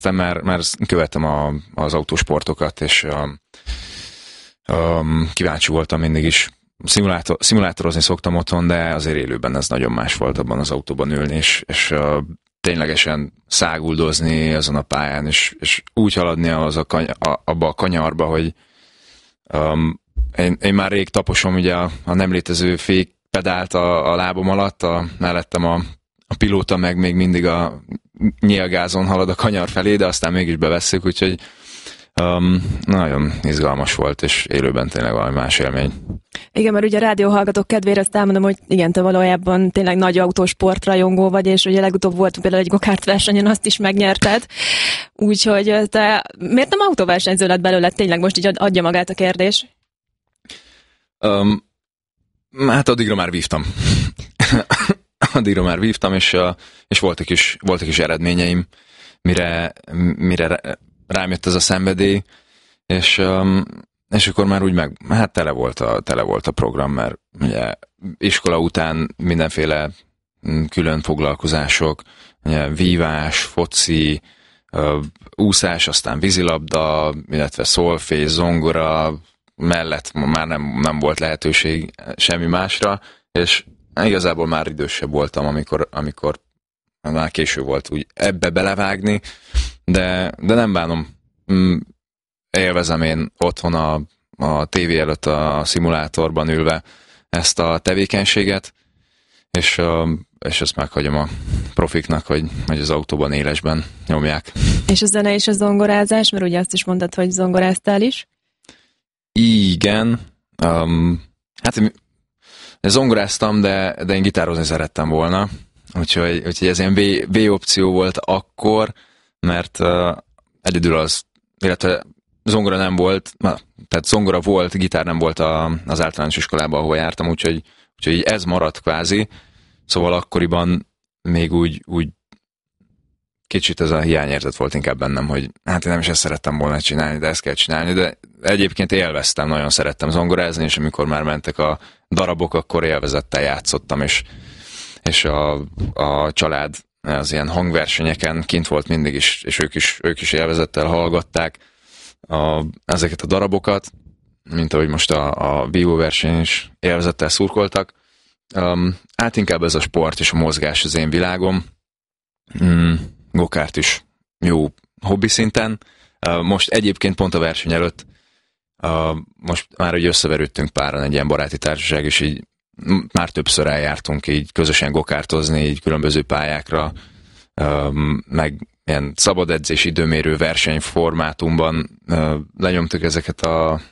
mert követem az autósportokat, és kíváncsi voltam mindig is. Szimulátorozni szoktam otthon, de azért élőben ez nagyon más volt abban az autóban ülni, és ténylegesen száguldozni azon a pályán, és úgy haladni abba a kanyarba, hogy én már rég taposom ugye a nem létező fékpedált a lábom alatt, mellettem a pilóta meg még mindig a nyílgázon halad a kanyar felé, de aztán mégis bevesszük, úgyhogy nagyon izgalmas volt, és élőben tényleg valami más élmény. Igen, mert ugye a rádióhallgatók kedvére azt elmondom, hogy igen, te valójában tényleg nagy autósportrajongó vagy, és ugye legutóbb volt például egy gokárt versenyen, azt is megnyerted. Úgyhogy te miért nem autóversenyző lett belőle? Tényleg most így adja magát a kérdés. Hát addigra már vívtam. És voltak is eredményeim, mire rám jött ez a szenvedély, és akkor már úgy tele volt a program, mert ugye iskola után mindenféle külön foglalkozások, ugye vívás, foci, úszás, aztán vízilabda, illetve szolfés, zongora, mellett már nem volt lehetőség semmi másra, és igazából már idősebb voltam, amikor már késő volt úgy ebbe belevágni, de nem bánom. Élvezem én otthon a tévé előtt a szimulátorban ülve ezt a tevékenységet, és ezt meghagyom a profiknak, hogy az autóban élesben nyomják. És a zene és a zongorázás, mert ugye azt is mondtad, hogy zongoráztál is? Igen. Hát zongoráztam, de én gitározni szerettem volna, úgyhogy ez ilyen B opció volt akkor, mert egyedül illetve zongora nem volt, tehát zongora volt, gitár nem volt az általános iskolában, ahol jártam, úgyhogy ez maradt kvázi, szóval akkoriban még úgy kicsit ez a hiányérzet volt inkább bennem, hogy hát én nem is ezt szerettem volna csinálni, de ezt kell csinálni, de egyébként élveztem, nagyon szerettem zongorázni, és amikor már mentek a darabok, akkor élvezettel játszottam, és a család az ilyen hangversenyeken kint volt mindig is, és ők is élvezettel hallgatták ezeket a darabokat, mint ahogy most a vívó verseny is élvezettel szurkoltak. Hát inkább ez a sport és a mozgás az én világom. Gokárt is jó hobbi szinten. Most egyébként pont a verseny előtt most már úgy összeverődtünk páran egy ilyen baráti társaság, és így már többször eljártunk így közösen gokártozni, így különböző pályákra, meg ilyen szabad edzés időmérő versenyformátumban lenyomtuk ezeket a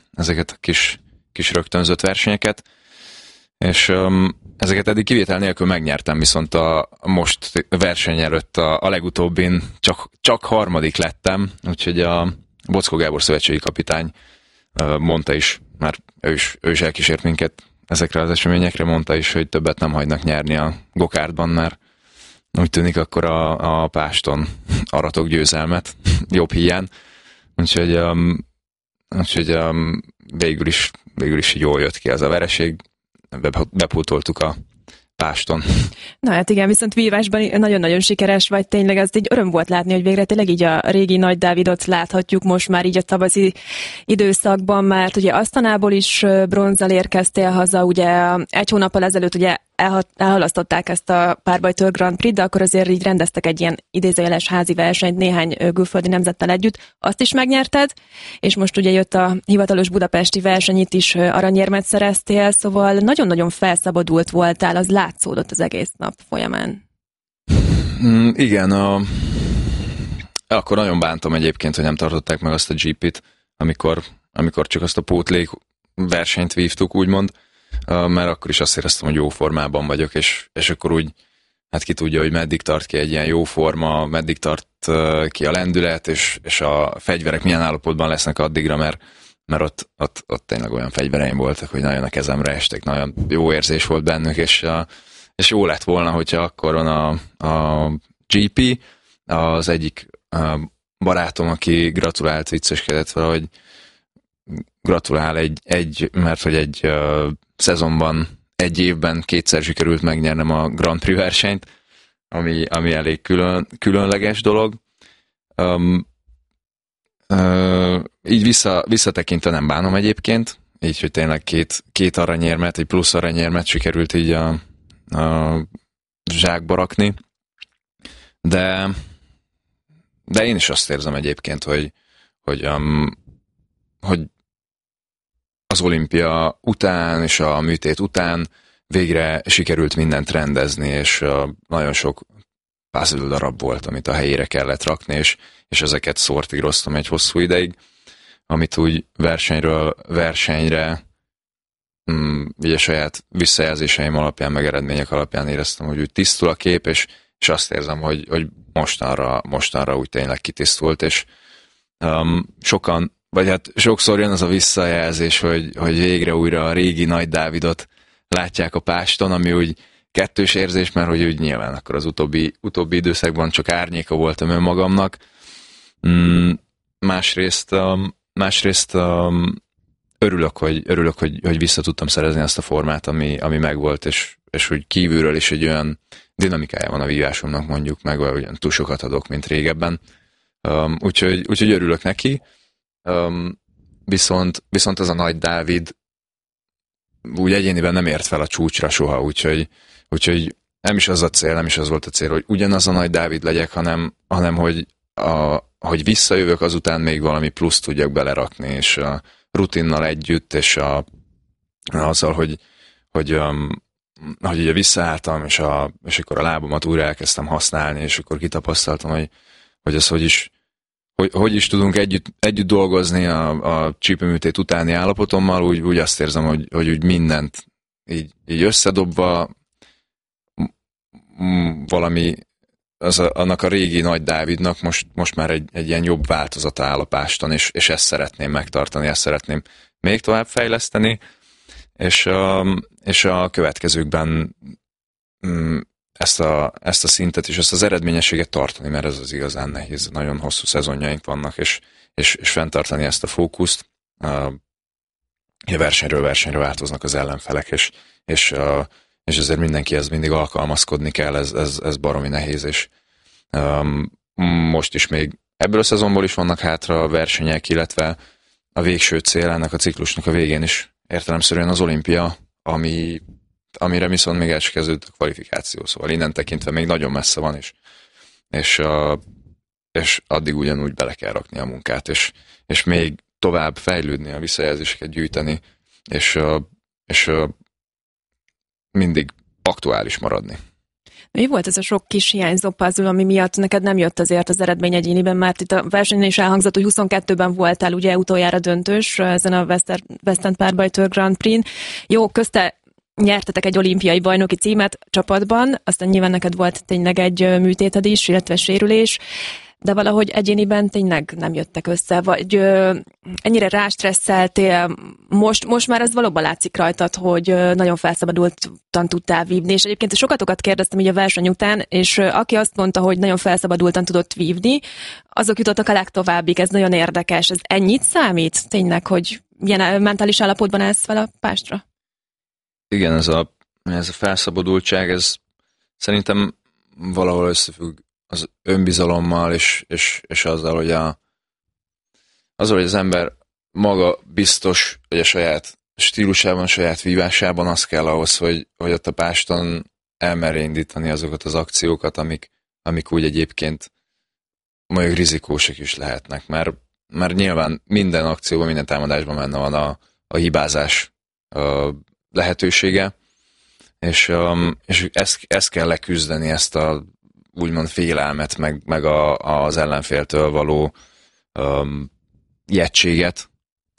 kis rögtönzött versenyeket, és ezeket eddig kivétel nélkül megnyertem, viszont a most verseny előtt a legutóbbin csak harmadik lettem, úgyhogy a Bockó Gábor szövetségi kapitány mondta is, már ő is elkísért minket ezekre az eseményekre, mondta is, hogy többet nem hagynak nyerni a gokártban, mert úgy tűnik akkor a páston aratok győzelmet, jobb hiány. Úgyhogy végül is jól jött ki ez a vereség, bepótoltuk a páston. Na hát igen, viszont vívásban nagyon-nagyon sikeres vagy, tényleg az így öröm volt látni, hogy végre tényleg így a régi Nagy Dávidot láthatjuk most már így a tavaszi időszakban, mert ugye Asztanából is bronzzal érkeztél haza, ugye egy hónappal ezelőtt ugye elhalasztották ezt a párbajtőr Grand Prix, de akkor azért így rendeztek egy ilyen idézőjeles házi versenyt néhány külföldi nemzettel együtt, azt is megnyerted, és most ugye jött a hivatalos budapesti verseny, itt is aranyérmet szereztél, szóval nagyon-nagyon felszabadult voltál, az látszódott az egész nap folyamán. Igen, akkor nagyon bántam egyébként, hogy nem tartották meg azt a GP-t, amikor csak azt a pótlék versenyt vívtuk, úgymond, mert akkor is azt éreztem, hogy jó formában vagyok, és akkor úgy, hát ki tudja, hogy meddig tart ki egy ilyen jó forma, meddig tart ki a lendület, és a fegyverek milyen állapotban lesznek addigra, mert ott tényleg olyan fegyvereim voltak, hogy nagyon a kezemre estek, nagyon jó érzés volt bennük, és jó lett volna, hogyha akkor a GP, az egyik barátom, aki gratulált, vicceskedett vele, hogy gratulál mert hogy egy szezonban, egy évben kétszer sikerült megnyernem a Grand Prix versenyt, ami elég különleges dolog. Így visszatekintve nem bánom egyébként, így, hogy tényleg két aranyérmet, egy plusz aranyérmet sikerült így a zsákba rakni, de én is azt érzem egyébként, hogy az olimpia után és a műtét után végre sikerült mindent rendezni, és nagyon sok puzzle darab volt, amit a helyére kellett rakni, és ezeket szortíroztam egy hosszú ideig, amit úgy versenyről versenyre ugye saját visszajelzéseim alapján, meg eredmények alapján éreztem, hogy úgy tisztul a kép, és azt érzem, hogy mostanra úgy tényleg kitisztult, és sokan, vagy hát sokszor jön az a visszajelzés, hogy végre újra a régi Nagy Dávidot látják a páston, ami úgy kettős érzés, mert hogy úgy nyilván akkor az utóbbi időszakban csak árnyéka voltam önmagamnak. Másrészt örülök, hogy vissza tudtam szerezni azt a formát, ami megvolt, és úgy kívülről is egy olyan dinamikája van a vívásomnak, mondjuk, meg olyan túl sokat adok, mint régebben. Úgyhogy örülök neki. Viszont az a Nagy Dávid úgy egyéniben nem ért fel a csúcsra soha, úgyhogy nem is az volt a cél, hogy ugyanaz a Nagy Dávid legyek, hanem hogy visszajövök, azután még valami pluszt tudjak belerakni, és a rutinnal együtt, és azzal, hogy ugye visszaálltam, és akkor a lábamat újra elkezdtem használni, és akkor kitapasztaltam, hogy az hogy is tudunk együtt dolgozni a csípőműtét utáni állapotommal, úgy azt érzem, hogy úgy mindent így összedobva valami annak a régi Nagy Dávidnak most már egy ilyen jobb változata áll a páston, és ezt szeretném megtartani, ezt szeretném még tovább fejleszteni, és a következőkben ezt a szintet és ezt az eredményességet tartani, mert ez az igazán nehéz. Nagyon hosszú szezonjaink vannak, és fenntartani ezt a fókuszt. Versenyről versenyre változnak az ellenfelek, és ezért mindenkihez mindig alkalmazkodni kell, ez baromi nehéz, és most is még ebből a szezonból is vannak hátra a versenyek, illetve a végső cél ennek a ciklusnak a végén is értelemszerűen az olimpia, amire viszont még el sem kezdődött a kvalifikáció, szóval innen tekintve még nagyon messze van, és addig ugyanúgy bele kell rakni a munkát, és még tovább fejlődni, a visszajelzéseket gyűjteni, és mindig aktuális maradni. Mi volt ez a sok kis hiányzó puzzle, ami miatt neked nem jött azért az eredmény egyéniben, mert itt a versenyen is elhangzott, hogy 22-ben voltál ugye utoljára döntős ezen a West End Párbajtőr Grand Prix-n. Jó, közte nyertetek egy olimpiai bajnoki címet csapatban, aztán nyilván neked volt tényleg egy műtéted is, illetve sérülés, de valahogy egyéniben tényleg nem jöttek össze, vagy ennyire rástresszeltél, most már ez valóban látszik rajtad, hogy nagyon felszabadultan tudtál vívni, és egyébként sokatokat kérdeztem így a verseny után, és aki azt mondta, hogy nagyon felszabadultan tudott vívni, azok jutottak a legtovábbig, ez nagyon érdekes. Ez ennyit számít tényleg, hogy milyen mentális állapotban állsz fel a pástra? Igen, ez a felszabadultság, ez szerintem valahol összefügg az önbizalommal, és azzal, hogy az ember maga biztos, hogy a saját stílusában, a saját vívásában az kell ahhoz, hogy ott a páston elmerje indítani azokat az akciókat, amik úgy egyébként mondjuk rizikósak is lehetnek, mert nyilván minden akcióban, minden támadásban benne van a hibázás lehetősége, és ezt kell leküzdeni, ezt a úgymond félelmet, meg az ellenféltől való ijedtséget,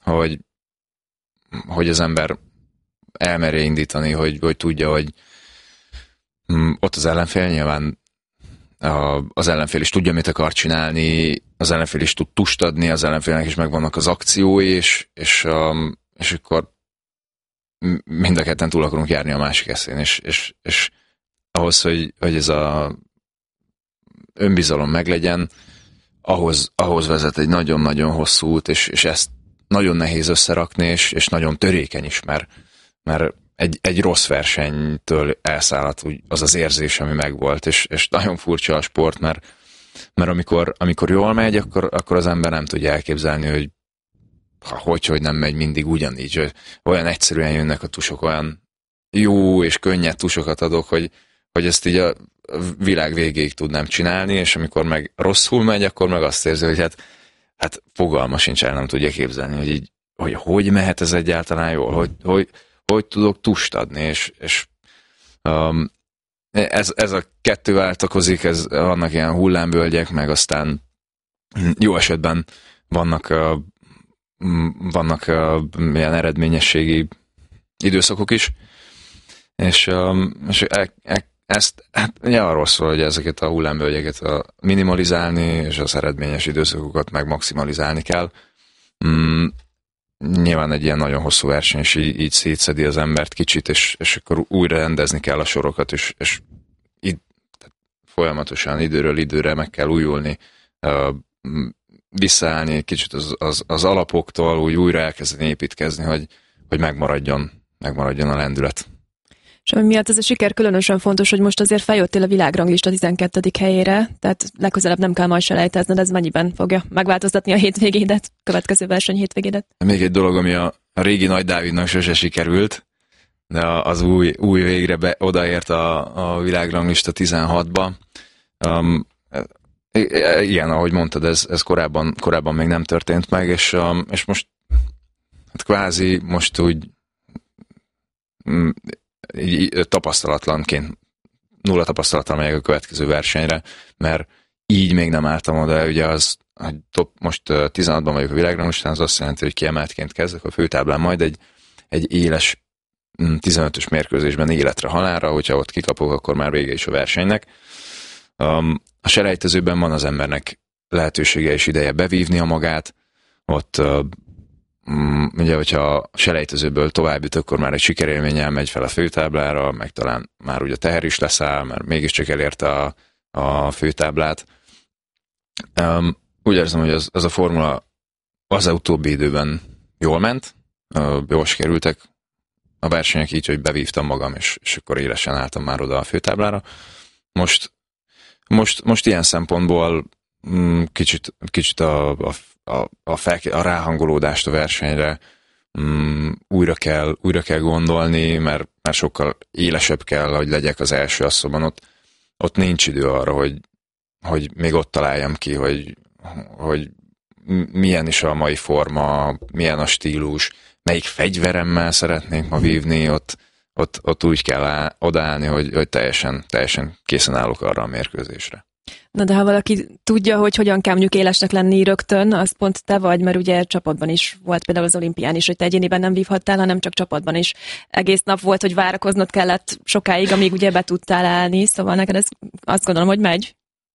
hogy az ember elmerje indítani, hogy tudja, hogy ott az ellenfél nyilván az ellenfél is tudja, mit akar csinálni, az ellenfél is tud tust adni, az ellenfélnek is megvannak az akciói, és akkor mind a ketten túl akarunk járni a másik eszén, és ahhoz, hogy ez a önbizalom meglegyen, ahhoz vezet egy nagyon-nagyon hosszú út, és ezt nagyon nehéz összerakni, és nagyon törékeny is, mert egy rossz versenytől elszállhat az az érzés, ami megvolt, és nagyon furcsa a sport, mert mert amikor jól megy, akkor az ember nem tudja elképzelni, hogy nem megy mindig ugyanígy. Olyan egyszerűen jönnek a tusok, olyan jó és könnyed tusokat adok, hogy ezt így a világ végéig tudnám csinálni, és amikor meg rosszul megy, akkor meg azt érzi, hogy hát fogalma sincs, el nem tudja képzelni, hogy mehet ez egyáltalán jól, hogy tudok tust adni, és ez a kettő váltakozik, vannak ilyen hullámvölgyek, meg aztán jó esetben vannak ilyen eredményességi időszakok is, és ezt arról szól, hogy ezeket a hullámvölgyeket minimalizálni, és az eredményes időszakokat meg maximalizálni kell. Nyilván egy ilyen nagyon hosszú verseny, és így szétszedi az embert kicsit, és akkor újra rendezni kell a sorokat, és folyamatosan időről időre meg kell újulni, visszaállni kicsit az alapoktól, úgy újra elkezdeni építkezni, hogy megmaradjon a lendület. És ami miatt ez a siker különösen fontos, hogy most azért feljöttél a világranglista 12. helyére, tehát legközelebb nem kell majd selejtezned, ez mennyiben fogja megváltoztatni a hétvégédet, következő verseny hétvégédet? Még egy dolog, ami a régi Nagy Dávidnak sose sikerült, de az új végre odaért a világranglista 16-ba. Igen, ahogy mondtad, ez korábban még nem történt meg, és most hát kvázi most úgy tapasztalatlanként, nulla tapasztalatlan megyek a következő versenyre, mert így még nem álltam oda, ugye hogy most 16-ban vagyok a világranglistán, az azt jelenti, hogy kiemeltként kezdek a főtáblán, majd egy éles 15-ös mérkőzésben életre halálra, hogyha ott kikapok, akkor már vége is a versenynek. A selejtezőben van az embernek lehetősége és ideje bevívni a magát, ott ugye, hogyha a selejtezőből tovább jut, akkor már egy sikerélménnyel megy fel a főtáblára, meg talán már ugye teher is leszáll, mert mégiscsak elérte a főtáblát. Úgy érzem, hogy ez a formula az utóbbi időben jól ment, jól sikerültek a versenyek így, hogy bevívtam magam, és akkor élesen álltam már oda a főtáblára. Most ilyen szempontból kicsit a ráhangolódást a versenyre újra kell gondolni, mert sokkal élesebb kell, hogy legyek az első asszonyban. Ott nincs idő arra, hogy még ott találjam ki, hogy milyen is a mai forma, milyen a stílus, melyik fegyveremmel szeretnék ma vívni, ott úgy kell odaállni, hogy teljesen készen állok arra a mérkőzésre. Na de ha valaki tudja, hogy hogyan kell mondjuk élesnek lenni rögtön, az pont te vagy, mert ugye csapatban is volt például az olimpián is, hogy te egyéniben nem vívhattál, hanem csak csapatban is. Egész nap volt, hogy várakoznod kellett sokáig, amíg ugye be tudtál állni, szóval neked ez azt gondolom, hogy megy.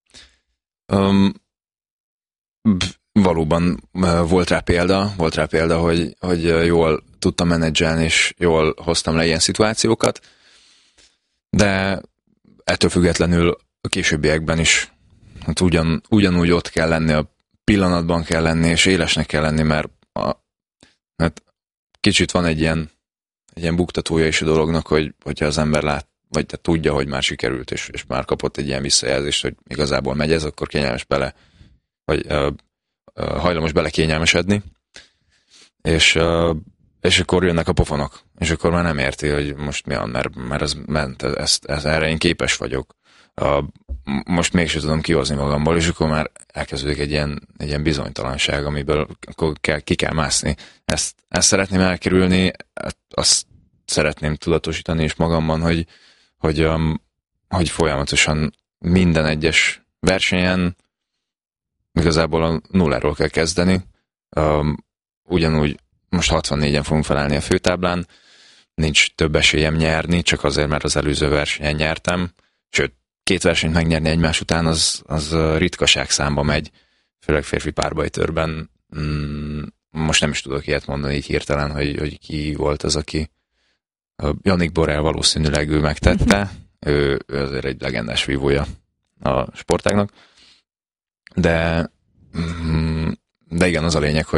Valóban volt rá példa, hogy jól tudtam menedzselni, és jól hoztam le ilyen szituációkat, de ettől függetlenül a későbbiekben is hát ugyanúgy ott kell lenni, a pillanatban kell lenni, és élesnek kell lenni, mert hát kicsit van egy ilyen buktatója is a dolognak, hogyha az ember lát, vagy tudja, hogy már sikerült, és már kapott egy ilyen visszajelzést, hogy igazából megy ez, akkor kényelmes vagy hajlamos bele kényelmesedni, és akkor jönnek a pofonok, és akkor már nem érti, hogy most mi van, mert ez ment, erre én képes vagyok. Most mégsem tudom kihozni magamból, és akkor már elkezdődik egy ilyen bizonytalanság, amiből akkor ki kell mászni. Ezt szeretném elkerülni, azt szeretném tudatosítani is magamban, hogy folyamatosan minden egyes versenyen igazából a nulláról kell kezdeni. Ugyanúgy most 64-en fogunk felállni a főtáblán, nincs több esélyem nyerni, csak azért, mert az előző versenyen nyertem, sőt, 2 versenyt megnyerni egymás után, az ritkaság számba megy, főleg férfi párbajtőrben. Most nem is tudok ilyet mondani így hirtelen, hogy ki volt az, aki Jannik Borrell valószínűleg ő megtette, ő azért egy legendás vívója a sportágnak, de igen, az a lényeg,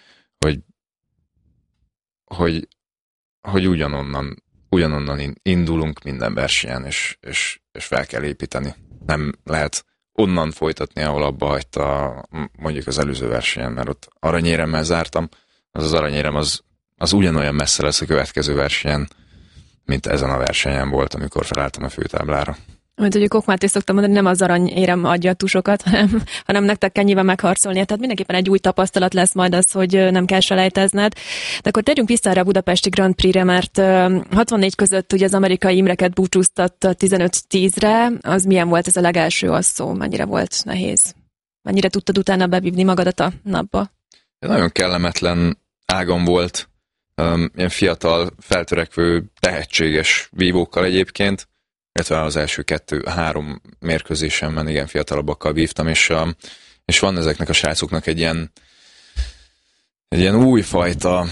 hogy ugyanonnan indulunk minden versenyen, és fel kell építeni. Nem lehet onnan folytatni, ahol abba hagyta mondjuk az előző versenyen, mert ott aranyéremmel zártam, az aranyérem az ugyanolyan messze lesz a következő versenyen, mint ezen a versenyen volt, amikor felálltam a főtáblára. Amit ugye Kokmáté szoktam mondani, nem az aranyérem adja a tusokat, hanem nektek kell nyilván megharcolnia. Tehát mindenképpen egy új tapasztalat lesz majd az, hogy nem kell selejtezned. De akkor térjünk vissza erre a budapesti Grand Prix-re, mert 64 között ugye az amerikai Imreket búcsúztatta 15-10-re. Az milyen volt ez a legelső asszó? Mennyire volt nehéz? Mennyire tudtad utána bevívni magadat a napba? Nagyon kellemetlen ágam volt, ilyen fiatal, feltörekvő, tehetséges vívókkal egyébként, illetve az első 2-3 mérkőzésemben igen fiatalabbakkal vívtam, és van ezeknek a srácoknak egy ilyen újfajta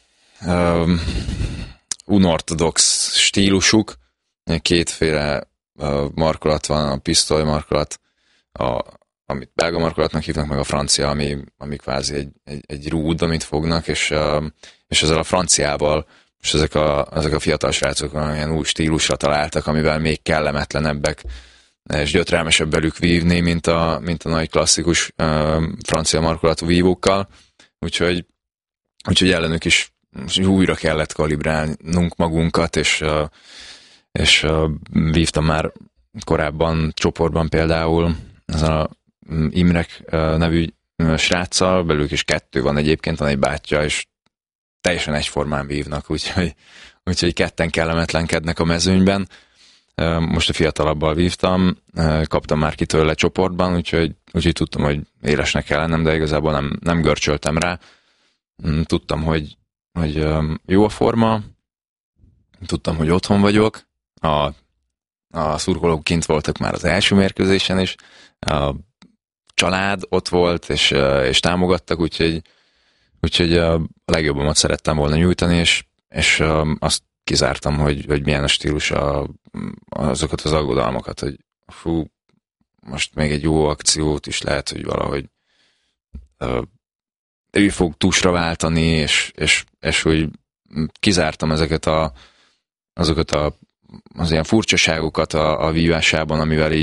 unortodox stílusuk, kétféle markolat van, a pisztoly markolat, amit belga markolatnak hívnak, meg a francia, ami kvázi egy rúd, amit fognak, és ezzel a franciával és ezek a fiatal srácok ilyen új stílusra találtak, amivel még kellemetlenebbek és gyötrelmesebb velük vívni, mint a nagy klasszikus francia markolatú vívókkal. Úgyhogy ellenük is újra kellett kalibrálnunk magunkat, és vívtam már korábban csoportban például ezen a Imrek nevű sráccal, belőlük is 2 van egyébként, van egy bátyja, és teljesen egyformán vívnak, úgyhogy ketten kellemetlenkednek a mezőnyben. Most a fiatalabbal vívtam, kaptam már ki tőle csoportban, úgyhogy tudtam, hogy élesnek kell lennem, de igazából nem görcsöltem rá. Tudtam, hogy jó a forma, tudtam, hogy otthon vagyok, a szurkolók kint voltak már az első mérkőzésen is, a család ott volt, és támogattak, úgyhogy a legjobbamat szerettem volna nyújtani, és azt kizártam, hogy milyen a stílus, azokat az aggodalmakat, hogy most még egy jó akciót is lehet, hogy valahogy ő fog tusra váltani, és hogy kizártam ezeket azokat az ilyen furcsaságokat a vívásában,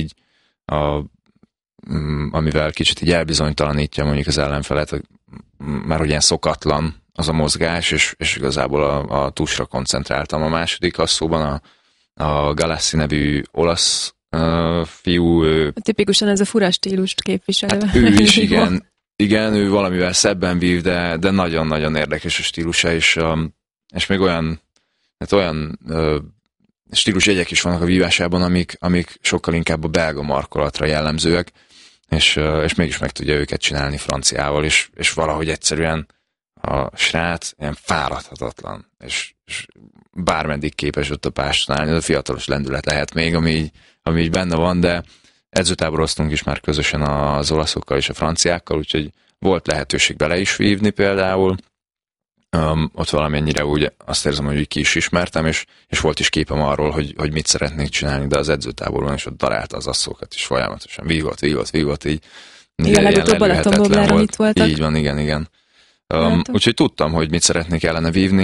amivel kicsit így elbizonytalanítja mondjuk az ellenfelet, már hogy ilyen szokatlan az a mozgás, és igazából a tusra koncentráltam. A második asszóban a Galassi nevű olasz fiú. Tipikusan ez a fura stílust képviselő. Hát ő is, igen, ő valamivel szebben vív, de nagyon-nagyon érdekes a stílusa, és még olyan stílusjegyek is vannak a vívásában, amik sokkal inkább a belga markolatra jellemzőek, és mégis meg tudja őket csinálni franciával, és valahogy egyszerűen a srác ilyen fáradhatatlan, és bármeddig képes ott a páston állni, a fiatalos lendület lehet még, ami így benne van, de edzőtáboroztunk is már közösen az olaszokkal és a franciákkal, úgyhogy volt lehetőség bele is vívni például. Ott valamennyire úgy azt érzem, hogy ki is ismertem, és volt is képem arról, hogy mit szeretnék csinálni, de az edzőtáborban is ott darálta az asszókat, és folyamatosan vívott, így. Igen, legutóbb Balatonbogláron itt voltak. Így van, igen. Úgyhogy tudtam, hogy mit szeretnék ellene vívni,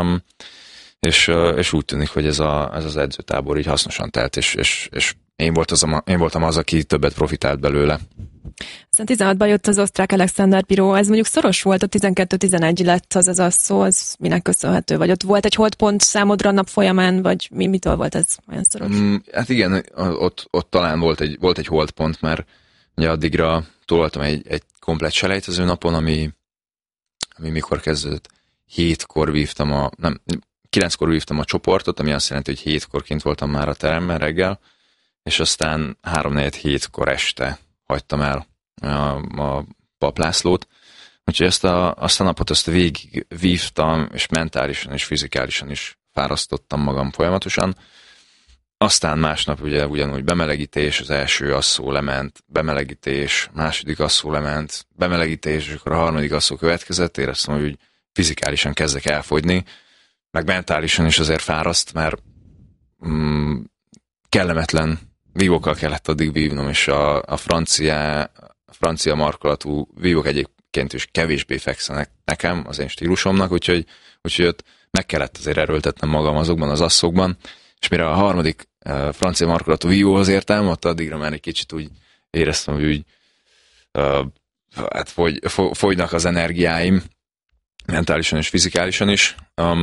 és úgy tűnik, hogy ez az edzőtábor így hasznosan telt, és én voltam az, aki többet profitált belőle. Aztán 16-ban jött az osztrák Alexander Bíró, ez mondjuk szoros volt, a 12-11 lett az asszó, az minek köszönhető? Vagy ott volt egy holdpont számodra a nap folyamán, vagy mitől volt ez olyan szoros? Hát igen, ott talán volt egy holdpont, mert ugye addigra toltam egy komplett selejtező napon, ami mikor kezdődött, 7-kor vívtam 9-kor vívtam a csoportot, ami azt jelenti, hogy 7-kor kint voltam már a teremben reggel, és aztán 3-4-7-kor este hagytam el a paplászlót. Úgyhogy azt a napot végig vívtam, és mentálisan és fizikálisan is fárasztottam magam folyamatosan. Aztán másnap ugye ugyanúgy bemelegítés, az első asszó lement, bemelegítés, második asszó lement, bemelegítés, és akkor a harmadik asszó következett, éreztem, hogy fizikálisan kezdek elfogyni, meg mentálisan is azért fáraszt, mert kellemetlen vívókkal kellett addig vívnom, és a francia markolatú vívók egyébként is kevésbé fekszenek nekem, az én stílusomnak, úgyhogy ott meg kellett azért erőltetnem magam azokban az asszokban, és mire a harmadik francia markolatú vívóhoz értem, ott addigra már egy kicsit úgy éreztem, hogy úgy hát fogynak az energiáim, mentálisan és fizikálisan is.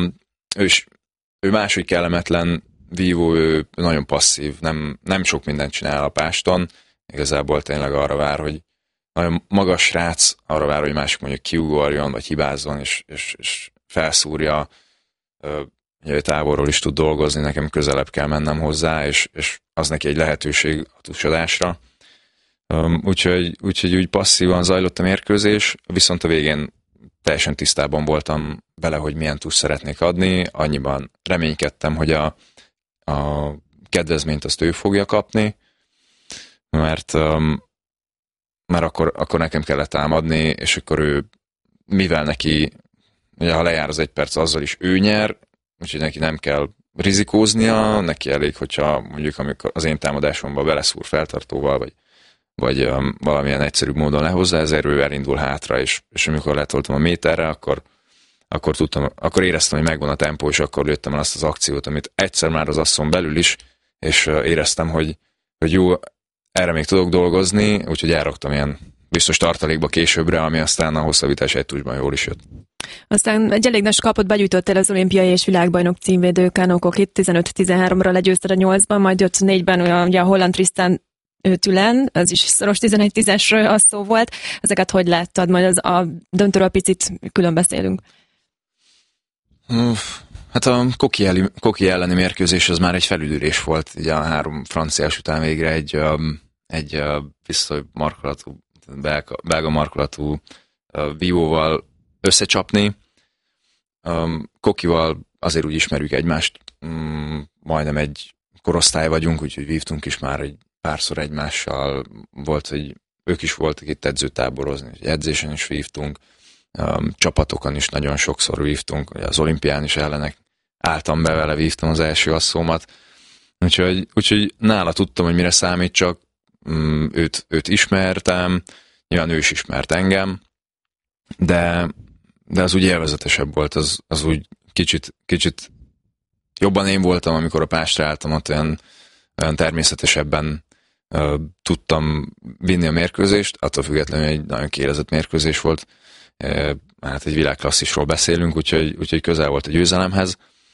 Ő máshogy kellemetlen vívó, ő nagyon passzív, nem sok mindent csinál a páston, igazából tényleg arra vár, hogy nagyon magas srác, arra vár, hogy másik mondjuk kiugorjon, vagy hibázzon, és felszúrja, hogy távolról is tud dolgozni, nekem közelebb kell mennem hozzá, és az neki egy lehetőség a tusodásra. Úgyhogy úgy passzívan zajlott a mérkőzés, viszont a végén teljesen tisztában voltam vele, hogy milyen tus szeretnék adni, annyiban reménykedtem, hogy a kedvezményt azt ő fogja kapni, mert akkor nekem kellett támadni, és akkor ő, mivel neki, ugye ha lejár az 1 perc, azzal is ő nyer, úgyhogy neki nem kell rizikóznia, neki elég, hogyha mondjuk amikor az én támadásomba beleszúr feltartóval, vagy valamilyen egyszerűbb módon lehozza, ezért ő elindul hátra, és amikor letoltam a méterre, akkor éreztem, hogy megvan a tempó, és akkor lőttem el azt az akciót, amit egyszer már az asszon belül is, és éreztem, hogy jó, erre még tudok dolgozni, úgyhogy elraktam ilyen biztos tartalékba későbbre, ami aztán a hosszabbítás egy tusban jól is jött. Aztán egy elég nagy kapot begyűjtöttél az olimpiai és világbajnok címvédő Kano Kokit, 15-13-ra legyőzted a 8-ban, majd 5-4-ben ugye a holland Tristan Tülen, az is szoros 11-10-esről az szó volt. Ezeket hogy láttad? Majd a döntőről picit külön beszélünk. Hát a Koki elleni mérkőzés az már egy felüdülés volt, ugye a 3 franciás után végre egy pisztoly markolatú, belga markolatú vívóval összecsapni. Kokival azért úgy ismerjük egymást, majdnem egy korosztály vagyunk, úgyhogy vívtunk is már egy párszor egymással, volt, hogy ők is voltak itt edzőtáborozni, edzésen is vívtunk, csapatokon is nagyon sokszor vívtunk, az olimpián is ellenek álltam be vele, vívtam az első asszómat, úgyhogy nála tudtam, hogy mire számít, csak őt ismertem, nyilván ő is ismert engem, de az úgy élvezetesebb volt, az úgy kicsit jobban én voltam, amikor a pástra álltam, ott olyan természetesebben tudtam vinni a mérkőzést, attól függetlenül egy nagyon kiélezett mérkőzés volt, hát egy világklasszisról beszélünk, úgyhogy közel volt a győzelemhez.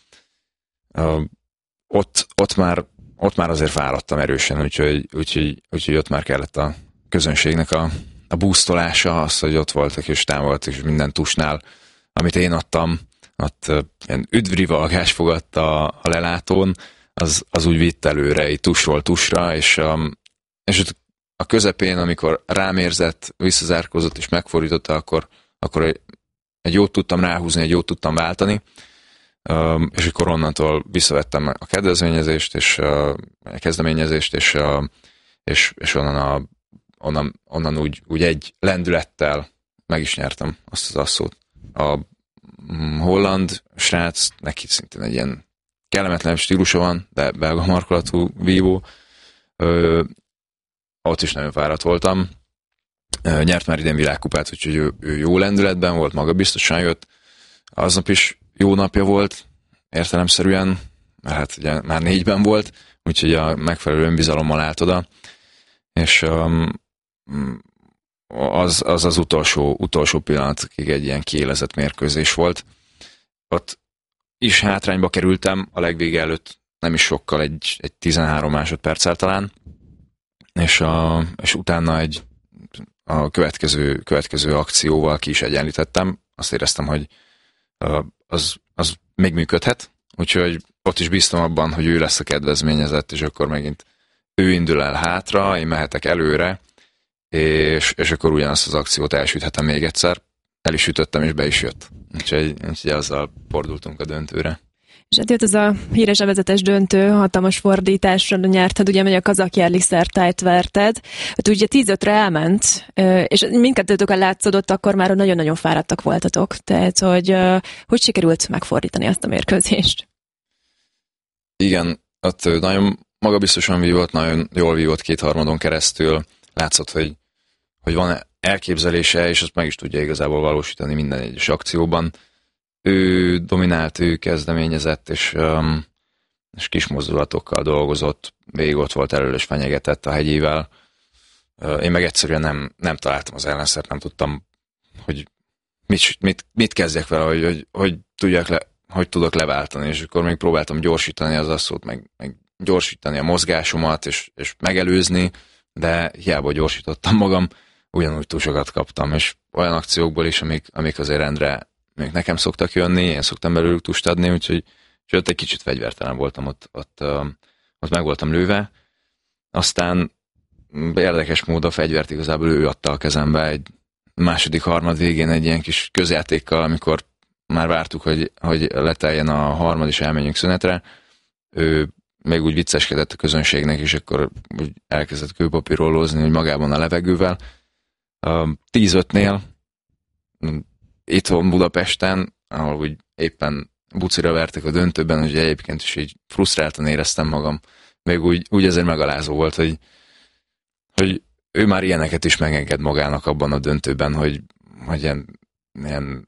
Ott már azért fáradtam erősen, úgyhogy ott már kellett a közönségnek a boostolása, az, hogy ott voltak és támogattak, és minden tusnál, amit én adtam, ott ilyen üdvrivalgás fogadta a lelátón, az úgy vitt előre, így tusról tusra, és a közepén, amikor rám érzett, visszazárkózott és megfordította, akkor egy jót tudtam ráhúzni, egy jót tudtam váltani, és akkor onnantól visszavettem a kedvezményezést, és a kezdeményezést, és onnan úgy egy lendülettel meg is nyertem azt az asszót. A holland srác, neki szintén egy ilyen kellemetlen stílusa van, de belga markolatú vívó. Ott is nagyon fáradt voltam. Nyert már idén világkupát, úgyhogy ő jó lendületben volt, magabiztosan jött. Aznap is jó napja volt, értelemszerűen, mert hát ugye már 4-ben volt, úgyhogy a megfelelő önbizalommal állt oda. És az utolsó pillanatig egy ilyen kiélezett mérkőzés volt. Ott is hátrányba kerültem a legvége előtt, nem is sokkal, egy 13 másodperccel talán, és utána a következő akcióval ki is egyenlítettem. Azt éreztem, hogy az még működhet, úgyhogy ott is bíztam abban, hogy ő lesz a kedvezményezett, és akkor megint ő indul el hátra, én mehetek előre, és akkor ugyanazt az akciót elsüthetem még egyszer. El is ütöttem, és be is jött. Úgyhogy azzal fordultunk a döntőre. És hát jött ez a híres vezetes döntő, hatalmas fordításra nyerted, ugye, hogy a kazak Jarli Szertájt verted. Hát ugye 10-5-re elment, és mindkettőtökön látszódott, akkor már nagyon-nagyon fáradtak voltatok. Tehát, hogy sikerült megfordítani azt a mérkőzést? Igen, ott nagyon magabiztosan vívott, nagyon jól vívott 2/3 keresztül. Látszott, hogy van elképzelése, és azt meg is tudja igazából valósítani minden egyes akcióban. Ő dominált, ő kezdeményezett, és kis mozdulatokkal dolgozott, végig ott volt elől, és fenyegetett a hegyével. Én meg egyszerűen nem találtam az ellenszert, nem tudtam, hogy mit kezdjek vele, hogy tudok leváltani, és akkor még próbáltam gyorsítani az asszót, meg gyorsítani a mozgásomat, és megelőzni, de hiába gyorsítottam magam, ugyanúgy túl sokat kaptam, és olyan akciókból is, amik azért rendre még nekem szoktak jönni, én szoktam belőlük tust adni, úgyhogy ott egy kicsit fegyvertelen voltam, ott meg voltam lőve. Aztán érdekes módon a fegyvert igazából ő adta a kezembe egy második harmad végén egy ilyen kis közjátékkal, amikor már vártuk, hogy leteljen a harmad és elmenjünk szünetre. Ő még úgy vicceskedett a közönségnek, és akkor úgy elkezdett kőpapírolózni, hogy magában a levegővel. 10-5-nél itthon Budapesten, ahol úgy éppen bucira vertek a döntőben, hogy egyébként is így frusztráltan éreztem magam. Még úgy ezért megalázó volt, hogy ő már ilyeneket is megenged magának abban a döntőben, hogy ilyen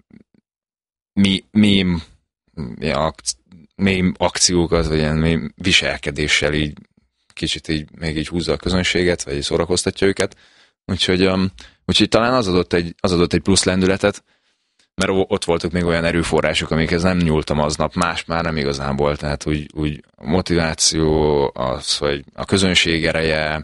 mély akciókat, vagy ilyen mély viselkedéssel így kicsit így még így húzza a közönséget, vagy szórakoztatja őket. Úgyhogy talán az adott egy plusz lendületet, mert ott voltak még olyan erőforrások, amikhez nem nyúltam aznap, más már nem igazán volt, tehát úgy a motiváció, az, hogy a közönség ereje,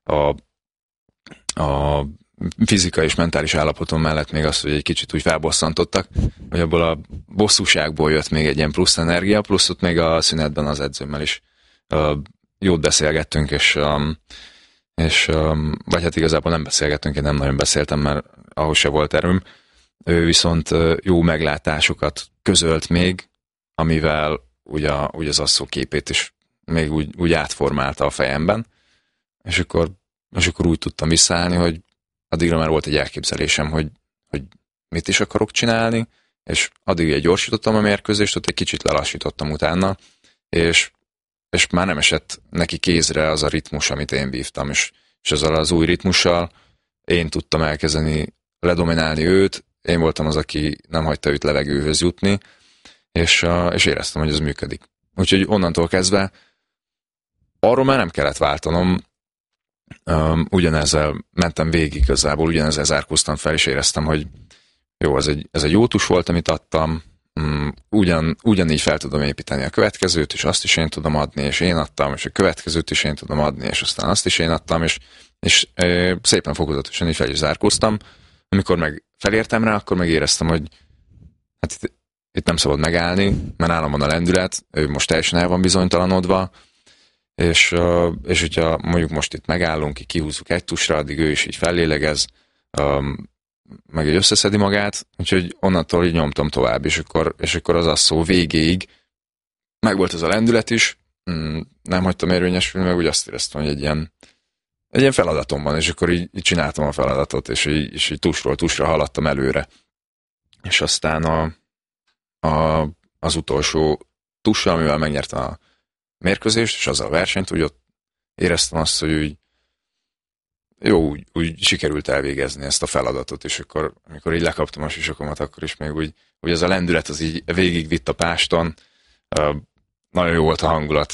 a fizikai és mentális állapotom mellett még az, hogy egy kicsit úgy felbosszantottak, hogy abból a bosszúságból jött még egy ilyen plusz energia, plusz ott még a szünetben az edzőmmel is jót beszélgettünk, és vagy hát igazából nem beszélgettünk, én nem nagyon beszéltem, mert ahhoz se volt erőm. Ő viszont jó meglátásokat közölt még, amivel ugye az asszó képét is még úgy átformálta a fejemben, és akkor úgy tudtam visszaállni, hogy addigra már volt egy elképzelésem, hogy mit is akarok csinálni, és addig gyorsítottam a mérkőzést, ott egy kicsit lelassítottam utána, és már nem esett neki kézre az a ritmus, amit én vívtam, és azzal az új ritmussal én tudtam elkezdeni ledominálni őt, én voltam az, aki nem hagyta őt levegőhöz jutni, és éreztem, hogy ez működik. Úgyhogy onnantól kezdve arról már nem kellett váltanom, ugyanezzel mentem végig igazából, ugyanezzel zárkóztam fel, és éreztem, hogy jó, ez egy jó tus volt, amit adtam, ugyanígy fel tudom építeni a következőt, és azt is én tudom adni, és én adtam, és a következőt is én tudom adni, és aztán azt is én adtam, és szépen fokozatosan így fel is zárkóztam. Amikor meg felértem rá, akkor meg éreztem, hogy hát itt nem szabad megállni, mert nálam van a lendület, ő most teljesen el van bizonytalanodva, és hogyha mondjuk most itt megállunk, kihúzzuk egy tusra, addig ő is így fellélegez, meg így összeszedi magát, úgyhogy onnantól így nyomtam tovább, és akkor az asszó végéig megvolt az a lendület is, nem hagytam érvényesülni, meg úgy azt éreztem, hogy egy ilyen feladatom van, és akkor így csináltam a feladatot, és így tusról tusra haladtam előre. És aztán az utolsó tussal, amivel megnyertem a mérkőzést, és azzal a versenyt, úgy ott éreztem azt, hogy úgy sikerült elvégezni ezt a feladatot, és akkor, amikor így lekaptam a sisakomat, akkor is még úgy ez a lendület az így végigvitt a páston, nagyon jó volt a hangulat,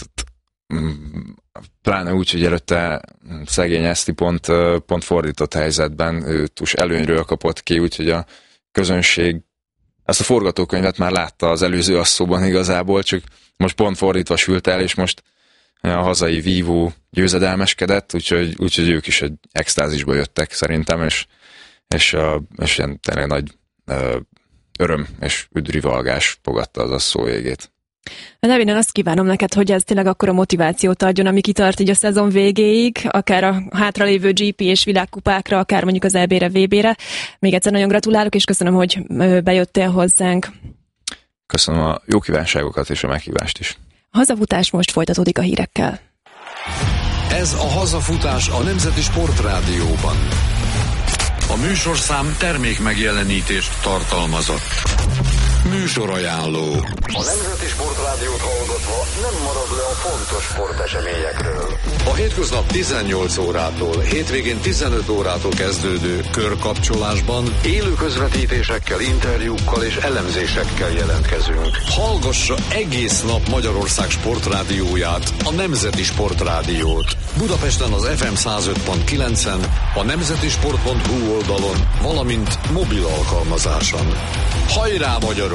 pláne úgy, hogy előtte szegény Eszti pont fordított helyzetben, ő előnyről kapott ki, úgyhogy a közönség ezt a forgatókönyvet már látta az előző asszóban igazából, csak most pont fordítva sült el, és most a hazai vívó győzedelmeskedett, úgyhogy ők is egy extázisba jöttek szerintem, és ilyen tényleg nagy öröm és üdvrivalgás fogadta az asszó végét. Daviden, azt kívánom neked, hogy ez tényleg akkora motivációt adjon, ami kitart így a szezon végéig, akár a hátralévő GP és világkupákra, akár mondjuk az EB-re, VB-re. Még egyszer nagyon gratulálok, és köszönöm, hogy bejöttél hozzánk. Köszönöm a jó kívánságokat és a meghívást is. A hazafutás most folytatódik a hírekkel. Ez a hazafutás a Nemzeti Sportrádióban. A műsorszám termék megjelenítést tartalmazott. Műsorajánló. A Nemzeti Sportrádiót hallgatva nem marad le a fontos sporteseményekről. A hétköznap 18 órától, hétvégén 15 órától kezdődő körkapcsolásban élő közvetítésekkel, interjúkkal és elemzésekkel jelentkezünk. Hallgassa egész nap Magyarország sportrádióját, a Nemzeti Sportrádiót. Budapesten az FM 105.9-en, a nemzetisport.hu oldalon, valamint mobil alkalmazáson. Hajrá, magyarok!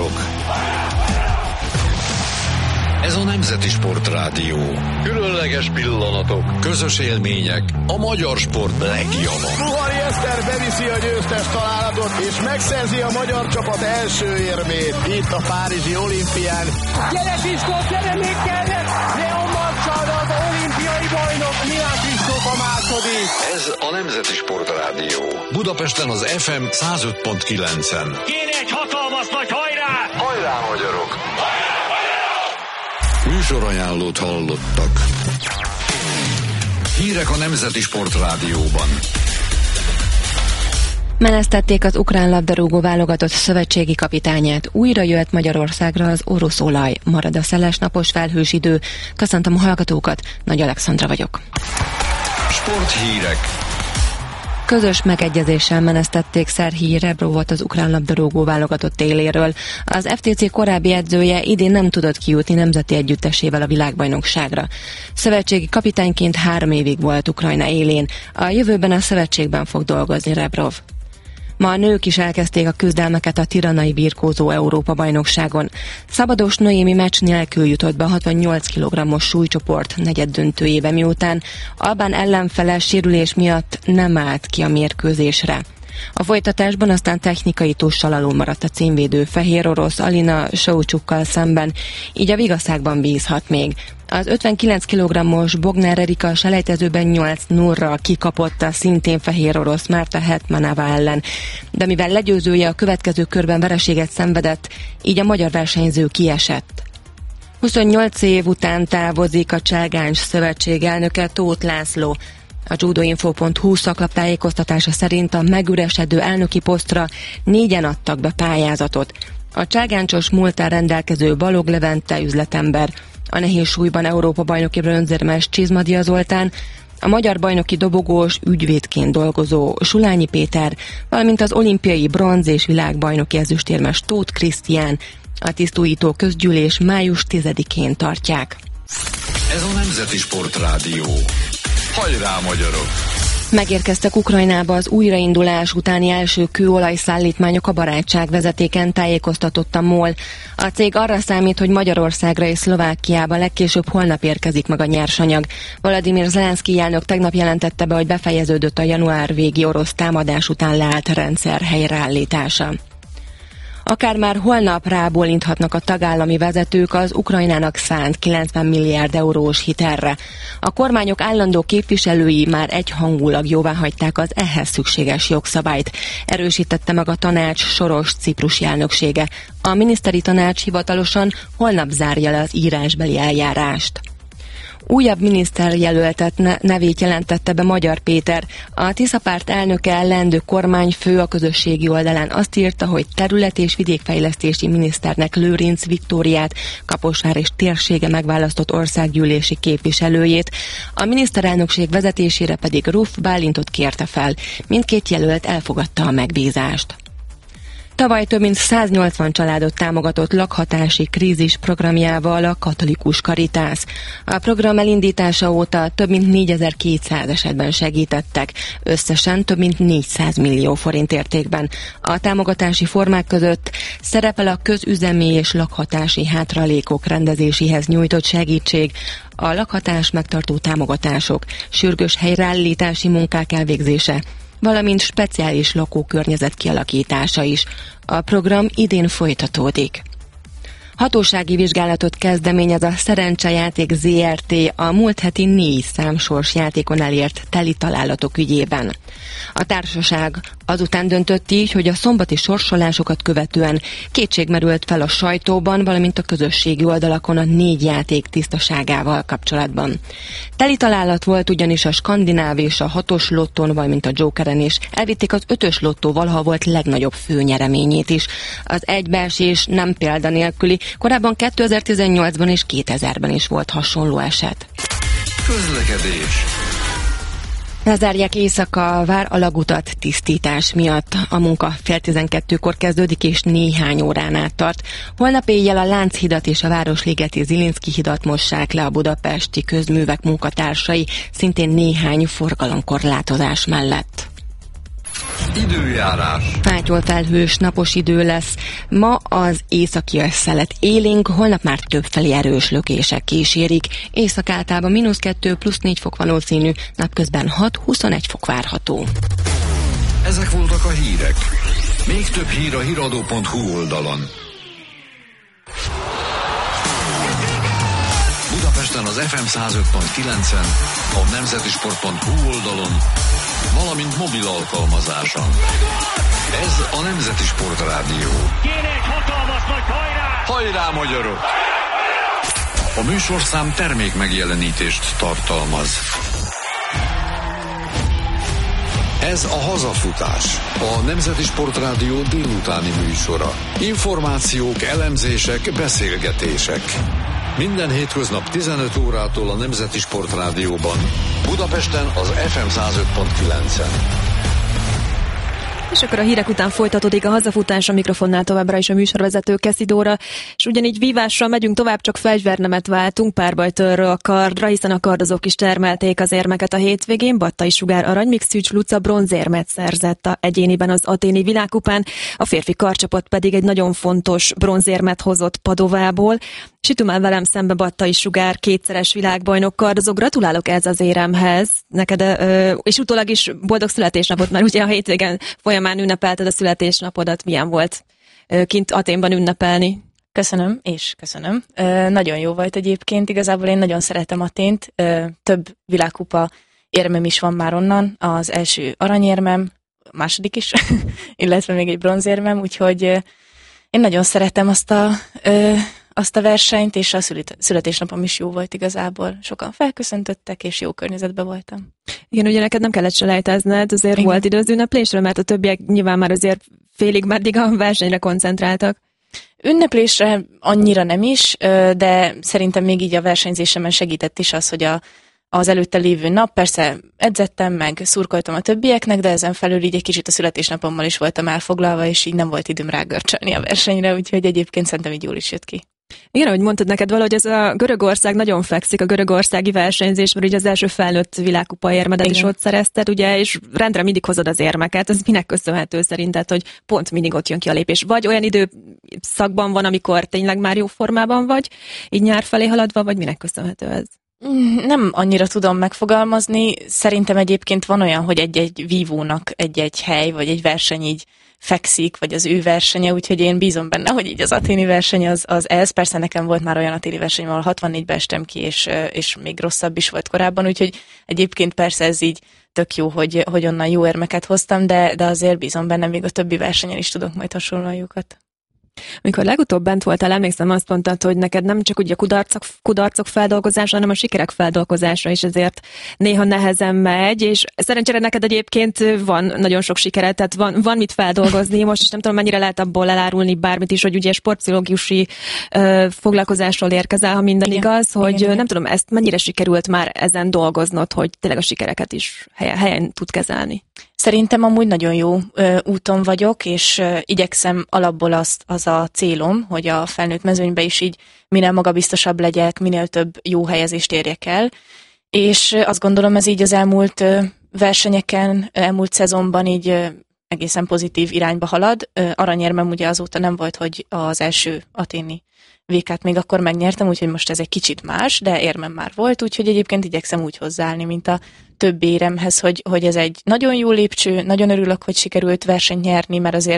Ez a Nemzeti Sportrádió. Különleges pillanatok, közös élmények, a magyar sport legjava. Ruhari Eszter beviszi a győztes találatot, és megszerzi a magyar csapat első érmét itt a Párizsi olimpián. Gyere Kristóf, gyere még kellett! Leon Marcsal, az olimpiai bajnok, Milán Kristóf a második. Ez a Nemzeti Sportrádió. Budapesten az FM 105.9-en. Kéne egy hatalmas nagy hajrá! Hajrá, magyarok! Műsorajánlót hallottak. Hírek a Nemzeti Sportrádióban. Menesztették az ukrán labdarúgó válogatott szövetségi kapitányát. Újra jöhet Magyarországra az orosz olaj. Marad a szeles napos felhős idő. Köszöntöm a hallgatókat, Nagy Alexandra vagyok. Sporthírek. Közös megegyezéssel menesztették Szerhij Rebrovot az ukrán labdarúgó válogatott éléről. Az FTC korábbi edzője idén nem tudott kijutni nemzeti együttesével a világbajnokságra. Szövetségi kapitányként 3 évig volt Ukrajna élén. A jövőben a szövetségben fog dolgozni Rebrov. Ma a nők is elkezdték a küzdelmeket a tiranai birkózó Európa-bajnokságon. Szabados Noémi meccs nélkül jutott be a 68 kg-os súlycsoport negyeddöntőjébe, miután albán ellenfele sérülés miatt nem állt ki a mérkőzésre. A folytatásban aztán technikai tussal alul maradt a címvédő fehér orosz Alina Saucsukkal szemben, így a vigaszákban bízhat még. Az 59 kg-os Bognár Erika selejtezőben 8-0-ra kikapott a szintén fehér orosz Márta Hetmanova ellen, de mivel legyőzője a következő körben vereséget szenvedett, így a magyar versenyző kiesett. 28 év után távozik a Cselgáncs szövetség elnöke, Tóth László. A judoinfo.hu szaklap tájékoztatása szerint a megüresedő elnöki posztra 4-en adtak be pályázatot. A cselgáncsos múlttal rendelkező Balog Levente üzletember, a nehéz súlyban Európa-bajnoki bronzérmes Csizmadia Zoltán, a magyar bajnoki dobogós ügyvédként dolgozó Sulányi Péter, valamint az olimpiai bronz és világbajnoki ezüstérmes Tóth Krisztián. A tisztújító közgyűlés május 10-én tartják. Ez a Nemzeti Sportrádió. Hajrá, magyarok! Megérkeztek Ukrajnába az újraindulás utáni első kőolajszállítmányok a Barátság vezetéken, tájékoztatott a MOL. A cég arra számít, hogy Magyarországra és Szlovákiába legkésőbb holnap érkezik meg a nyersanyag. Volodymyr Zelenszkij elnök tegnap jelentette be, hogy befejeződött a január végi orosz támadás után leállt rendszer helyreállítása. Akár már holnap rábólinthatnak a tagállami vezetők az Ukrajnának szánt 90 milliárd eurós hitelre. A kormányok állandó képviselői már egyhangulag jóváhagyták az ehhez szükséges jogszabályt, erősítette meg a tanács soros ciprusi elnöksége. A miniszteri tanács hivatalosan holnap zárja le az írásbeli eljárást. Újabb miniszterjelöltet nevét jelentette be Magyar Péter. A Tisza párt elnöke, leendő kormányfő a közösségi oldalán azt írta, hogy terület- és vidékfejlesztési miniszternek Lőrinc Viktóriát, Kaposvár és térsége megválasztott országgyűlési képviselőjét, a miniszterelnökség vezetésére pedig Ruff Bálintot kérte fel. Mindkét jelölt elfogadta a megbízást. Tavaly több mint 180 családot támogatott lakhatási krízis programjával a Katolikus Karitász. A program elindítása óta több mint 4200 esetben segítettek, összesen több mint 400 millió forint értékben. A támogatási formák között szerepel a közüzemi és lakhatási hátralékok rendezéséhez nyújtott segítség, a lakhatás megtartó támogatások, sürgős helyreállítási munkák elvégzése, valamint speciális lakókörnyezet kialakítása is. A program idén folytatódik. Hatósági vizsgálatot kezdeményez a Szerencsejáték ZRT a múlt heti 4 számsors játékon elért teli találatok ügyében. A társaság azután döntött így, hogy a szombati sorsolásokat követően kétség merült fel a sajtóban, valamint a közösségi oldalakon a 4 játék tisztaságával kapcsolatban. Teli találat volt ugyanis a skandináv és a 6-os lottón, valamint a Jokeren is. Elvitték az 5-ös lottó valaha volt legnagyobb főnyereményét is. Az egybeesés nem példa nélküli, korábban 2018-ban és 2000-ben is volt hasonló eset. Közlekedés. Lezárják éjszaka Vár alagutat tisztítás miatt. A munka 11:30-kor kezdődik és néhány órán át tart. Holnap éjjel a Lánchidat és a Városligeti Zilinszky hidat mossák le a budapesti közművek munkatársai, szintén néhány forgalomkorlátozás mellett. Időjárás. Fátyol felhős, napos idő lesz. Ma az északi szelet élénk, holnap már többfelé erős lökések kísérik. Észak általában -2 +4 fok valószínű, napközben 6-21 fok várható. Ezek voltak a hírek. Még több hír a hiradó.hu oldalon. Budapesten az FM 105.9-en, a nemzetisport.hu oldalon, valamint mobil alkalmazáson. Ez a Nemzeti Sport Rádió. Kéne egy hatalmas nagy hajrá! Hajrá, magyarok! A műsorszám termék megjelenítést tartalmaz. Ez a Hazafutás, a Nemzeti Sport Rádió délutáni műsora. Információk, elemzések, beszélgetések. Minden hétköznap 15 órától a Nemzeti Sport Rádióban, Budapesten az FM 105.9-en. És akkor a hírek után folytatódik a hazafutás, a mikrofonnál továbbra is a műsorvezető Keszi Dóra, és ugyanígy vívással megyünk tovább, csak fegyvernemet váltunk párbajtőrről a kardra, hiszen a kardozók is termelték az érmeket a hétvégén. Battai Sugár arany, míg Szűcs Luca bronzérmet szerzett a egyéniben az aténi világkupán, a férfi karcsapat pedig egy nagyon fontos bronzérmet hozott Padovából. És itt már velem szembe Battai Sugár, 2-szeres világbajnok kardozó. Gratulálok ez az éremhez neked, és utólag is boldog születésnapot, mert ugye a hétvégen folyamán ünnepelted a születésnapodat. Milyen volt kint Athénban ünnepelni? Köszönöm, és köszönöm. Nagyon jó volt egyébként, igazából én nagyon szeretem Athént, több világkupa érmem is van már onnan, az első aranyérmem, a második is, illetve még egy bronzérmem, úgyhogy én nagyon szeretem azt a versenyt, és a születésnapom is jó volt igazából. Sokan felköszöntöttek, és jó környezetben voltam. Igen, ugye neked nem kellett selejtezned, azért igen. Volt idő az ünneplésre, mert a többiek nyilván már azért félig meddig a versenyre koncentráltak. Ünneplésre annyira nem is, de szerintem még így a versenyzésemen segített is az, hogy az előtte lévő nap, persze edzettem, meg szurkoltam a többieknek, de ezen felül így egy kicsit a születésnapommal is voltam elfoglalva, és így nem volt időm rágörcsölni a versenyre, úgyhogy egyébként szerintem így jól is jött ki. Igen, ahogy mondtad neked valahogy ez a Görögország nagyon fekszik, a görögországi versenyzés, mert ugye az első felnőtt világkupa érmedet is ott szerezted, ugye, és rendre mindig hozod az érmeket. Ez minek köszönhető szerinted, hogy pont mindig ott jön ki a lépés? Vagy olyan időszakban van, amikor tényleg már jó formában vagy, így nyár felé haladva, vagy minek köszönhető ez? Nem annyira tudom megfogalmazni. Szerintem egyébként van olyan, hogy egy-egy vívónak egy-egy hely, vagy egy verseny így fekszik, vagy az ő versenye, úgyhogy én bízom benne, hogy így az aténi verseny az ez. Persze nekem volt már olyan aténi verseny, ahol 64-ben estem ki, és még rosszabb is volt korábban, úgyhogy egyébként persze ez így tök jó, hogy onnan jó érmeket hoztam, de azért bízom benne, még a többi versenyen is tudok majd hasonlójukat. Amikor legutóbb bent voltál, emlékszem, azt mondtad, hogy neked nem csak ugye a kudarcok feldolgozása, hanem a sikerek feldolgozása is ezért néha nehezen megy, és szerencsére neked egyébként van nagyon sok sikered, tehát van mit feldolgozni. Most is nem tudom, mennyire lehet abból elárulni bármit is, hogy ugye sportpszichológusi foglalkozásról érkezel, ha minden igen, igaz, hogy igen. Nem tudom, ezt mennyire sikerült már ezen dolgoznod, hogy tényleg a sikereket is helyen tud kezelni. Szerintem amúgy nagyon jó úton vagyok, és igyekszem alapból az a célom, hogy a felnőtt mezőnybe is így minél magabiztosabb legyek, minél több jó helyezést érjek el, és azt gondolom ez így az elmúlt versenyeken, elmúlt szezonban így egészen pozitív irányba halad. Aranyérmem ugye azóta nem volt, hogy az első aténi VK-t még akkor megnyertem, úgyhogy most ez egy kicsit más, de érmem már volt, úgyhogy egyébként igyekszem úgy hozzáállni, mint a több éremhez, hogy ez egy nagyon jó lépcső, nagyon örülök, hogy sikerült versenyt nyerni, mert azért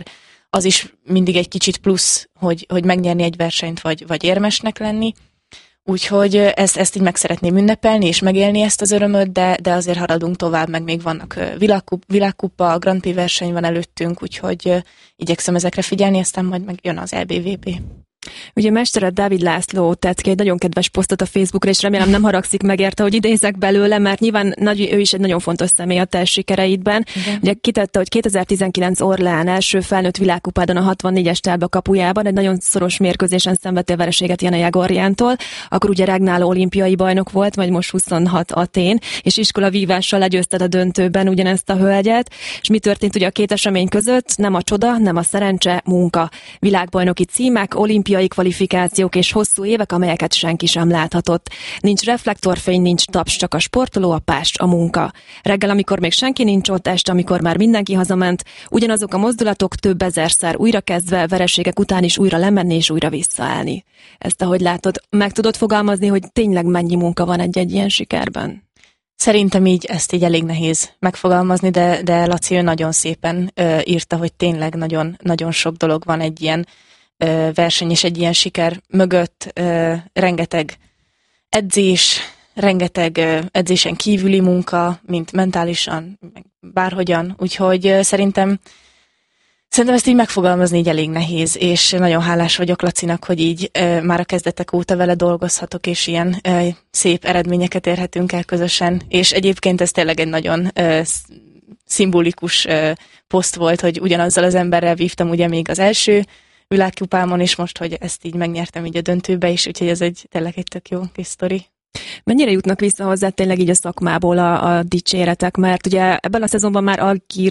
az is mindig egy kicsit plusz, hogy megnyerni egy versenyt, vagy érmesnek lenni. Úgyhogy ezt így meg szeretném ünnepelni, és megélni ezt az örömöt, de azért haradunk tovább, meg még vannak világkupa, Grand Prix verseny van előttünk, úgyhogy igyekszem ezekre figyelni, aztán majd meg jön az EBVP. Ugye mestered Dávid László tett ki egy nagyon kedves posztot a Facebookra, és remélem nem haragszik meg érte, hogy idézek belőle, mert nyilván ő is egy nagyon fontos személy a te sikereidben. Igen. Ugye kitette, hogy 2019 Orleán első felnőtt világkupádon a 64-es tálba kapujában egy nagyon szoros mérkőzésen szenvedtél vereséget Jana Jagorjántól, akkor ugye regnáló olimpiai bajnok volt, vagy most 26 Atén, és iskolavívással legyőzted a döntőben ugyanezt a hölgyet. És mi történt ugye a két esemény között? Nem a csoda, nem a szerencse, munka. Világbajnoki címek, olimpiai kvalifikációk és hosszú évek, amelyeket senki sem láthatott. Nincs reflektorfény, nincs taps, csak a sportoló, a pást, a munka. Reggel, amikor még senki nincs ott, este, amikor már mindenki hazament, ugyanazok a mozdulatok több ezerszer újrakezdve, vereségek után is újra lemenni és újra visszaállni. Ezt ahogy látod, meg tudod fogalmazni, hogy tényleg mennyi munka van egy ilyen sikerben? Szerintem ezt így elég nehéz megfogalmazni, de Laci ő nagyon szépen írta, hogy tényleg nagyon, nagyon sok dolog van egy ilyen verseny és egy ilyen siker mögött, rengeteg edzés, rengeteg edzésen kívüli munka, mint mentálisan, bárhogyan, úgyhogy szerintem ezt így megfogalmazni így elég nehéz, és nagyon hálás vagyok Lacinak, hogy így már a kezdetek óta vele dolgozhatok, és ilyen szép eredményeket érhetünk el közösen, és egyébként ez tényleg egy nagyon szimbolikus poszt volt, hogy ugyanazzal az emberrel vívtam ugye még az első világkupámon, és most, hogy ezt így megnyertem így a döntőbe is, úgyhogy ez tényleg egy tök jó kis sztori. Mennyire jutnak vissza hozzá tényleg így a szakmából a dicséretek, mert ugye ebben a szezonban már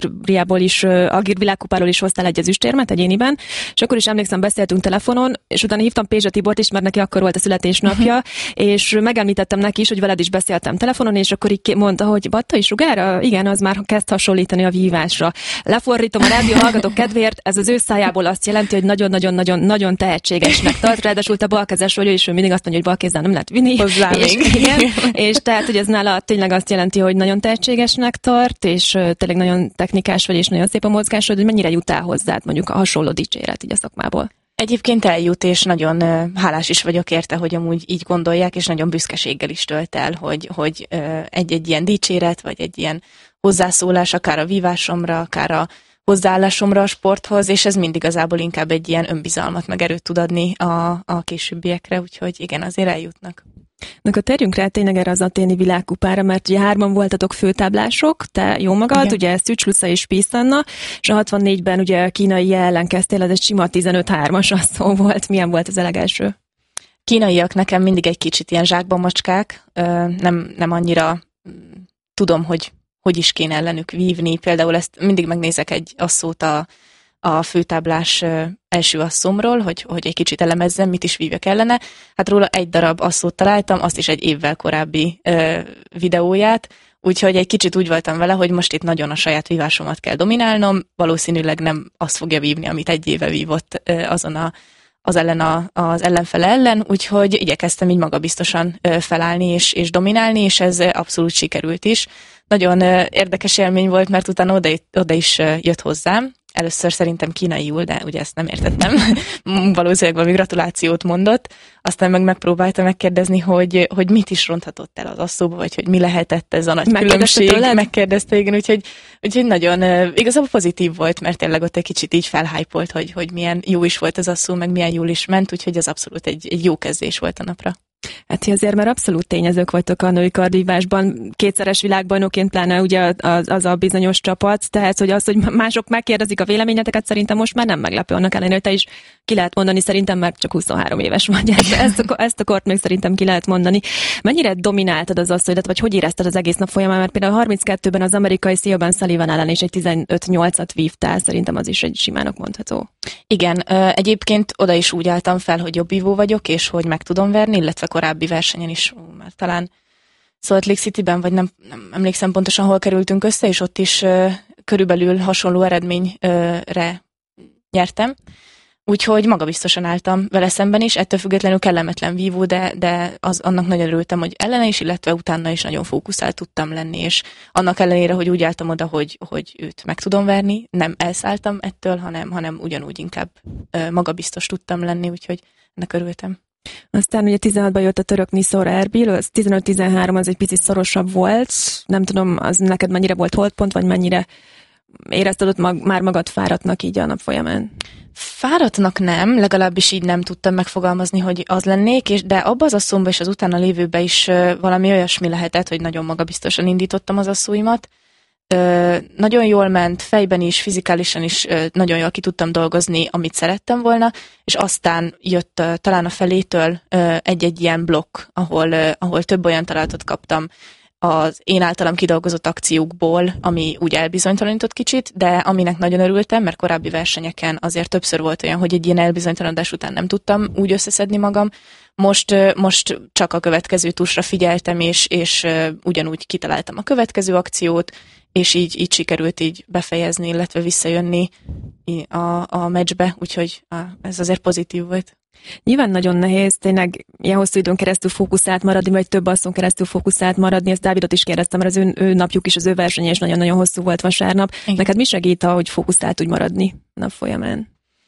Algír világkupáról is hoztál egy ezüstérmet egyéniben, és akkor is emlékszem, beszéltünk telefonon, és utána hívtam Pézsa Tibort is, mert neki akkor volt a születésnapja, és megemlítettem neki is, hogy veled is beszéltem telefonon, és akkor így mondta, hogy Batta is Sugára? Igen, az már kezd hasonlítani a vívásra. Lefordítom a rádió hallgatók kedvéért, ez az ő szájából azt jelenti, hogy nagyon-nagyon-nagyon tehetségesnek tart, ráadásul te balkezes vagy, és ő mindig azt mondja, hogy balkézzel nem lehet vinni. Igen, és tehát, hogy ez nála tényleg azt jelenti, hogy nagyon tehetségesnek tart, és tényleg nagyon technikás vagy, és nagyon szép a mozgásod, hogy mennyire jut el hozzád mondjuk a hasonló dicséret így a szakmából. Egyébként eljut, és nagyon hálás is vagyok érte, hogy amúgy így gondolják, és nagyon büszkeséggel is tölt el, hogy egy ilyen dicséret, vagy egy ilyen hozzászólás, akár a vívásomra, akár a hozzáállásomra a sporthoz, és ez mind igazából inkább egy ilyen önbizalmat, meg erőt tud adni a későbbiekre, úgyhogy igen, azért eljutnak. Na, akkor térjünk rá tényleg erre az aténi világkupára, mert ugye 3 voltatok főtáblások, te jó magad, igen. Ugye Szűcs és Piszanna, és a 64-ben ugye a kínai ellen kezdtél, az egy sima 15-3-as asszó volt. Milyen volt az a legelső? Kínaiak nekem mindig egy kicsit ilyen zsákba macskák, nem annyira tudom, hogy is kéne ellenük vívni. Például ezt mindig megnézek egy asszót a főtáblás első asszomról, hogy egy kicsit elemezzem, mit is vívjak ellene. Hát róla egy darab asszót találtam, azt is egy évvel korábbi videóját, úgyhogy egy kicsit úgy voltam vele, hogy most itt nagyon a saját vívásomat kell dominálnom, valószínűleg nem azt fogja vívni, amit egy éve vívott az ellenfele ellen, úgyhogy igyekeztem így magabiztosan felállni és dominálni, és ez abszolút sikerült is. Nagyon érdekes élmény volt, mert utána oda is jött hozzám. Először szerintem kínaiul, de ugye ezt nem értettem. Valószínűleg valami gratulációt mondott. Aztán megpróbálta megkérdezni, hogy mit is ronthatott el az asszóba, vagy hogy mi lehetett ez a nagy különbség. Megkérdezte, igen, úgyhogy nagyon igazából pozitív volt, mert tényleg ott egy kicsit így felhypolt, hogy milyen jó is volt az asszó, meg milyen jól is ment, úgyhogy ez abszolút egy jó kezdés volt a napra. Hát azért már abszolút tényezők vagytok a női kardvívásban, 2-szeres világbajnokként, pláne ugye az a bizonyos csapat, tehát hogy mások megkérdezik a véleményeteket, szerintem most már nem meglepő, annak ellenére, hogy te is ki lehet mondani, szerintem már csak 23 éves vagy. Ezt a kort még szerintem ki lehet mondani. Mennyire domináltad az asszonyodat, vagy hogy érezted az egész nap folyamán, mert például 32-ben az amerikai Siobhan Sullivan ellen is egy 15-8-at vívtál, szerintem az is egy simának mondható. Igen, egyébként oda is úgy álltam fel, hogy jobbívó vagyok, és hogy meg tudom verni, illetve korábbi versenyen is, már talán Salt Lake Cityben, vagy nem emlékszem pontosan, hol kerültünk össze, és ott is körülbelül hasonló eredményre nyertem. Úgyhogy magabiztosan álltam vele szemben is, ettől függetlenül kellemetlen vívó, de annak nagyon örültem, hogy ellene is, illetve utána is nagyon fókuszált tudtam lenni, és annak ellenére, hogy úgy álltam oda, hogy őt meg tudom verni, nem elszálltam ettől, hanem ugyanúgy inkább magabiztos tudtam lenni, úgyhogy ennek örültem. Aztán ugye 16-ban jött a török Niszor Erbil, az 15-13 az egy picit szorosabb volt, nem tudom, az neked mennyire volt holdpont, vagy mennyire érezted ott már magad fáradtnak így a nap folyamán? Fáradtnak nem, legalábbis így nem tudtam megfogalmazni, hogy az lennék, de abban az asszómban és az utána lévőben is valami olyasmi lehetett, hogy nagyon magabiztosan indítottam az asszóimat. Nagyon jól ment, fejben is, fizikálisan is nagyon jól ki tudtam dolgozni, amit szerettem volna, és aztán jött talán a felétől egy-egy ilyen blokk, ahol több olyan találatot kaptam az én általam kidolgozott akciókból, ami úgy elbizonytalanított kicsit, de aminek nagyon örültem, mert korábbi versenyeken azért többször volt olyan, hogy egy ilyen elbizonytalanodás után nem tudtam úgy összeszedni magam. Most csak a következő tusra figyeltem, és ugyanúgy kitaláltam a következő akciót, és így sikerült így befejezni, illetve visszajönni a meccsbe, úgyhogy ez azért pozitív volt. Nyilván nagyon nehéz tényleg ilyen hosszú időn keresztül fókuszált maradni, vagy több asszon keresztül fókuszált maradni. Ezt Dávidot is kérdeztem, mert az ő napjuk is, az ő versenye is nagyon-nagyon hosszú volt vasárnap. Igen. Neked mi segít, hogy fókuszált úgy maradni nap folyamán?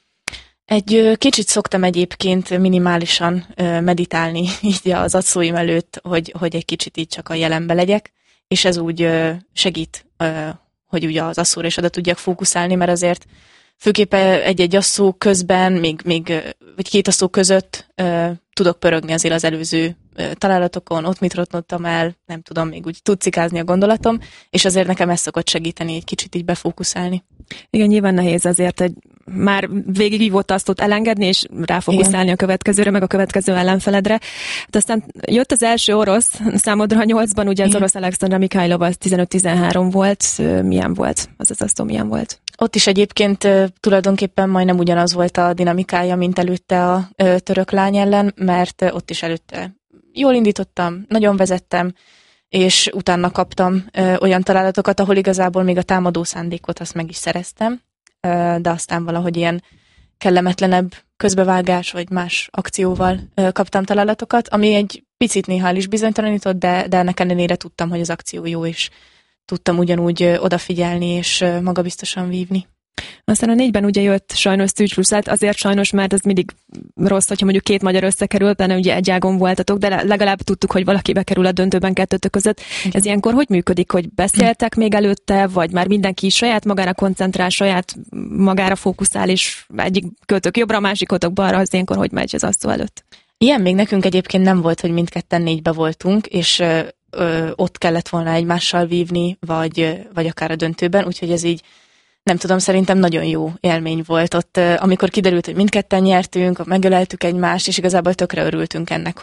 Egy kicsit szoktam egyébként minimálisan meditálni így az asszóim előtt, hogy egy kicsit így csak a jelenbe legyek, és ez úgy segít, hogy ugye az asszóra is oda tudjak fókuszálni, mert azért főképp egy asszó közben, vagy két asszó között tudok pörögni azért az előző találatokon, ott mit rotnottam el, nem tudom, még úgy cikázni a gondolatom, és azért nekem ez szokott segíteni egy kicsit így befókuszálni. Igen, nyilván nehéz azért, hogy már végigvívott azt ott elengedni, és ráfókuszálni a következőre, meg a következő ellenfeledre. Hát aztán jött az első orosz, számodra a 8-ban, ugye az orosz Alexandra Mikhailova, az 15-13 volt. Milyen volt? Az asztó milyen volt? Ott is egyébként tulajdonképpen majdnem ugyanaz volt a dinamikája, mint előtte a török lány ellen, mert ott is előtte jól indítottam, nagyon vezettem, és utána kaptam olyan találatokat, ahol igazából még a támadó szándékot azt meg is szereztem, de aztán valahogy ilyen kellemetlenebb közbevágás vagy más akcióval kaptam találatokat, ami egy picit néha el is bizonytalanított, de ennek ellenére tudtam, hogy az akció jó, és tudtam ugyanúgy odafigyelni és magabiztosan vívni. Aztán a 4-ben ugye jött sajnos Szűcs Ruszát, azért sajnos, mert az mindig rossz, hogyha mondjuk két magyar összekerül, benne ugye egy ágon voltatok, de legalább tudtuk, hogy valaki bekerül a döntőben kettőtök között. Ez ilyenkor hogy működik, hogy beszéltek még előtte, vagy már mindenki saját magára koncentrál, saját magára fókuszál, és egyik kötök jobbra, a másikotok balra, az ilyenkor hogy megy az asztó előtt? Ilyen még nekünk egyébként nem volt, hogy mindketten 4-be voltunk, és ott kellett volna egymással vívni, vagy akár a döntőben, úgyhogy ez így nem tudom, szerintem nagyon jó élmény volt ott, amikor kiderült, hogy mindketten nyertünk, megöleltük egymást, és igazából tökre örültünk ennek,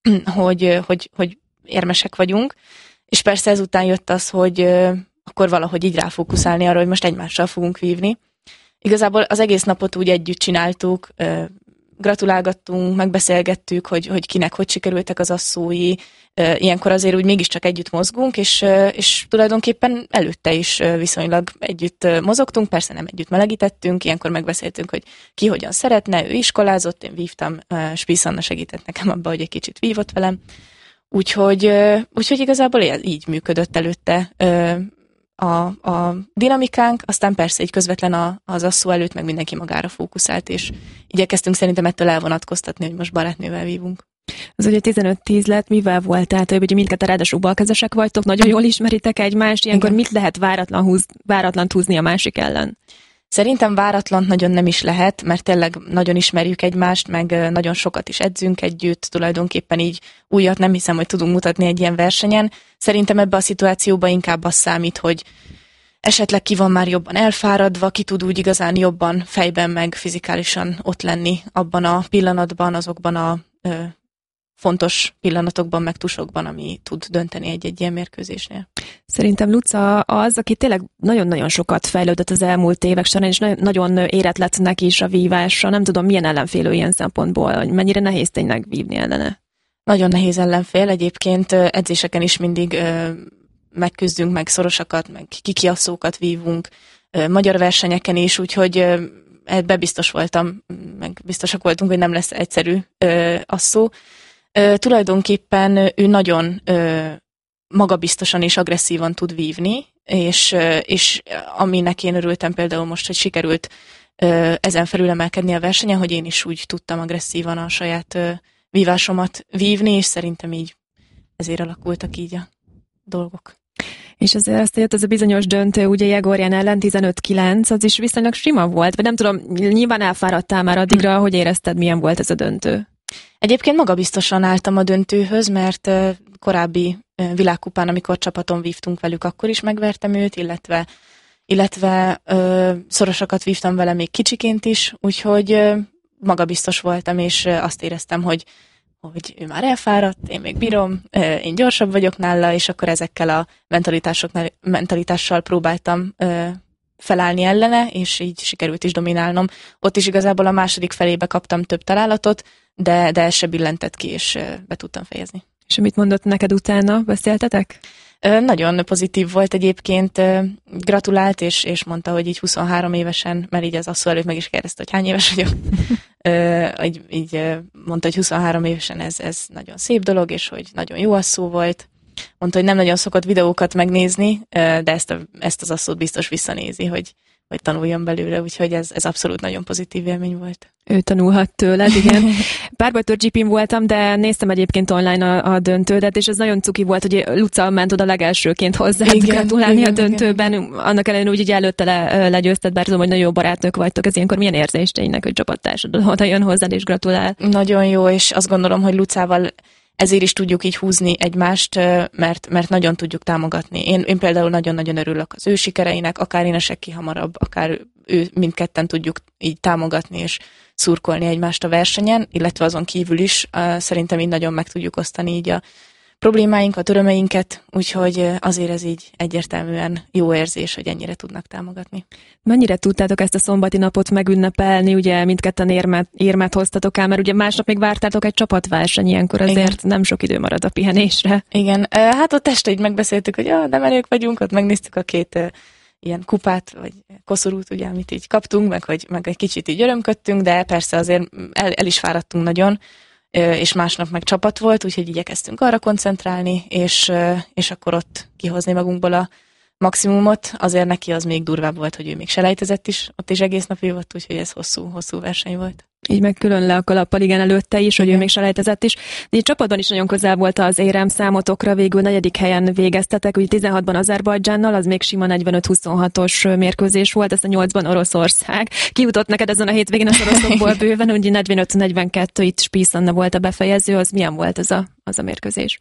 hogy érmesek vagyunk, és persze ezután jött az, hogy akkor valahogy így ráfókuszálni arra, hogy most egymással fogunk vívni. Igazából az egész napot úgy együtt csináltuk, gratulálgattunk, megbeszélgettük, hogy kinek hogy sikerültek az asszói. Ilyenkor azért úgy mégiscsak együtt mozgunk, és tulajdonképpen előtte is viszonylag együtt mozogtunk, persze nem együtt melegítettünk, ilyenkor megbeszéltünk, hogy ki hogyan szeretne, ő iskolázott, én vívtam, Spisz Anna segített nekem abba, hogy egy kicsit vívott velem. Úgyhogy igazából így működött előtte a dinamikánk, aztán persze így közvetlen az asszó előtt meg mindenki magára fókuszált, és igyekeztünk szerintem ettől elvonatkoztatni, hogy most barátnővel vívunk. Az ugye 15-10 lett, mivel volt? Tehát, hogy ugye mindketten ráadásul balkezesek vagytok, nagyon jól ismeritek egymást, ilyenkor mit lehet váratlant húzni a másik ellen? Szerintem váratlant nagyon nem is lehet, mert tényleg nagyon ismerjük egymást, meg nagyon sokat is edzünk együtt, tulajdonképpen így újat nem hiszem, hogy tudunk mutatni egy ilyen versenyen. Szerintem ebben a szituációban inkább az számít, hogy esetleg ki van már jobban elfáradva, ki tud úgy igazán jobban fejben meg fizikálisan ott lenni abban a pillanatban, azokban a fontos pillanatokban, meg tusokban, ami tud dönteni egy ilyen mérkőzésnél. Szerintem Luca az, aki tényleg nagyon-nagyon sokat fejlődött az elmúlt évek során, és nagyon érett lett neki is a vívásra. Nem tudom, milyen ellenfél ilyen szempontból, hogy mennyire nehéz tényleg vívni ellene. Nagyon nehéz ellenfél, egyébként edzéseken is mindig megküzdünk, meg szorosakat, meg kikiasszókat vívunk, magyar versenyeken is, úgyhogy ebbe biztos voltam, meg biztosak voltunk, hogy nem lesz egyszerű a szó. Tulajdonképpen ő nagyon magabiztosan és agresszívan tud vívni, és aminek én örültem például most, hogy sikerült ezen felül emelkedni a versenyen, hogy én is úgy tudtam agresszívan a saját vívásomat vívni, és szerintem így ezért alakultak így a dolgok. És azért azt jött az a bizonyos döntő, ugye Jegorjan ellen 15-9, az is viszonylag sima volt, vagy nem tudom, nyilván elfáradtál már addigra, hogy érezted, milyen volt ez a döntő? Egyébként magabiztosan álltam a döntőhöz, mert korábbi világkupán, amikor csapaton vívtunk velük, akkor is megvertem őt, illetve szorosakat vívtam vele még kicsiként is, úgyhogy magabiztos voltam, és azt éreztem, hogy ő már elfáradt, én még bírom, én gyorsabb vagyok nála, és akkor ezekkel a mentalitással próbáltam felállni ellene, és így sikerült is dominálnom. Ott is igazából a második felébe kaptam több találatot, de ez se billentett ki, és be tudtam fejezni. És mit mondott neked utána? Beszéltetek? Nagyon pozitív volt egyébként, gratulált, és mondta, hogy így 23 évesen, mert így az asszó előtt meg is kérdezte, hogy hány éves vagyok. Így mondta, hogy 23 évesen ez nagyon szép dolog, és hogy nagyon jó asszó volt. Mondta, hogy nem nagyon szokott videókat megnézni, de ezt az asszót biztos visszanézi, hogy tanuljon belőle, úgyhogy ez abszolút nagyon pozitív élmény volt. Ő tanulhat tőled, igen. Párbajtőr GP-n voltam, de néztem egyébként online a döntődet, és ez nagyon cuki volt, hogy Luca ment oda legelsőként hozzá gratulálni a döntőben. Igen. Annak ellenére úgy, hogy előtte legyőzted, bár tudom, hogy nagyon jó barátnők vagytok, ez ilyenkor milyen érzés tényleg, hogy csapattársad oda jön hozzád és gratulál? Nagyon jó, és azt gondolom, hogy Lucával ezért is tudjuk így húzni egymást, mert nagyon tudjuk támogatni. Én például nagyon-nagyon örülök az ő sikereinek, akár én esek ki hamarabb, akár ő, mindketten tudjuk így támogatni és szurkolni egymást a versenyen, illetve azon kívül is szerintem így nagyon meg tudjuk osztani így a problémáinkat, örömeinket, úgyhogy azért ez így egyértelműen jó érzés, hogy ennyire tudnak támogatni. Mennyire tudtátok ezt a szombati napot megünnepelni, ugye mindketten érmet hoztatok el, mert ugye másnap még vártátok egy csapatverseny, ilyenkor azért nem sok idő marad a pihenésre. Igen, hát ott este így megbeszéltük, hogy nem elég vagyunk, ott megnéztük a két ilyen kupát, vagy koszorút, ugye, amit így kaptunk, meg egy kicsit így örömködtünk, de persze azért el is fáradtunk nagyon, és másnap meg csapat volt, úgyhogy igyekeztünk arra koncentrálni, és akkor ott kihozni magunkból a maximumot. Azért neki az még durvább volt, hogy ő még selejtezett is, ott is egész nap jött, úgyhogy ez hosszú verseny volt. Így meg külön le a kalappal, igen, előtte is, hogy ő még selejtezett is. De így csapatban is nagyon közel volt az érem számotokra, végül 4. helyen végeztetek, ugye 16-ban Azerbajdzsánnal, az még sima 45-26-os mérkőzés volt, ezt a 8-ban Oroszország. Kijutott neked ezen a hétvégén az oroszokból bőven, ugye 45-42, itt Spies Anna volt a befejező, az milyen volt az a mérkőzés?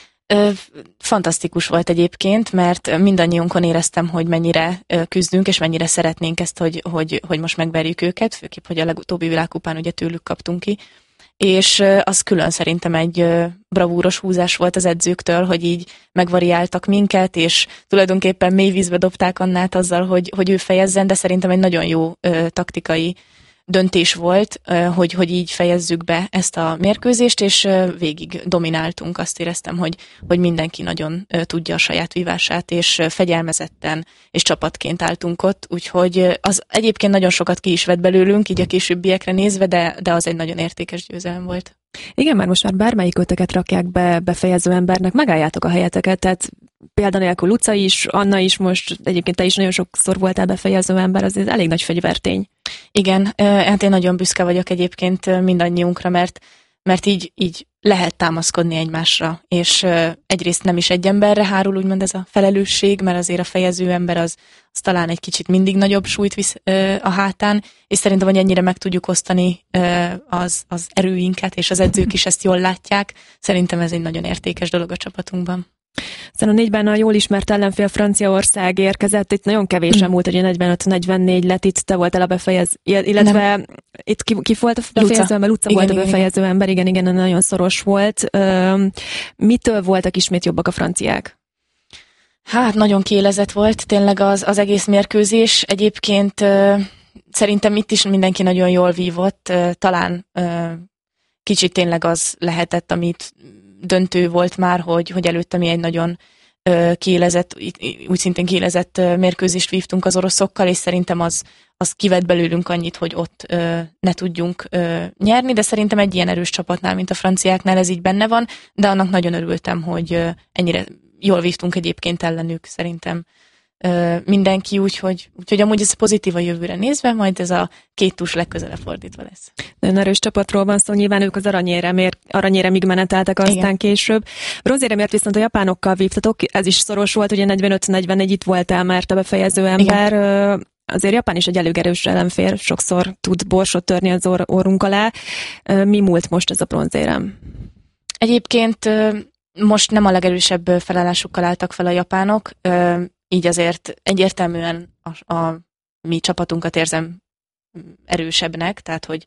Fantasztikus volt egyébként, mert mindannyiunkon éreztem, hogy mennyire küzdünk, és mennyire szeretnénk ezt, hogy most megverjük őket, főképp, hogy a legutóbbi világkupán ugye tőlük kaptunk ki. És az külön szerintem egy bravúros húzás volt az edzőktől, hogy így megvariáltak minket, és tulajdonképpen mély vízbe dobták Annát azzal, hogy ő fejezzen, de szerintem egy nagyon jó taktikai döntés volt, hogy így fejezzük be ezt a mérkőzést, és végig domináltunk. Azt éreztem, hogy mindenki nagyon tudja a saját vívását, és fegyelmezetten és csapatként álltunk ott, úgyhogy az egyébként nagyon sokat ki is vett belőlünk, így a későbbiekre nézve, de az egy nagyon értékes győzelem volt. Igen, már bármelyik ötöket rakják be befejező embernek, megálljátok a helyeteket, tehát példanélkül Luca is, Anna is, most egyébként te is nagyon sokszor voltál befejező ember, az elég nagy fegyvertény. Igen, hát én nagyon büszke vagyok egyébként mindannyiunkra, mert így lehet támaszkodni egymásra, és egyrészt nem is egy emberre hárul úgymond ez a felelősség, mert azért a fejező ember az talán egy kicsit mindig nagyobb súlyt visz a hátán, és szerintem, hogy ennyire meg tudjuk osztani az erőinket, és az edzők is ezt jól látják. Szerintem ez egy nagyon értékes dolog a csapatunkban. Aztán a 4-ben a jól ismert ellenfél Franciaország érkezett, itt nagyon kevésen múlt, hogy a 45-44 lett, itt te voltál a befejező, illetve nem. Itt ki volt a befejező ember? Luca volt a befejező ember, igen, nagyon szoros volt. Mitől voltak ismét jobbak a franciák? Hát nagyon kiélezett volt tényleg az egész mérkőzés. Egyébként szerintem itt is mindenki nagyon jól vívott, talán kicsit tényleg az lehetett, amit döntő volt már, hogy előtte mi egy nagyon úgy szintén kiélezett mérkőzést vívtunk az oroszokkal, és szerintem az kivett belőlünk annyit, hogy ott ne tudjunk nyerni, de szerintem egy ilyen erős csapatnál, mint a franciáknál ez így benne van, de annak nagyon örültem, hogy ennyire jól vívtunk egyébként ellenük, szerintem mindenki, úgyhogy amúgy ez pozitív a jövőre nézve, majd ez a két túls legközelebb fordítva lesz. Nagyon erős csapatról van szó, nyilván ők az aranyéremig meneteltek aztán igen. Később. Bronzéremért viszont a japánokkal vívtatok, ez is szoros volt, ugye 45-44 itt voltál már te befejező ember. Igen. Azért Japán is egy elég erős ellenfél, sokszor tud borsot törni az orrunk alá. Mi múlt most ez a bronzérem? Egyébként most nem a legerősebb felállásukkal álltak fel a japánok, így azért egyértelműen a mi csapatunkat érzem erősebbnek, tehát hogy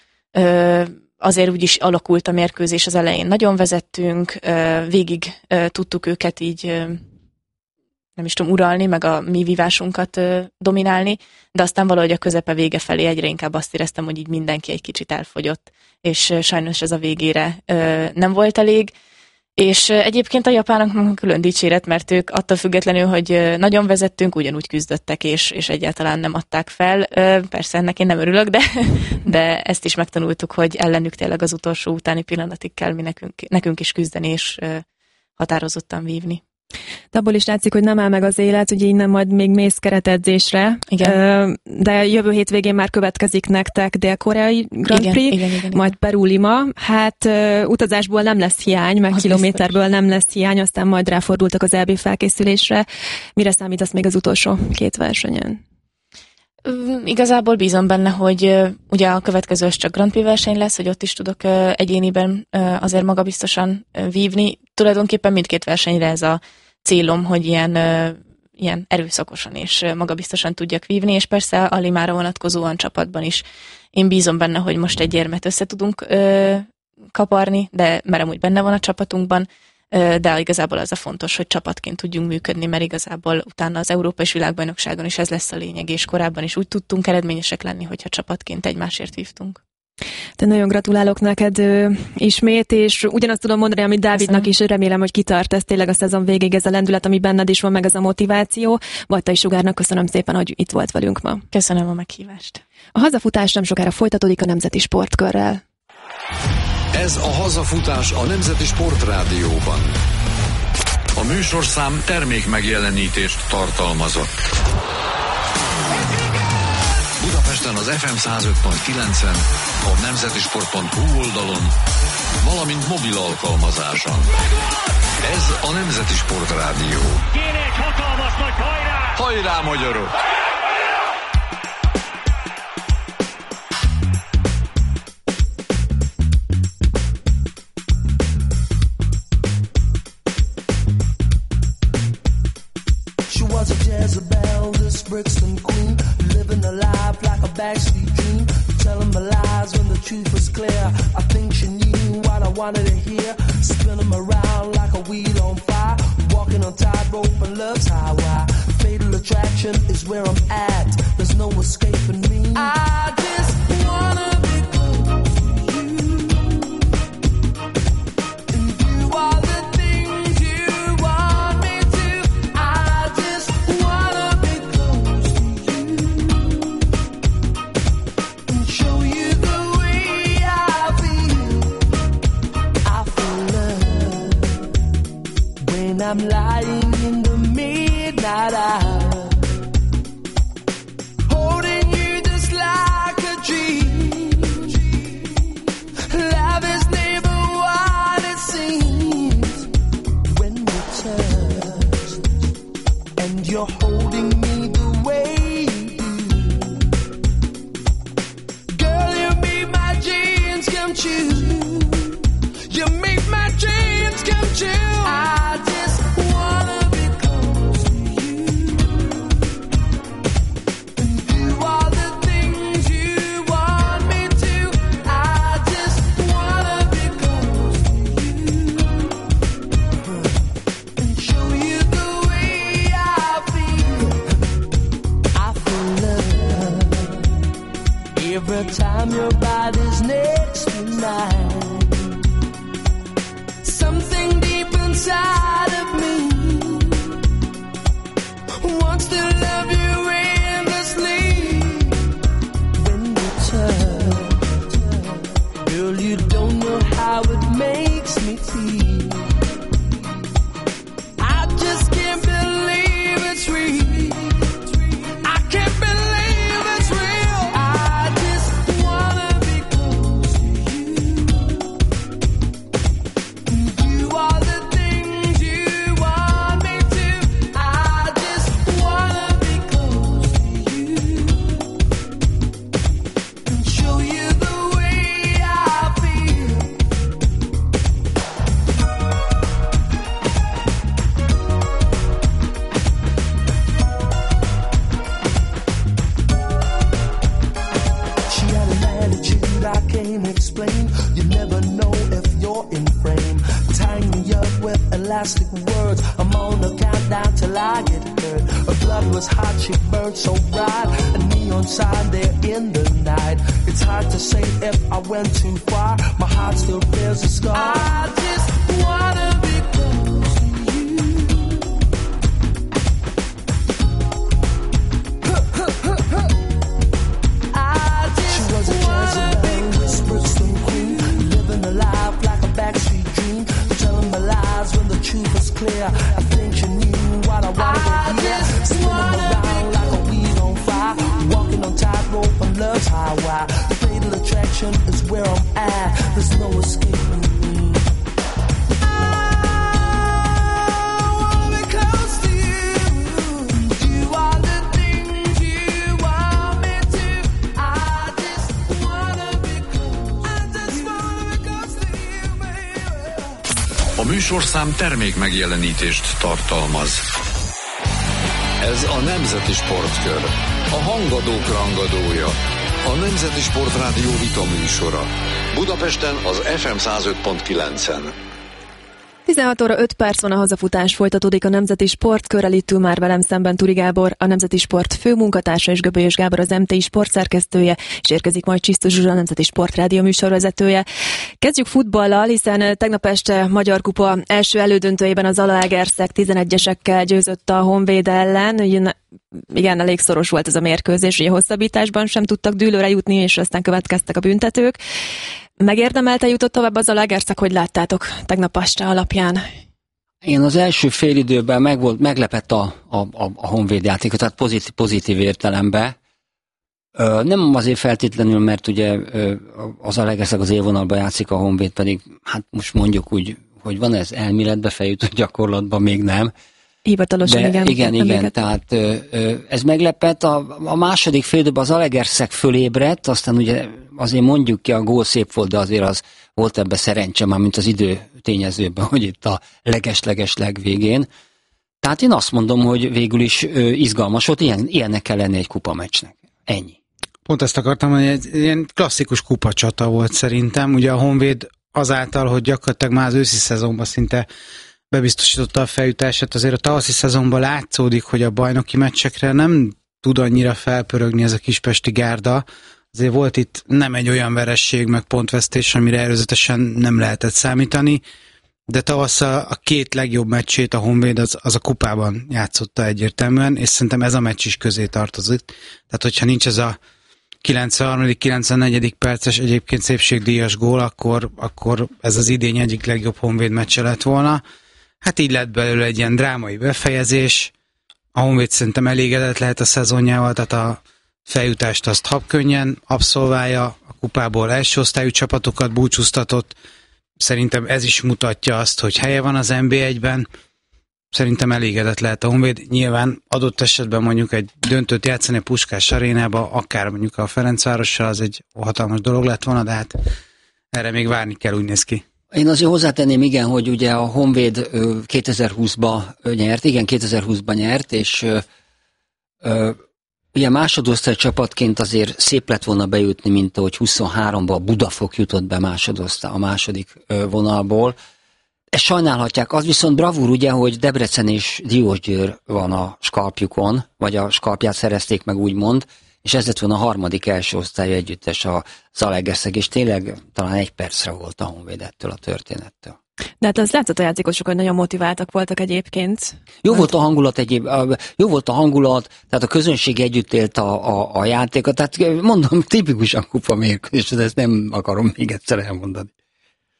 azért úgy is alakult a mérkőzés az elején. Nagyon vezettünk, végig tudtuk őket így nem is tudom uralni, meg a mi vívásunkat dominálni, de aztán valahogy a közepe vége felé egyre inkább azt éreztem, hogy így mindenki egy kicsit elfogyott, és sajnos ez a végére nem volt elég. És egyébként a japánoknak külön dicséret, mert ők attól függetlenül, hogy nagyon vezettünk, ugyanúgy küzdöttek, és egyáltalán nem adták fel. Persze ennek én nem örülök, de ezt is megtanultuk, hogy ellenük tényleg az utolsó utáni pillanatig kell nekünk is küzdeni, és határozottan vívni. De abból is látszik, hogy nem áll meg az élet, ugye innen majd még mész keretedzésre. Igen. De jövő hétvégén már következik nektek dél-koreai Grand Prix, igen. Majd Peru Lima. Hát utazásból nem lesz hiány, meg az kilométerből biztos. Nem lesz hiány, aztán majd ráfordultak az EB felkészülésre. Mire számítasz még az utolsó két versenyen? Igazából bízom benne, hogy ugye a következő csak Grand Prix verseny lesz, hogy ott is tudok egyéniben azért magabiztosan vívni. Tulajdonképpen mindkét versenyre ez a célom, hogy ilyen erőszakosan és magabiztosan tudjak vívni, és persze a Limára vonatkozóan csapatban is. Én bízom benne, hogy most egy érmet össze tudunk kaparni, de mert amúgy benne van a csapatunkban, de igazából az a fontos, hogy csapatként tudjunk működni, mert igazából utána az Európa és Világbajnokságon is ez lesz a lényeg, és korábban is úgy tudtunk eredményesek lenni, hogyha csapatként egymásért vívtunk. De nagyon gratulálok neked ismét, és ugyanazt tudom mondani, amit Dávidnak is, remélem, hogy kitart ez tényleg a szezon végéig ez a lendület, ami benned is van, meg ez a motiváció. Bajtai Sugárnak köszönöm szépen, hogy itt volt velünk ma. Köszönöm a meghívást. A hazafutás nem sokára folytatódik a Nemzeti Sportkörrel. Ez a hazafutás a Nemzeti Sportrádióban. A műsorszám termék megjelenítést tartalmazott. Budapesten az FM 105.9-en, a nemzetisport.hu oldalon, valamint mobil alkalmazáson. Ez a Nemzeti Sportrádió. Kéne egy hatalmas nagy hajrá! Hajrá, magyarok! Was a Jezebel, this Brixton queen, living a life like a backstreet dream, telling my lies when the truth was clear. I think she knew what I wanted to hear, spin them around like a wheel on fire, walking on tightrope and love's highway. Fatal attraction is where I'm at, there's no escaping me. I just wanna be close to you, and you are the I'm lying in the midnight hour, holding you just like a dream. Love is never what it seems when we touch, and you're holding me the way you do. Girl, you make my dreams come true. You make my dreams come true. I just wanna be close to you, and do all the things you want me to. I just wanna be close to you, and show you the way I feel love every time your body's next to mine. Something deep inside of me feel how it makes me feel. I just can't believe it's real. I can't believe it's real. I just wanna be close to you. Do all the things you want me to. I just wanna be close to you and show you the way I feel. She had an attitude I can't explain. You never know if you're in frame. Tying me up with elastic words. I'm on a countdown till I get hurt. Her blood was hot, she burned so bright. A neon sign there in the night. It's hard to say if I went too far. My heart still bears a scar. I just wanna be close to you. I just wanna be whispered slim queen, living a life like a backstreet dream, telling my lies when the truth is clear. I think you knew what I wanted to hear. Spinning around like a wheel on fire, walking on tightrope on love's highway. The fatal attraction is where I'm at. There's no escaping me. I wanna be close to you. Do all the things you want me to. I just wanna be close. I just wanna be close to you, baby. A műsorszám termék megjelenítést tartalmaz. Ez a Nemzeti Sportkör. A hangadók rangadója. A Nemzeti Sportrádió vita műsora. Budapesten az FM 105.9-en. 16 óra 5 perc van, a hazafutás folytatódik a Nemzeti Sportkörrel. Itt ül már velem szemben Turi Gábor, a Nemzeti Sport főmunkatársa, és Göbölyös Gábor, az MTI sportszerkesztője, és érkezik majd Csisztus Zsuzsa, a Nemzeti Sportrádió műsorvezetője. Kezdjük futballal, hiszen tegnap este Magyar Kupa első elődöntőjében az Zalaegerszeg 11-esekkel győzött a Honvéd ellen. Igen, elég szoros volt ez a mérkőzés, ugye hosszabbításban sem tudtak dűlőre jutni, és aztán következtek a büntetők. Megérdemelte jutott tovább az Zalaegerszeg, hogy láttátok tegnap este alapján? Én az első félidőben meglepett a Honvéd játékot, tehát pozitív értelemben. Nem azért feltétlenül, mert ugye az Zalaegerszeg az élvonalban játszik, a Honvéd pedig, hát most mondjuk úgy, hogy van ez elméletbe feljutott, gyakorlatban még nem. Hivatalosan, de igen, tehát ez meglepett. A második félidőben az Zalaegerszeg fölébredt, aztán ugye azért mondjuk ki, a gól szép volt, de azért az volt ebbe szerencse már, mint az idő tényezőben, hogy itt a leges legvégén. Tehát én azt mondom, hogy végül is izgalmas volt, ilyennek kell lenni egy kupameccsnek. Ennyi. Pont ezt akartam, hogy egy ilyen klasszikus kupacsata volt szerintem. Ugye a Honvéd azáltal, hogy gyakorlatilag már az őszi szezonban szinte bebiztosította a feljutását, azért a tavaszi szezonban látszódik, hogy a bajnoki meccsekre nem tud annyira felpörögni ez a kispesti gárda. Azért volt itt nem egy olyan veresség, meg pontvesztés, amire előzetesen nem lehetett számítani, de tavasszal a két legjobb meccsét a Honvéd az a kupában játszotta egyértelműen, és szerintem ez a meccs is közé tartozik. Tehát, hogyha nincs ez a 93.-94. perces egyébként szépségdíjas gól, akkor ez az idény egyik legjobb Honvéd meccse lett volna. Hát így lett belőle egy ilyen drámai befejezés. A Honvéd szerintem elégedett lehet a szezonjával, tehát a feljutást azt habkönnyen abszolválja, a kupából első osztályú csapatokat búcsúztatott. Szerintem ez is mutatja azt, hogy helye van az NB1-ben. Szerintem elégedett lehet a Honvéd. Nyilván adott esetben mondjuk egy döntőt játszani a Puskás arénába, akár mondjuk a Ferencvárossal, az egy hatalmas dolog lett volna, de hát erre még várni kell, úgy néz ki. Én azért hozzátenném, igen, hogy ugye a Honvéd 2020-ban nyert, igen, 2020-ban nyert, és ugye másodosztály csapatként azért szép lett volna bejutni, mint ahogy 23-ban a Budafok jutott be a második vonalból. Ezt sajnálhatják. Az viszont bravúr ugye, hogy Debrecen és Diósgyőr van a skalpjukon, vagy a skalpját szerezték meg úgymond, és ez lett volna a harmadik első osztályú együttes a Zalaegerszeg, és tényleg talán egy percre volt a Honvéd ettől a történettől. De hát az látszott a játékosok, hogy nagyon motiváltak voltak egyébként. Jó volt a hangulat, tehát a közönség együtt élt a játékot, tehát mondom, tipikusan kupamérkőzés, ezt nem akarom még egyszer elmondani.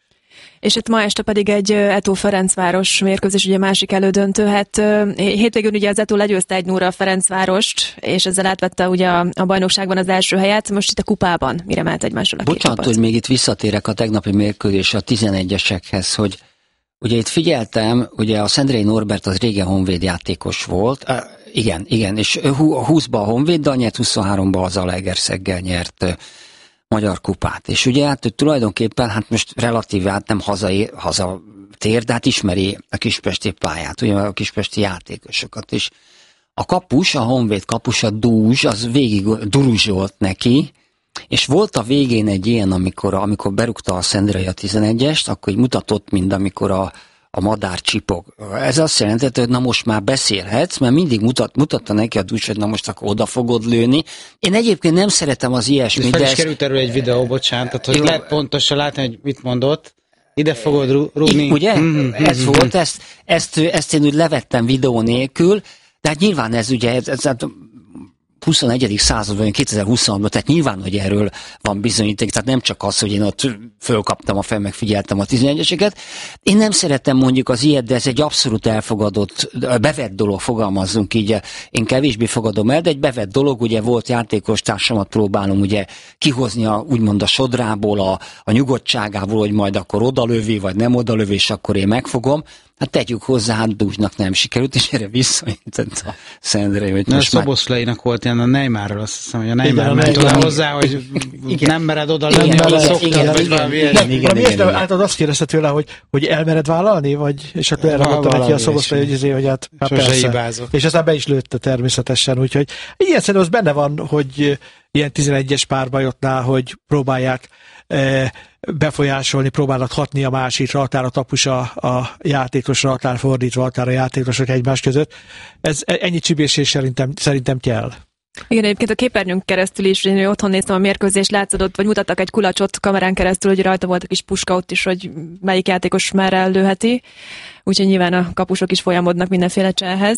És itt ma este pedig egy Eto Ferencváros mérkőzés, ugye másik elődöntő. Hát hétvégén ugye az Eto legyőzte 1-0-ra a Ferencvárost, és ezzel átvette ugye a bajnokságban az első helyet. Most itt a kupában mire mehet egymásról a két Bocsánat, csapat? hogy még itt visszatérek a tegnapi mérkőzésre a 11-esekhez, hogy ugye itt figyeltem, ugye a Szendrei Norbert az régen Honvéd játékos volt, igen, és 20-ba a Honvéddal nyert, 23-ba az Zalaegerszeggel nyert magyar kupát. És ugye hát tulajdonképpen, hát most relatíve hát nem hazatér, de hát ismeri a kispesti pályát, ugye a kispesti játékosokat. És a kapus, a Honvéd kapus, a Dúzs, az végig duruzsolt neki, és volt a végén egy ilyen, amikor berúgta a Szendrei a 11-est, akkor így mutatott, mint amikor a madár csipog. Ez azt jelenti, hogy na most már beszélhetsz, mert mindig mutatta neki a Dúzs, hogy na most akkor oda fogod lőni. Én egyébként nem szeretem az ilyesmit. Fel is került erről egy videó, bocsánat, tehát, hogy lehet pontosan látni, hogy mit mondott. Ide fogod rúgni. Ugye? Ez volt, ezt én úgy levettem videó nélkül, de hát nyilván ez ugye, ez 21. században, 2020-ban, tehát nyilván, hogy erről van bizonyíték, tehát nem csak az, hogy én ott fölkaptam a fel, megfigyeltem a 11-eseket. Én nem szeretem mondjuk az ilyet, de ez egy abszolút elfogadott, bevett dolog, fogalmazzunk így. Én kevésbé fogadom el, de egy bevett dolog, ugye volt játékos társamat próbálom ugye kihozni úgymond a sodrából, a nyugodtságából, hogy majd akkor odalövi, vagy nem odalövi, és akkor én megfogom. Hát tegyük hozzá, hát Dúzsnak nem sikerült, és erre visszaintett a Szendrei. Hogy most Szoboszlainak volt ilyen a Neymarról, azt hiszem, hogy a Neymar ment oda hozzá, hogy nem mered oda lőni, ahol szoktad, vagy valami ilyesmi. Általában azt kérdezte tőle, hogy elmered vállalni, és akkor elragadta neki a Szoboszlai, hogy hát persze. És aztán be is lőtte természetesen, úgyhogy ilyen szerintem az benne van, hogy ilyen 11-es párbajoknál, hogy próbálják befolyásolni, próbálnak hatni a másikra, akár a tapus a játékosra, akár fordítva, akár a játékosok egymás között. Ennyi csibészés szerintem kell. Igen, egyébként a képernyőn keresztül is, én otthon néztem a mérkőzést, látszott, vagy mutattak egy kulacsot kamerán keresztül, hogy rajta volt a kis puska ott is, hogy melyik játékos már ellőheti. Úgyhogy nyilván a kapusok is folyamodnak mindenféle cselhez.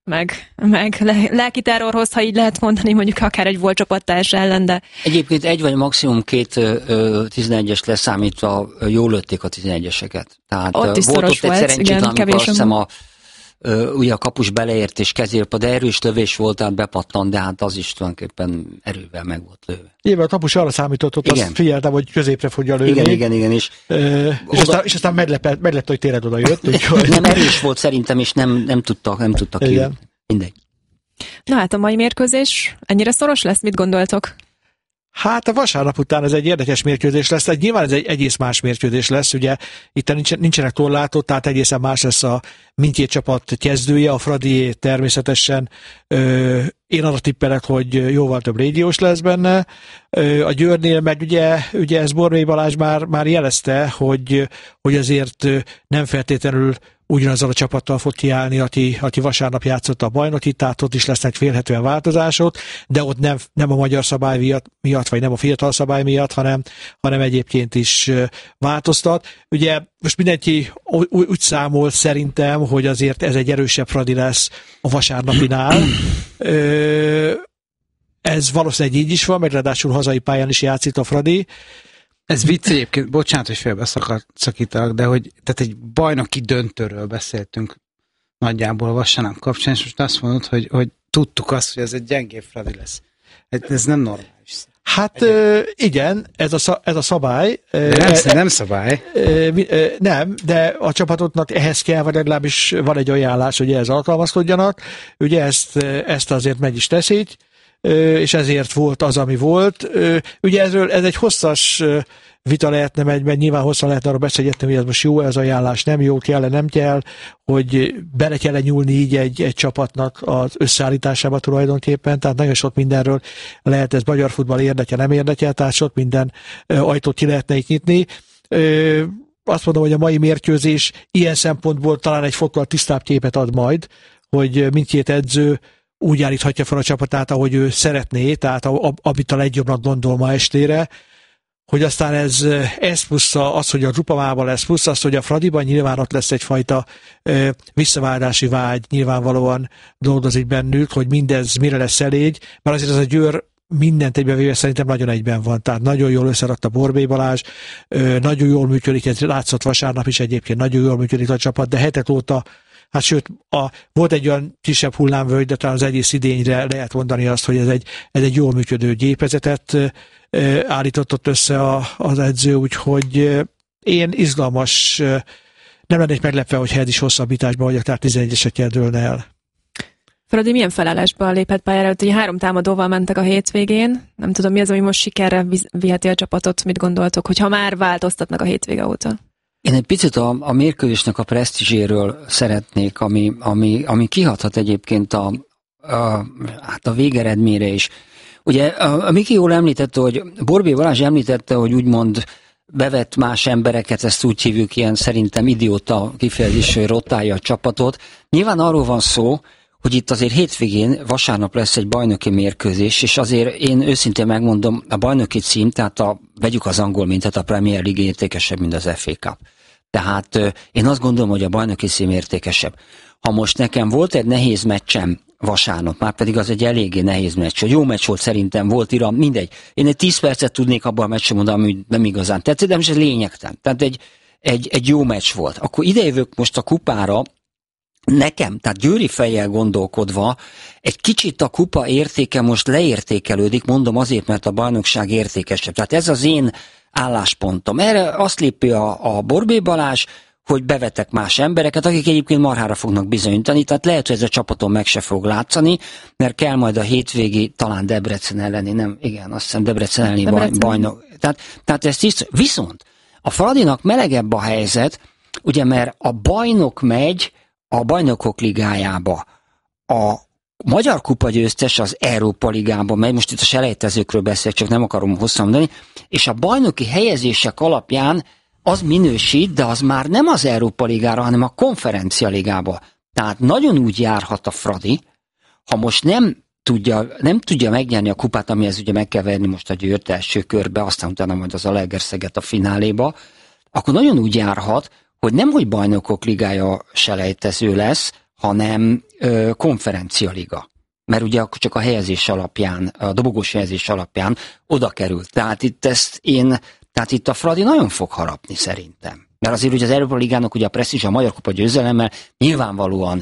Meg lelki terrorhoz, ha így lehet mondani, mondjuk akár egy volt csapattárs ellen, de... Egyébként egy vagy maximum 2 11-es leszámítva jól lőtték a 11-eseket. Tehát ott is volt ott egy szerencsétlen, amikor azt hiszem ugye a kapus beleért és kezérpa, de erős lövés volt, tehát bepattant, de hát az is tulajdonképpen erővel meg volt lőve. Nyilván a kapus arra számított, ott azt figyeltem, hogy középre fogja lőni. Igen. És aztán meglepte, hogy tényleg oda jött. Nem erős volt szerintem, és nem tudta ki. Mindegy. Na hát a mai mérkőzés ennyire szoros lesz? Mit gondoltok? Hát a vasárnap után ez egy érdekes mérkőzés lesz, nyilván ez egy egész más mérkőzés lesz, ugye itt nincsenek torlátok, tehát egészen más lesz a mindkét csapat kezdője, a Fradié természetesen, én arra tippelek, hogy jóval több régiós lesz benne, a Győrnél meg ugye ez Bormai Balázs már jelezte, hogy azért nem feltétlenül ugyanazzal a csapattal fog kiállni, aki vasárnap játszott a bajnokit, tehát ott is lesznek félhetően változások, de ott nem a magyar szabály miatt, vagy nem a fiatal szabály miatt, hanem egyébként is változtat. Ugye most mindenki úgy számol szerintem, hogy azért ez egy erősebb Fradi lesz a vasárnapinál. Ez valószínűleg így is van, meg ráadásul hazai pályán is játszik a Fradi. Ez vicc egyébként, bocsánat, hogy félbeszakítalak, de hogy tehát egy bajnoki döntőről beszéltünk nagyjából vasárnap kapcsán, és most azt mondod, hogy tudtuk azt, hogy ez egy gyengébb Fradi lesz. Ez nem normális. Hát igen, ez a szabály. De nem szabály. Nem, de a csapatoknak ehhez kell, vagy legalábbis van egy ajánlás, hogy ehhez alkalmazkodjanak. Ugye ezt azért meg is teszik, és ezért volt az, ami volt. Ugye ez egy hosszas vita lehetne, mert nyilván hosszan lehetne arra beszélgetni, hogy ez most jó, ez ajánlás nem jó, kell-e, nem kell, hogy bele kell nyúlni így egy csapatnak az összeállításába tulajdonképpen, tehát nagyon sok mindenről lehet ez magyar futball érdekel, nem érdekel, tehát sok minden ajtót ki lehetne itt nyitni. Azt mondom, hogy a mai mérkőzés ilyen szempontból talán egy fokkal tisztább képet ad majd, hogy mindkét edző úgy állíthatja fel a csapatát, ahogy ő szeretné, tehát amit a legjobbnak gondol ma estére, hogy aztán ez plusz az, hogy a Grupamában lesz, plusz az, hogy a Fradiban nyilván ott lesz egyfajta visszaváltási vágy, nyilvánvalóan dolgozik bennük, hogy mindez mire lesz elég, mert azért ez a Győr mindent egybevéve szerintem nagyon egyben van. Tehát nagyon jól összerakta Borbély Balázs, nagyon jól működik, ez látszott vasárnap is egyébként, nagyon jól működik a csapat, de hetek óta, hát sőt, volt egy olyan kisebb hullámvölgy, de talán az egész idényre lehet mondani azt, hogy ez egy jól működő gépezetet állított össze az edző, úgyhogy én izgalmas, nem lennék meglepve, hogy ez is hosszabbításban vagyok, tehát 11-esekkel dőlne el. Fradi milyen felállásban lépett pályára? Ugye 3 támadóval mentek a hétvégén. Nem tudom, mi az, ami most sikerre viheti a csapatot, mit gondoltok, hogyha már változtatnak a hétvége óta? Én egy picit a mérkőzésnek a presztízséről szeretnék, ami kihathat egyébként a végeredményre is. Ugye a Miki jól említette, hogy Borbély Balázs említette, hogy úgymond bevett más embereket, ezt úgy hívjuk, ilyen szerintem idióta kifejezés, hogy rotálja a csapatot. Nyilván arról van szó, hogy itt azért hétvégén, vasárnap lesz egy bajnoki mérkőzés, és azért én őszintén megmondom, a bajnoki cím, tehát vegyük az angol mintet, a Premier League értékesebb, mint az FA Cup. Tehát én azt gondolom, hogy a bajnoki cím értékesebb. Ha most nekem volt egy nehéz meccsem vasárnap, már pedig az egy eléggé nehéz meccs. Jó meccs volt szerintem, volt Iram, mindegy. Én egy 10 percet tudnék abban a meccsen mondani, ami nem igazán tetszett, de most ez lényegtelen. Tehát egy jó meccs volt. Akkor idejövök most a kupára, nekem, tehát győri fejjel gondolkodva, egy kicsit a kupa értéke most leértékelődik, mondom azért, mert a bajnokság értékesebb. Tehát ez az én álláspontom. Erre azt lépi a Borbély Balázs, hogy bevetek más embereket, akik egyébként marhára fognak bizonyítani, tehát lehet, hogy ez a csapaton meg se fog látszani, mert kell majd a hétvégi, talán Debrecen elleni, nem, igen, azt hiszem Debrecen elleni bajnok. Tehát ez tiszta. Viszont a Fradinak melegebb a helyzet, ugye, mert a bajnok megy a Bajnokok Ligájába, a Magyar Kupa győztes az Európa Ligába megy, most itt a selejtezőkről beszélek, csak nem akarom hosszan mondani, és a bajnoki helyezések alapján az minősít, de az már nem az Európa Ligára, hanem a Konferencia Ligába. Tehát nagyon úgy járhat a Fradi, ha most nem tudja megnyerni a kupát, amihez ugye meg kell verni most a Győrt első körbe, aztán utána majd az Zalaegerszeget a fináléba, akkor nagyon úgy járhat, hogy nemhogy Bajnokok Ligája selejtező lesz, hanem Konferencia Liga. Mert ugye akkor csak a helyezés alapján, a dobogós helyezés alapján oda került. Tehát itt a Fradi nagyon fog harapni szerintem. Mert azért ugye az Európa Ligának ugye a presztízs, a Magyar Kupa győzelemmel nyilvánvalóan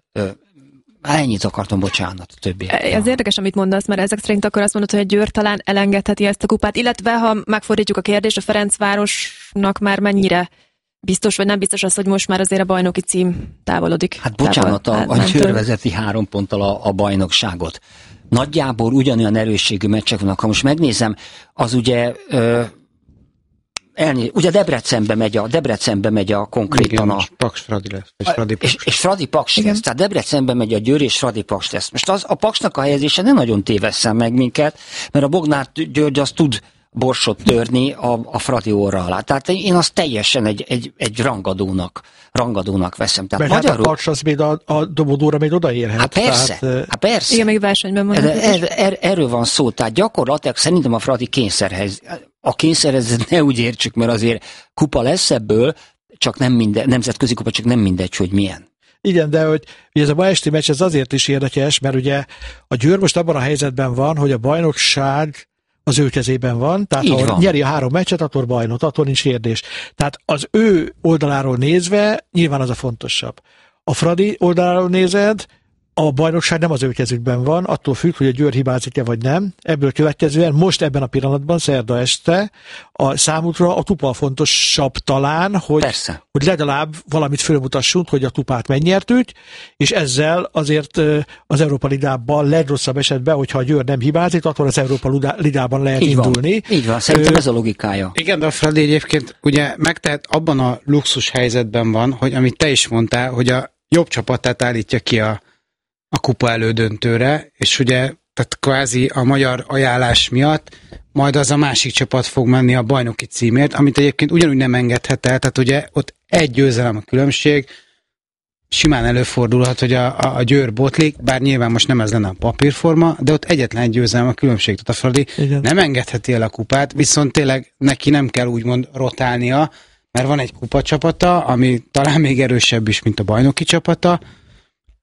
ennyit akartam, bocsánat, a többi. Ez érdekes, amit mondasz, mert ezek szerint akkor azt mondod, hogy a Győr talán elengedheti ezt a kupát, illetve ha megfordítjuk a kérdést, a Ferencvárosnak már mennyire biztos, vagy nem biztos az, hogy most már azért a bajnoki cím távolodik. Hát bocsánat, a Győr vezeti 3 ponttal a bajnokságot. Nagyjából ugyanolyan erősségű meccsek vannak. Ha most megnézem, az ugye ugye Debrecenbe megy a konkrétan igen, Paks Fradi lesz. És Fradi Paks lesz. Tehát Debrecenbe megy a Győr, és Fradi Paks lesz. Most a Paksnak a helyezése nem nagyon tévesszen meg minket, mert a Bognár György az tud borsot törni a Fradi óra alá. Tehát én azt teljesen egy rangadónak veszem. Tehát mert magyarul... hát a Paks az még a dobodóra még odaérhet. Hát persze. Hát persze. Igen, még versenyben van. Erről van szó. Tehát gyakorlatilag szerintem a Fradi kényszerhez. A kényszerhez ne úgy értsük, mert azért kupa lesz ebből, csak nem minden, nemzetközi kupa, csak nem mindegy, hogy milyen. Igen, de hogy ez a ma esti meccs ez azért is érdekes, mert ugye a Győr most abban a helyzetben van, hogy a bajnokság az ő kezében van, tehát ha nyeri a 3 meccset, akkor bajnok, attól nincs kérdés. Tehát az ő oldaláról nézve nyilván az a fontosabb. A Fradi oldaláról nézed, a bajnokság nem az ő kezükben van, attól függ, hogy a Győr hibázik-e vagy nem. Ebből következően most ebben a pillanatban, szerda este, a számukra a kupa fontosabb talán, hogy legalább valamit fölmutassunk, hogy a kupát megnyertük, és ezzel azért az Európa Ligában legrosszabb esetben, hogyha a Győr nem hibázik, akkor az Európa Ligában lehet indulni. Így van, szerintem ez a logikája. Igen, de a Fradi egyébként ugye megtehet abban a luxus helyzetben van, hogy amit te is mondtál, hogy a jobb csapatát állítja ki a kupa elődöntőre, és ugye tehát kvázi a magyar ajánlás miatt majd az a másik csapat fog menni a bajnoki címért, amit egyébként ugyanúgy nem engedhet el, tehát ugye ott egy győzelem a különbség, simán előfordulhat, hogy a Győr botlik, bár nyilván most nem ez lenne a papírforma, de ott egyetlen egy győzelem a különbség, tehát a Fradi nem engedheti el a kupát, viszont tényleg neki nem kell úgymond rotálnia, mert van egy kupacsapata, ami talán még erősebb is, mint a bajnoki csapata,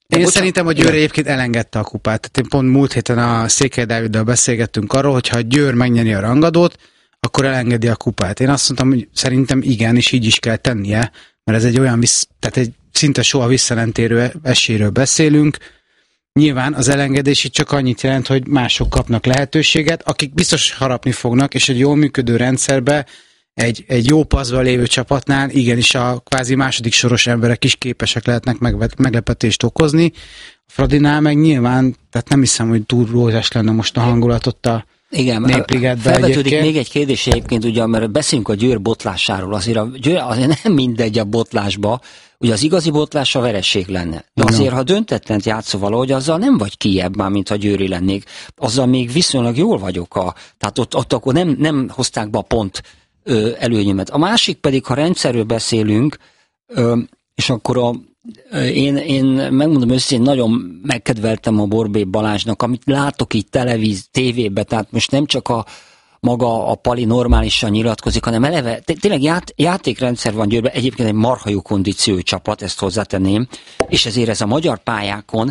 Én szerintem a Győr egyébként elengedte a kupát. Tehát én pont múlt héten a Székely Dáviddal beszélgettünk arról, hogy ha a Győr megnyeri a rangadót, akkor elengedi a kupát. Én azt mondtam, hogy szerintem igen, és így is kell tennie, mert ez egy olyan, tehát egy szinte soha visszalentérő esélyről beszélünk. Nyilván az elengedés itt csak annyit jelent, hogy mások kapnak lehetőséget, akik biztos harapni fognak, és egy jól működő rendszerbe, egy jó paszban lévő csapatnál igenis a kvázi második soros emberek is képesek lehetnek meglepetést okozni. A Fradinál meg nyilván, tehát nem hiszem, hogy túl rózsás lenne most a hangulat ott a Népligetben. Felvetődik még egy kérdés egyébként, ugye, mert beszélünk a Győr botlásáról, azért a Győr azért nem mindegy a botlásba, ugye az igazi botlás a vereség lenne. De azért, ha döntetlent játszol valahogy, azzal nem vagy kijebb már, mint ha győri lennék. Azzal még viszonylag jól vagyok. Tehát ott akkor nem hozták be a pont előnyömet. A másik pedig, ha rendszerről beszélünk, és akkor én megmondom őszintén, nagyon megkedveltem a Borbély Balázsnak, amit látok itt tévében, tehát most nem csak maga a Pali normálisan nyilatkozik, hanem eleve tényleg játékrendszer van Győrben, egyébként egy marha jó kondíciói csapat, ezt hozzátenném, és ezért ez a magyar pályákon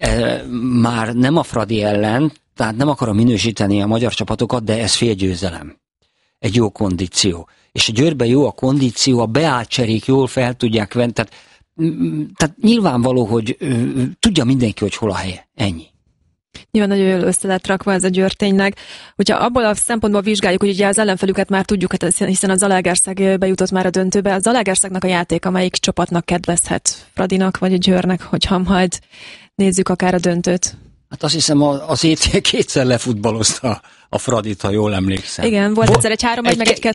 már nem a Fradi ellen, tehát nem akarom minősíteni a magyar csapatokat, de ez félgyőzelem. Egy jó kondíció. És a Győrben jó a kondíció, a beállt cserék jól fel tudják venni, tehát nyilvánvaló, hogy tudja mindenki, hogy hol a helye. Ennyi. Nyilván nagyon jól össze lett rakva ez a Győr tényleg. Hogyha abból a szempontból vizsgáljuk, hogy ugye az ellenfelüket már tudjuk, hiszen a Zalaegerszeg bejutott már a döntőbe, a Zalaegerszegnek a játék, amelyik csapatnak kedvezhet, Fradinak vagy a Győrnek, hogyha majd nézzük akár a döntőt. Hát azt hiszem az ET kétszer lefutballozta a Fradit, ha jól emlékszem. Igen, volt egyszer egy 3-1, meg egy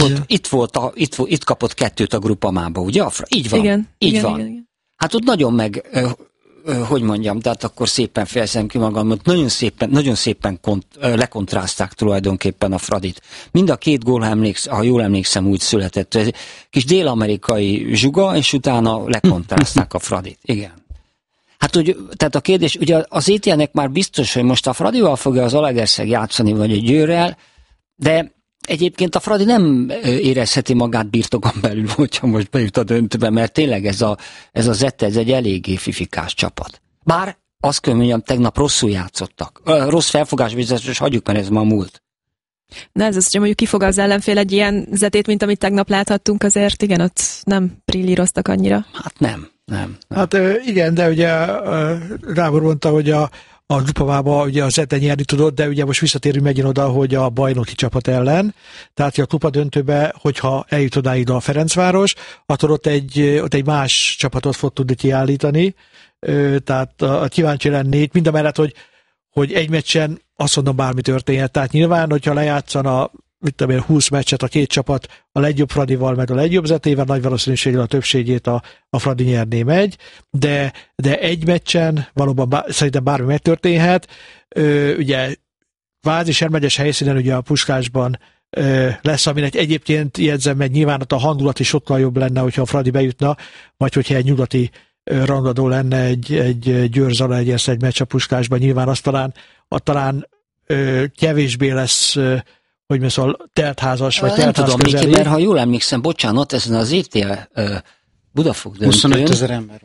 2-1. Itt kapott 2-t a Grupamába, ugye? Így van. Igen, így van. Igen. Hát ott nagyon hogy mondjam, tehát akkor szépen fejezem ki magam, nagyon szépen lekontrázták tulajdonképpen a Fradit. Mind a két gól, ha jól emlékszem, úgy született. Ez kis dél-amerikai zsuga, és utána lekontrázták a Fradit. Igen. Hát tehát a kérdés, ugye az ETL-nek már biztos, hogy most a Fradival fogja az Zalaegerszeg játszani, vagy a Győrrel, de egyébként a Fradi nem érezheti magát birtokon belül, hogyha most bejut a döntőbe, mert tényleg ez a Zete, ez egy eléggé fifikás csapat. Bár azt kell mondjam, tegnap rosszul játszottak. Rossz felfogás biztos, hagyjuk, mert ez ma múlt. De ez az, hogy mondjuk kifog az ellenfél egy ilyen Zetét, mint amit tegnap láthattunk, azért igen, ott nem prillíroztak annyira. Hát nem. Hát igen, de ugye Gábor mondta, hogy a Grupamában ugye a Zete nyerni tudott, de ugye most visszatérünk megint oda, hogy a bajnoki csapat ellen, tehát a kupa döntőbe, hogyha eljut odáig a Ferencváros, akkor ott egy más csapatot fog tudni kiállítani, tehát kíváncsi lennék, mindamellett, hogy egy meccsen azt mondom, bármi történhet, tehát nyilván, hogyha lejátszana 20 meccset a két csapat a legjobb Fradival, meg a legjobb Zetével, nagy valószínűséggel a többségét a Fradi nyerné megy, de egy meccsen valóban szerintem bármi megtörténhet. Ugye Vázi Sermegyes helyszínen ugye a Puskásban lesz, aminek egyébként jegyzem meg, nyilván ott a hangulat is sokkal jobb lenne, hogyha a Fradi bejutna, vagy hogyha egy nyugati rangadó lenne egy Győr-Zalaegerszeg meccs a Puskásban, nyilván azt talán kevésbé lesz hogy mi szól, teltházas, vagy teltház közeli. Nem tudom, mert ha jól emlékszem, bocsánat, ezen az ETL Budafok döntőn. 25 000 ember.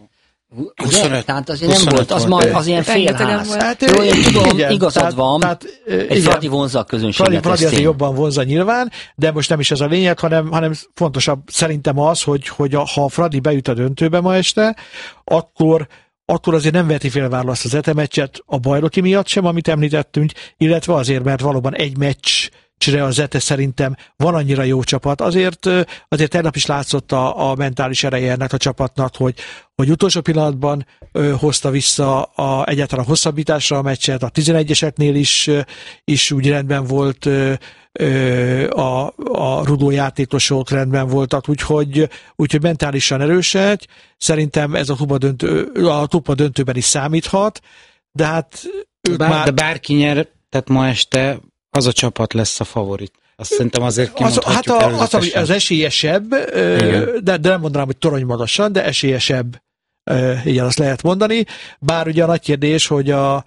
25. Tehát azért nem volt, az ilyen félház. Hát, jó, én tudom, igen, igazad van, egy Fradi vonza a közönséget. Fradi azért jobban vonza nyilván, de most nem is ez a lényeg, hanem fontosabb szerintem az, hogy ha a Fradi bejut a döntőbe ma este, akkor azért nem veti félvállal azt az Zete meccset a bajnoki miatt sem, amit említettünk, illetve azért, mert valóban egy meccsre a Zete szerintem van annyira jó csapat. Azért tegnap is látszott a mentális ereje ennek a csapatnak, hogy utolsó pillanatban hozta vissza egyáltalán a hosszabbításra a meccset, a 11-eseknél is úgy rendben volt, a rudó játékosok rendben voltak, úgyhogy mentálisan erősek. Szerintem ez a kupa döntőben is számíthat, de hát de bárki nyer, tehát ma este az a csapat lesz a favorit. Azt szerintem azért kimondhatjuk előzetesen. Az esélyesebb, de nem mondanám, hogy torony magasan, de esélyesebb, igen, azt lehet mondani. Bár ugye a nagy kérdés, hogy a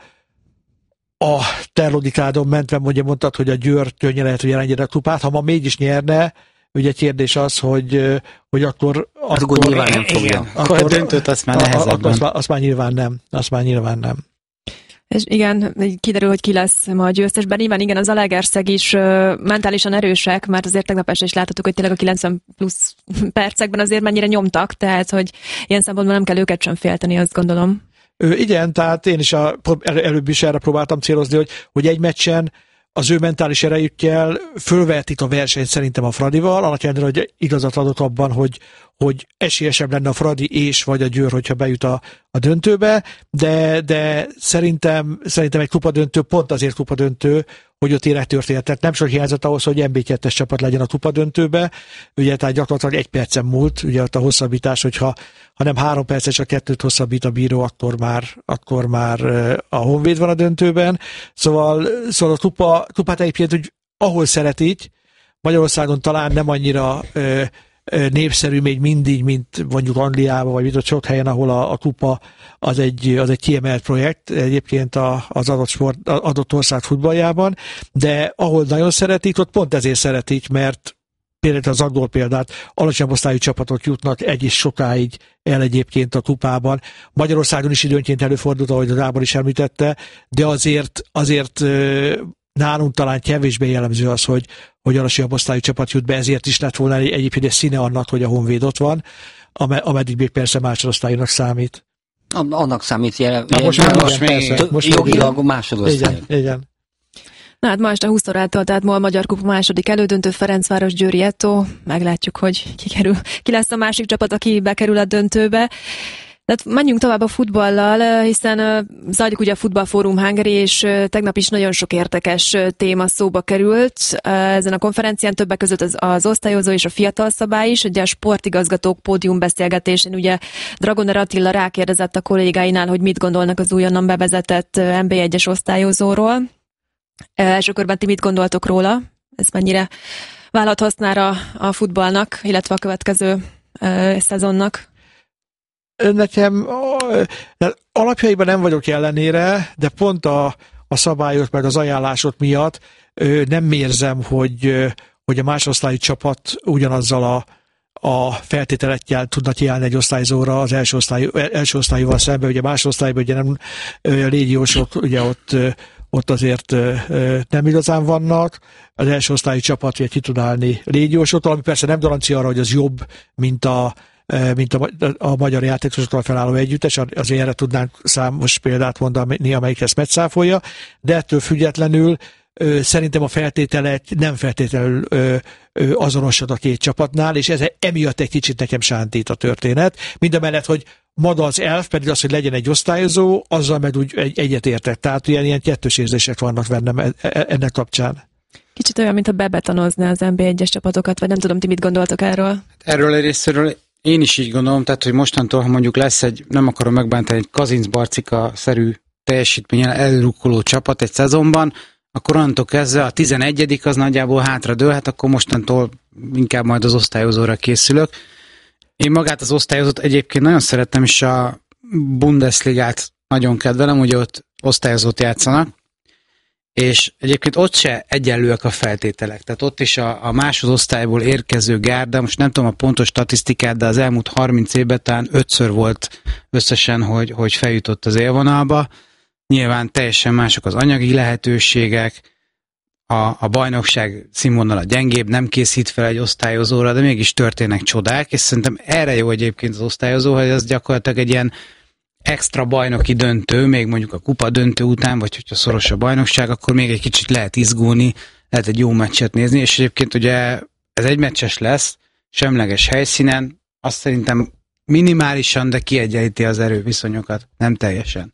te logikádon mentve mondtad, hogy a Győr könnyen lehet, hogy elengedett a kupát. Ha ma mégis nyerne, ugye kérdés az, hogy akkor nyilván nem fogja. Akkor a döntőt azt már nehezebben. Azt már nyilván nem. És igen, kiderül, hogy ki lesz ma a győztes, bár nyilván igen, az Zalaegerszeg is mentálisan erősek, mert azért tegnap este is láthattuk, hogy tényleg a 90 plusz percekben azért mennyire nyomtak, tehát hogy ilyen szempontból nem kell őket sem félteni, azt gondolom. Igen, tehát én is előbb is erre próbáltam célozni, hogy egy meccsen az ő mentális erejükkel fölvehetik a versenyt szerintem a Fradival, annak ellenére, hogy igazat adott abban, hogy esélyesebb lenne a Fradi és vagy a Győr, hogyha bejut a döntőbe, de szerintem egy kupadöntő pont azért kupadöntő, hogy ott élettörténet. Tehát nem sok hiányzott ahhoz, hogy MB2-es csapat legyen a kupadöntőbe. Ugye, tehát gyakorlatilag 1 percen múlt, ugye ott a hosszabbítás, hogyha nem 3 percet, csak 2-t hosszabbít a bíró, akkor már a Honvéd van a döntőben. Szóval a kupát egyébként, hogy ahol szeretik, Magyarországon talán nem annyira népszerű még mindig, mint mondjuk Angliában, vagy mint sok helyen, ahol a kupa az egy kiemelt projekt egyébként az adott ország futballjában, de ahol nagyon szeretik, ott pont ezért szeretik, mert például az angol példát, alacsonyabb osztályú csapatok jutnak is sokáig el egyébként a kupában. Magyarországon is időnként előfordult, ahogy a Gábor is említette, de azért nálunk talán kevésbé jellemző az, hogy alacsonyabb osztályú csapat jut be, ezért is lett volna egyébként egy színe annak, hogy a Honvéd ott van, ameddig még persze másodosztályúnak számít. Annak számít jogilag másodosztályú. Igen. Na hát ma este 20 órától, tehát ma a Magyar Kupa második elődöntő, Ferencváros Győri Eto. Meglátjuk, hogy ki lesz a másik csapat, aki bekerül a döntőbe. De menjünk tovább a futballal, hiszen zajlik ugye a Futballfórum Hungary, és tegnap is nagyon sok érdekes téma szóba került. Ezen a konferencián többek között az osztályozó és a fiatal szabály is. Ugye a sportigazgatók pódiumbeszélgetésén ugye Dragoner Attila rákérdezett a kollégáinál, hogy mit gondolnak az újonnan bevezetett NB1-es osztályozóról. Első körben ti mit gondoltok róla? Ez mennyire válhat hasznára a futballnak, illetve a következő szezonnak? Nekem alapjaiban nem vagyok ellenére, de pont a szabályok meg az ajánlások miatt nem érzem, hogy a másodosztályú csapat ugyanazzal a feltételekkel tudna kiállni egy osztályzóra az első osztályúval szemben. Ugye másodosztályban ugye nem légiósok, ugye ott azért nem igazán vannak. Az első osztályú csapat ugye ki tud állni légiósoktól, ami persze nem garancia arra, hogy az jobb, mint a magyar játékosoktól felálló együttes, azért erre tudnánk számos példát mondani, amelyik ezt megszáfolja, de ettől függetlenül szerintem a feltételek nem feltétlenül azonosak a két csapatnál, és ez emiatt egy kicsit nekem sántít a történet. Mindamellett, hogy maga az elv pedig az, hogy legyen egy osztályozó, azzal meg úgy egyetértek. Tehát ilyen kettős érzések vannak bennem ennek kapcsán. Kicsit olyan, mintha bebetonozná az NB1-es csapatokat, vagy nem tudom, ti mit gondoltok erről? Erről a részéről én is így gondolom, tehát, hogy mostantól, ha mondjuk lesz nem akarom megbántani, egy Kazinc-Barcika-szerű teljesítményen elrukkoló csapat egy szezonban, akkor onnantól kezdve a 11. az nagyjából hátradől, hát akkor mostantól inkább majd az osztályozóra készülök. Én magát az osztályozót egyébként nagyon szerettem, és a Bundesligát nagyon kedvelem, ugye ott osztályozót játszanak, és egyébként ott se egyenlőek a feltételek. Tehát ott is a másodosztályból érkező gárda, most nem tudom a pontos statisztikát, de az elmúlt 30 évben talán 5-ször volt összesen, hogy feljutott az élvonalba. Nyilván teljesen mások az anyagi lehetőségek, a bajnokság színvonala gyengébb, nem készít fel egy osztályozóra, de mégis történnek csodák, és szerintem erre jó egyébként az osztályozó, hogy az gyakorlatilag egy ilyen extra bajnoki döntő, még mondjuk a kupa döntő után, vagy hogyha szoros a bajnokság, akkor még egy kicsit lehet izgulni, lehet egy jó meccset nézni, és egyébként ugye ez egy meccses lesz, semleges helyszínen, azt szerintem minimálisan, de kiegyenlíti az erőviszonyokat, nem teljesen.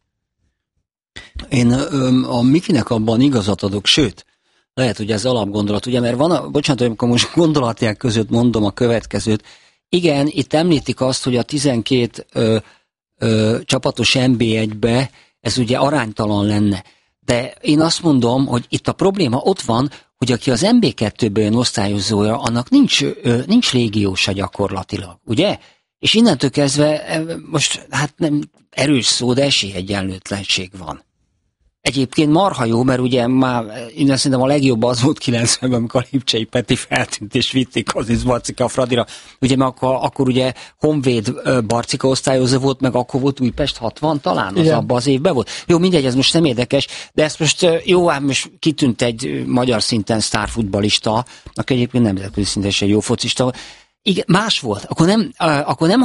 Én a Mikinek abban igazat adok, sőt, lehet, hogy ez alapgondolat, ugye, mert van bocsánat, amikor most gondolatják között mondom a következőt. Igen, itt említik azt, hogy a 12 csapatos NB1-be ez ugye aránytalan lenne. De én azt mondom, hogy itt a probléma ott van, hogy aki az NB2-ből jön osztályozója, annak nincs légiósa gyakorlatilag, ugye? És innentől kezdve most hát nem erős szó, de esélyegyenlőtlenség van. Egyébként marha jó, mert ugye már én szerintem a legjobb az volt 90-ben, amikor a Lipcsei Peti feltűnt és vitték az Barcika Fradira. Ugye mert akkor ugye Honvéd Barcika osztályozó volt, meg akkor volt Újpest 60 talán, az abban az évben volt. Jó, mindegy, ez most nem érdekes, de ezt most jó, hát most kitűnt egy magyar szinten sztárfutballista, aki egyébként nemzetközi szinten is egy jó focista. Igen, más volt. Akkor nem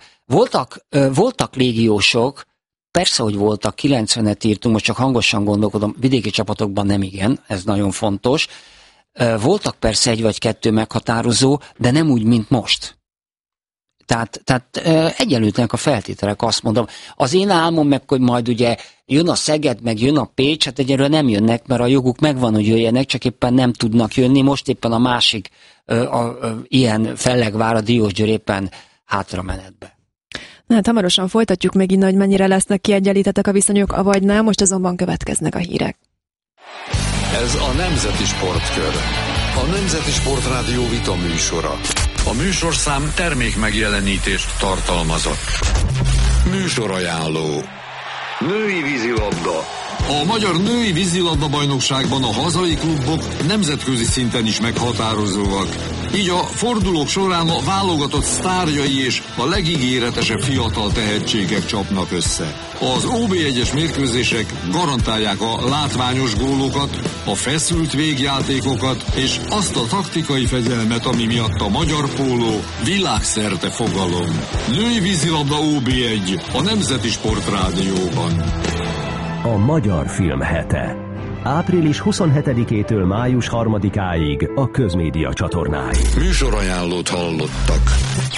voltak légiósok. Persze, hogy voltak, 90-et írtunk, most csak hangosan gondolkodom, vidéki csapatokban nem igen, ez nagyon fontos. Voltak persze egy vagy kettő meghatározó, de nem úgy, mint most. Tehát egyenlőtlenek a feltételek, azt mondom. Az én álmom meg, hogy majd ugye jön a Szeged, meg jön a Pécs, hát egyelőre nem jönnek, mert a joguk megvan, hogy jöjjenek, csak éppen nem tudnak jönni. Most éppen a másik ilyen Fellegvár, a Diósgyőr éppen hátramenetbe. Hát hamarosan folytatjuk meg innen, hogy mennyire lesznek kiegyenlítettek a viszonyok, avagy nem, most azonban következnek a hírek. Ez a Nemzeti Sportkör. A Nemzeti Sportrádió vita műsora. A műsorszám termék megjelenítést tartalmazott. Műsorajánló. Női vízilabda. A magyar női vízilabda bajnokságban a hazai klubok nemzetközi szinten is meghatározóak. Így a fordulók során a válogatott sztárjai és a legígéretesebb fiatal tehetségek csapnak össze. Az OB1-es mérkőzések garantálják a látványos gólokat, a feszült végjátékokat és azt a taktikai fegyelmet, ami miatt a magyar póló világszerte fogalom. Női vízilabda OB1 a Nemzeti Sportrádióban. A Magyar Film Hete. Április 27-től május 3-áig a Közmédia csatornáin. Műsorajánlót hallottak.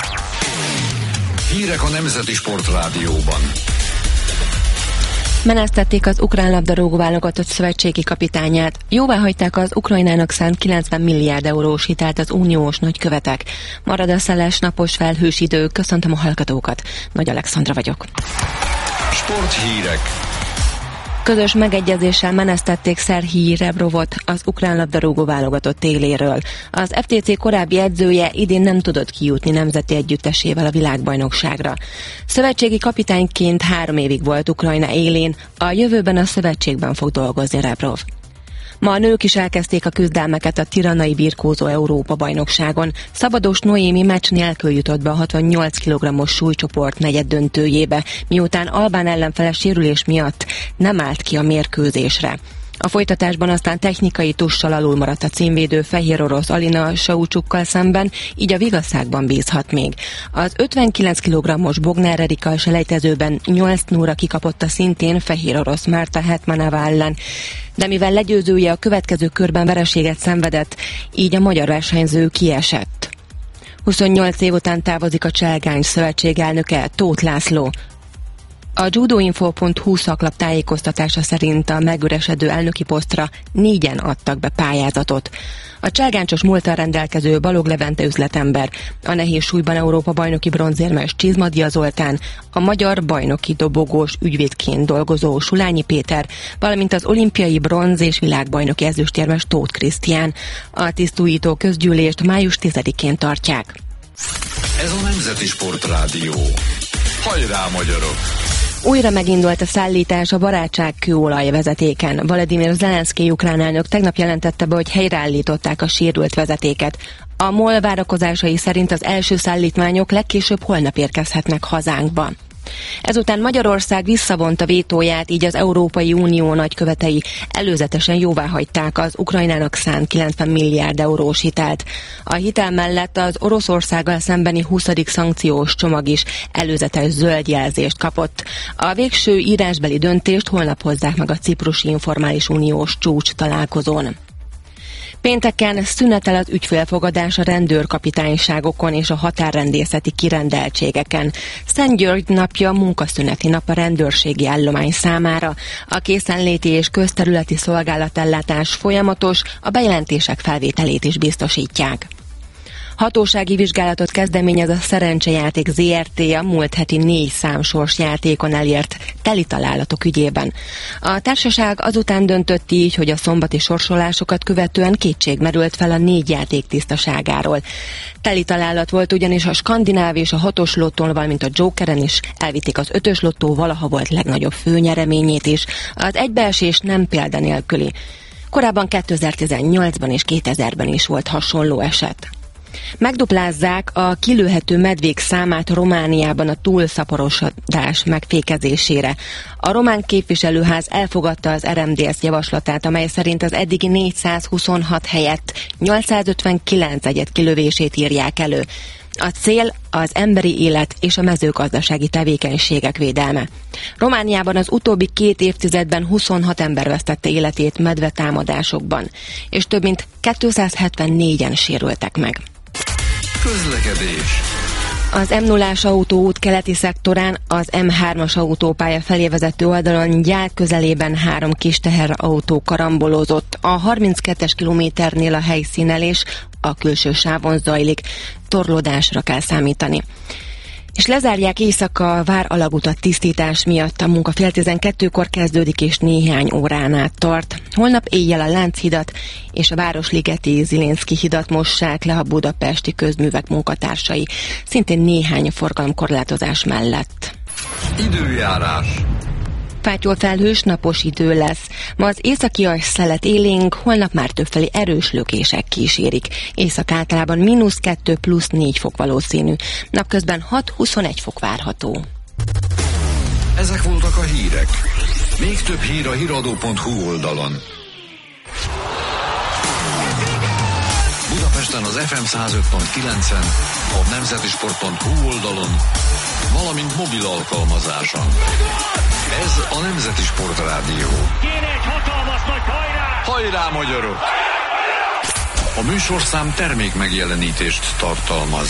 Hírek a Nemzeti Sportrádióban. Menesztették az ukrán labdarúgó válogatott szövetségi kapitányát. Jóváhagyták az Ukrajnának szánt 90 milliárd eurós hitelt az uniós nagykövetek. Marad a szeles, napos, felhős idő. Köszöntöm a hallgatókat. Nagy Alexandra vagyok. Sporthírek. Közös megegyezéssel menesztették Szerhij Rebrovot, az ukrán labdarúgó válogatott téléről. Az FTC korábbi edzője idén nem tudott kijutni nemzeti együttesével a világbajnokságra. Szövetségi kapitányként 3 évig volt Ukrajna élén, a jövőben a szövetségben fog dolgozni Rebrov. Ma a nők is elkezdték a küzdelmeket a tiranai birkózó Európa-bajnokságon. Szabados Noémi meccs nélkül jutott be a 68 kg-os súlycsoport negyeddöntőjébe, miután albán ellenfele sérülés miatt nem állt ki a mérkőzésre. A folytatásban aztán technikai tussal alul maradt a címvédő fehér orosz Alina Saucsukkal szemben, így a vigaszákban bízhat még. Az 59 kg-os Bogner Erika a selejtezőben 8-0-ra kikapott a szintén fehér orosz Márta Hetmanova ellen, de mivel legyőzője a következő körben vereséget szenvedett, így a magyar versenyző kiesett. 28 év után távozik a Cselgány szövetség elnöke, Tóth László. A judoinfo.hu szaklap tájékoztatása szerint a megüresedő elnöki posztra 4-en adtak be pályázatot. A cselgáncsos múlttal rendelkező Balog Levente üzletember, a nehéz súlyban Európa bajnoki bronzérmes Csizmadia Zoltán, a magyar bajnoki dobogós ügyvédként dolgozó Sulányi Péter, valamint az olimpiai bronz és világbajnoki ezüstérmes Tóth Krisztián. A tisztújító közgyűlést május 10-én tartják. Ez a Nemzeti Sportrádió. Hajrá, magyarok! Újra megindult a szállítás a barátságkőolaj vezetéken. Volodymyr Zelenszkij ukrán elnök tegnap jelentette be, hogy helyreállították a sérült vezetéket. A MOL várakozásai szerint az első szállítmányok legkésőbb holnap érkezhetnek hazánkba. Ezután Magyarország visszavonta vétóját, így az Európai Unió nagykövetei előzetesen jóváhagyták az Ukrajnának szánt 90 milliárd eurós hitelt. A hitel mellett az Oroszországgal szembeni 20. szankciós csomag is előzetes zöld jelzést kapott. A végső írásbeli döntést holnap hozzák meg a ciprusi informális uniós csúcs találkozón. Pénteken szünetel az ügyfélfogadás a rendőrkapitányságokon és a határrendészeti kirendeltségeken. Szentgyörgy napja munkaszüneti nap a rendőrségi állomány számára. A készenléti és közterületi szolgálatellátás folyamatos, a bejelentések felvételét is biztosítják. Hatósági vizsgálatot kezdeményez a Szerencsejáték ZRT a múlt heti 4 számsors játékon elért teli találatok ügyében. A társaság azután döntött így, hogy a szombati sorsolásokat követően kétség merült fel a 4 játék tisztaságáról. Teli találat volt ugyanis a skandináv és a 6-os lottón, valamint a Jokeren is. Elvitték az 5-ös lottó valaha volt legnagyobb főnyereményét is. Az egybeesés nem példanélküli. Korábban 2018-ban és 2000-ben is volt hasonló eset. Megduplázzák a kilőhető medvék számát Romániában a túlszaporosodás megfékezésére. A román képviselőház elfogadta az RMDSZ javaslatát, amely szerint az eddigi 426 helyett 859 egyed kilövését írják elő. A cél az emberi élet és a mezőgazdasági tevékenységek védelme. Romániában az utóbbi 2 évtizedben 26 ember vesztette életét medvetámadásokban, és több mint 274-en sérültek meg. Közlekedés. Az M0-ás autóút keleti szektorán az M3-as autópálya felé vezető oldalon Gyál közelében 3 kis teherautó karambolózott. A 32-es kilométernél a helyszínelés a külső sávon zajlik. Torlódásra kell számítani. És lezárják éjszaka a Vár-alagutat tisztítás miatt. A munka fél 12-kor kezdődik és néhány órán át tart. Holnap éjjel a Lánchidat és a Városligeti Zilinszky hidat mossák le a budapesti közművek munkatársai, szintén néhány forgalomkorlátozás mellett. Időjárás. Fátyol felhős, napos idő lesz. Ma az északi szelet élénk, holnap már többfelé erős lökések kísérik. Észak általában -2 plusz 4 fok valószínű. Napközben 6-21 fok várható. Ezek voltak a hírek. Még több hír a hiradó.hu oldalon. Budapesten az FM 105.9-en, a nemzetisport.hu oldalon, valamint mobil alkalmazáson. Ez a Nemzeti Sport Rádió. Kéne egy hatalmas nagy hajrá! Hajrá, magyarok! A műsorszám termék megjelenítést tartalmaz.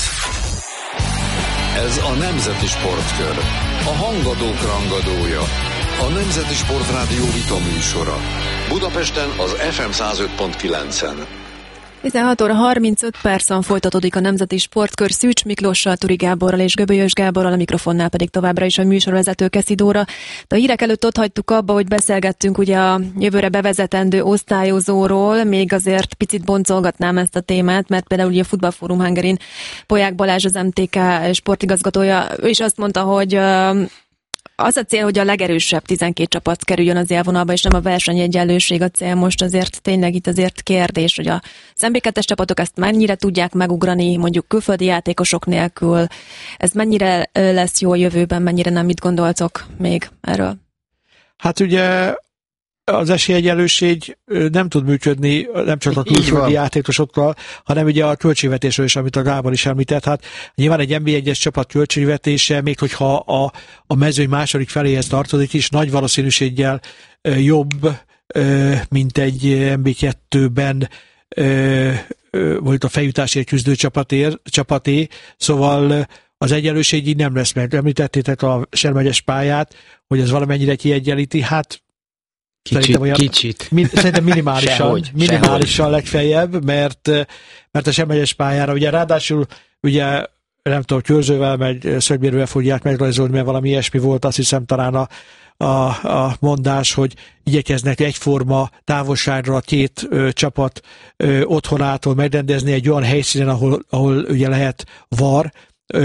Ez a Nemzeti Sportkör. A hangadók rangadója. A Nemzeti Sport Rádió vita műsora. Budapesten az FM 105.9-en. 16 óra 35 percen folytatódik a Nemzeti Sportkör Szűcs Miklóssal, Turi Gáborral és Göbölyös Gáborral, a mikrofonnál pedig továbbra is a műsorvezető Keszidóra. De a hírek előtt ott hagytuk abba, hogy beszélgettünk ugye a jövőre bevezetendő osztályozóról, még azért picit boncolgatnám ezt a témát, mert például ugye a Football Forum Hungarin Polyák Balázs, az MTK sportigazgatója, ő is azt mondta, hogy az a cél, hogy a legerősebb 12 csapat kerüljön az élvonalba, és nem a versenyegyenlőség a cél. Most azért tényleg itt azért kérdés, hogy a MB2-es csapatok ezt mennyire tudják megugrani, mondjuk külföldi játékosok nélkül. Ez mennyire lesz jó a jövőben, mennyire nem, mit gondoltok még erről? Hát ugye az esélyegyenlőség nem tud működni nem csak a külföldi játékosokkal, hanem ugye a költségvetésről is, amit a Gábor is említett. Hát nyilván egy NB1-es csapat költségvetése, még hogyha a mezőny második feléhez tartozik is, nagy valószínűséggel jobb, mint egy NB2-ben volt a feljutásért küzdő csapaté, szóval az egyenlőség így nem lesz meg. Említettétek a Sermegyes pályát, hogy ez valamennyire kiegyenlíti, hát Kicsit. Szerintem minimálisan legfeljebb, mert a Sermegyes pályára, ugye ráadásul ugye nem tudom, körzővel, meg szögbérővel fogják megrajzolni, mert valami ilyesmi volt, azt hiszem talán a mondás, hogy igyekeznek egyforma távolságra a 2 csapat otthonától megrendezni egy olyan helyszínen, ahol ugye lehet VAR,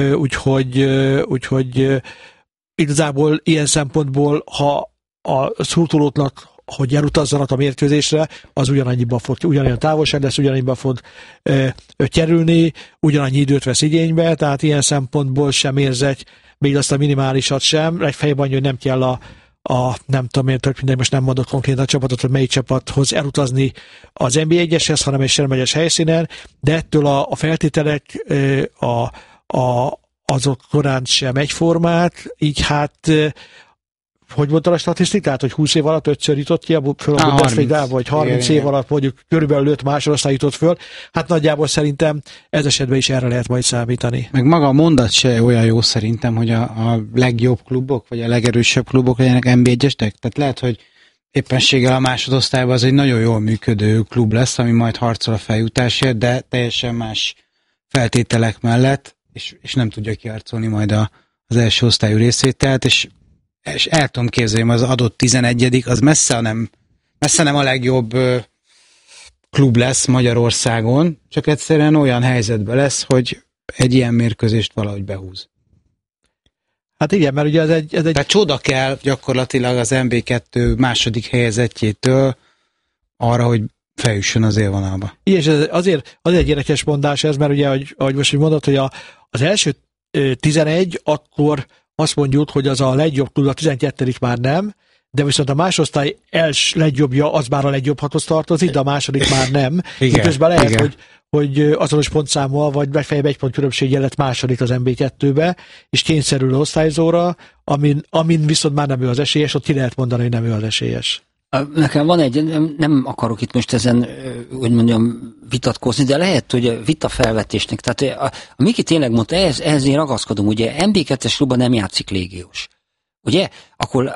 úgyhogy igazából ilyen szempontból, ha a szurkolóknak, hogy elutazzanak a mérkőzésre, az ugyanolyan távolság lesz, ugyanannyiba fog kerülni, ugyanannyi időt vesz igénybe, tehát ilyen szempontból sem érzek még azt a minimálisat sem, legfeljebb annyi, hogy nem kell nem tudom én, most nem mondok konkrétan a csapatot, hogy melyik csapathoz elutazni az NB1-eshez, hanem egy Sermegyes helyszínen, de ettől a feltételek azok korán sem egyformák, így hát hogy mondta a statisztikát, hogy 20 év alatt 5-ször jutott ki föl a Bundesligába, vagy 30 év alatt mondjuk körülbelül 5 másodosztály jutott föl. Hát nagyjából szerintem ez esetben is erre lehet majd számítani. Meg maga a mondat se olyan jó szerintem, hogy a legjobb klubok, vagy a legerősebb klubok legyenek NB1-esek. Tehát lehet, hogy éppenséggel a másodosztályban az egy nagyon jól működő klub lesz, ami majd harcol a feljutásért, de teljesen más feltételek mellett, és nem tudja kiharcolni majd az első osztályú részvételt, és el tudom képzelni, az adott 11. az messze nem a legjobb klub lesz Magyarországon, csak egyszerűen olyan helyzetben lesz, hogy egy ilyen mérkőzést valahogy behúz. Hát igen, mert ugye ez egy... Tehát csoda kell gyakorlatilag az MB2 második helyezettjétől arra, hogy feljusson az élvonalba. Igen, és azért egy érdekes mondás ez, mert ugye, ahogy most így mondod, hogy az első 11, akkor azt mondjuk, hogy az a legjobb klub, a 12. már nem, de viszont a másodosztály legjobbja, az már a legjobbhoz tartozik, de a második már nem. Igen, közben lehet, igen. hogy azonos pontszámmal, vagy legfeljebb 1 pont különbséggel lett második az MB2-be, és kényszerül osztályzóra, amin viszont már nem ő az esélyes, ott ki lehet mondani, hogy nem ő az esélyes. Nekem van nem akarok itt most ezen, hogy mondjam, vitatkozni, de lehet, hogy vita felvetésnek. Tehát a Miki tényleg mondta, ehhez én ragaszkodom, ugye MB2-es klubban nem játszik légiós. Ugye? Akkor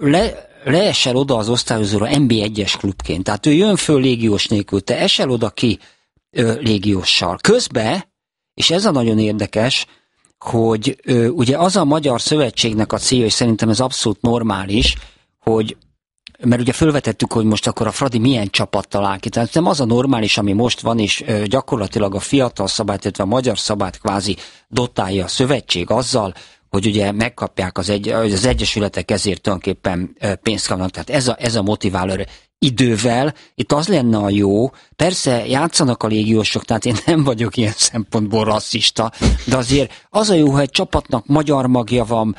leesel oda az osztályozóra MB1-es klubként. Tehát ő jön föl légiós nélkül, te esel oda ki légióssal. Közben, és ez a nagyon érdekes, hogy ugye az a Magyar Szövetségnek a célja, és szerintem ez abszolút normális, hogy mert ugye fölvetettük, hogy most akkor a Fradi milyen csapattal áll ki. Tehát nem az a normális, ami most van, és gyakorlatilag a fiatal szabályt, illetve a magyar szabályt kvázi dotálja a szövetség azzal, hogy ugye megkapják az egyesületek ezért tulajdonképpen pénzt kapnak. Tehát ez a motiváló idővel. Itt az lenne a jó, persze játszanak a légiósok, tehát én nem vagyok ilyen szempontból rasszista, de azért az a jó, hogy egy csapatnak magyar magja van,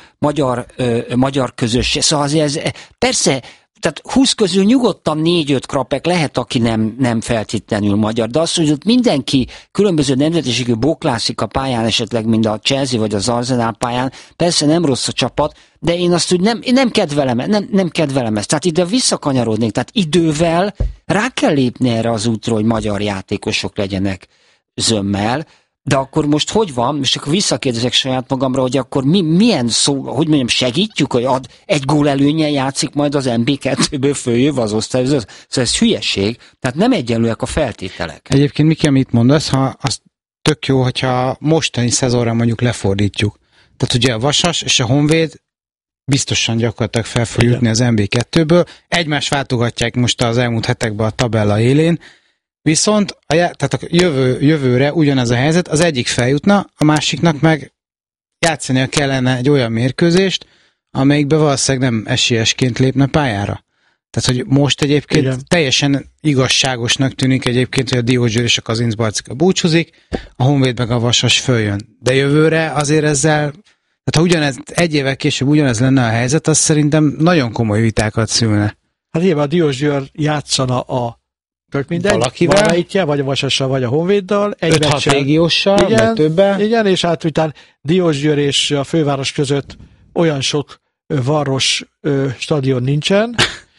magyar közösség, szóval azért ez, persze, tehát 20 közül nyugodtan 4-5 krapek lehet, aki nem feltétlenül magyar, de az, hogy ott mindenki különböző nemzetiségű bóklászik a pályán, esetleg mint a Chelsea vagy az Arsenal pályán, persze nem rossz a csapat, de én azt úgy nem kedvelem ezt. Tehát ide visszakanyarodnék, tehát idővel rá kell lépni erre az útra, hogy magyar játékosok legyenek zömmel, de akkor most hogy van, és akkor visszakérdezek saját magamra, hogy akkor milyen szó, hogy mondjam, segítjük, hogy egy gól előnnyel játszik majd az MB2-ből följöv az osztályozó. Szóval ez hülyeség, tehát nem egyenlőek a feltételek. Egyébként Miki, amit mondasz, az tök jó, hogyha mostani szezonra mondjuk lefordítjuk. Tehát ugye a Vasas és a Honvéd biztosan gyakorlatilag fel fog jutni az MB2-ből. Egymást váltogatják most az elmúlt hetekben a tabella élén, viszont tehát a jövőre ugyanez a helyzet, az egyik feljutna, a másiknak meg játszania kellene egy olyan mérkőzést, amelyikbe valószínűleg nem esélyesként lépne pályára. Tehát, hogy most egyébként teljesen igazságosnak tűnik egyébként, hogy a Diósgyőr és a Kazincbarcika búcsúzik, a Honvéd meg a Vasas följön. De jövőre azért ezzel, tehát ha ugyanez, egy évvel később ugyanez lenne a helyzet, az szerintem nagyon komoly vitákat szülne. Hát nyilván a Diósgyőr játszana a tök mindegy, valakivel, vagy a Vasassal, vagy a Honvéddal. 5-6 légióssal, vagy többen. Igen, és hát utána Diósgyőr és a főváros között olyan sok varros stadion nincsen,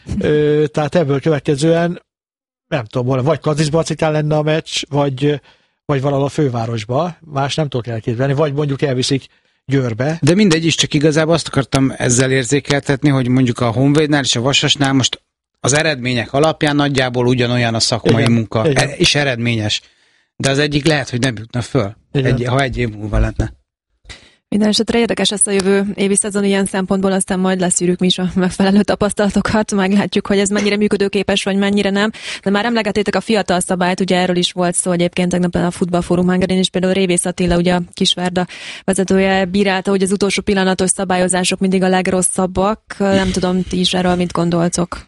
tehát ebből következően nem tudom, vagy Kazincbarcikán lenne a meccs, vagy valahol a fővárosba, más nem tudok elképzelni, vagy mondjuk elviszik Győrbe. De mindegy is, csak igazából azt akartam ezzel érzékeltetni, hogy mondjuk a Honvédnál és a Vasasnál most az eredmények alapján nagyjából ugyanolyan a szakmai munka, és eredményes. De az egyik lehet, hogy nem jutna föl, ha egy év múlva lenne. Minden esetre érdekes lesz a jövő évi szezon ilyen szempontból, aztán majd leszűrjük mi is a megfelelő tapasztalatokat, meglátjuk, hogy ez mennyire működőképes, vagy mennyire nem. De már emlegetétek a fiatal szabályt, ugye erről is volt szó egyébként tegnap a Futballfórum Hungarin is, például Révész Attila, ugye a Kisvárda vezetője bírálta, hogy az utolsó pillanatos szabályozások mindig a legrosszabbak. Nem tudom, ti is erről mit gondoltok?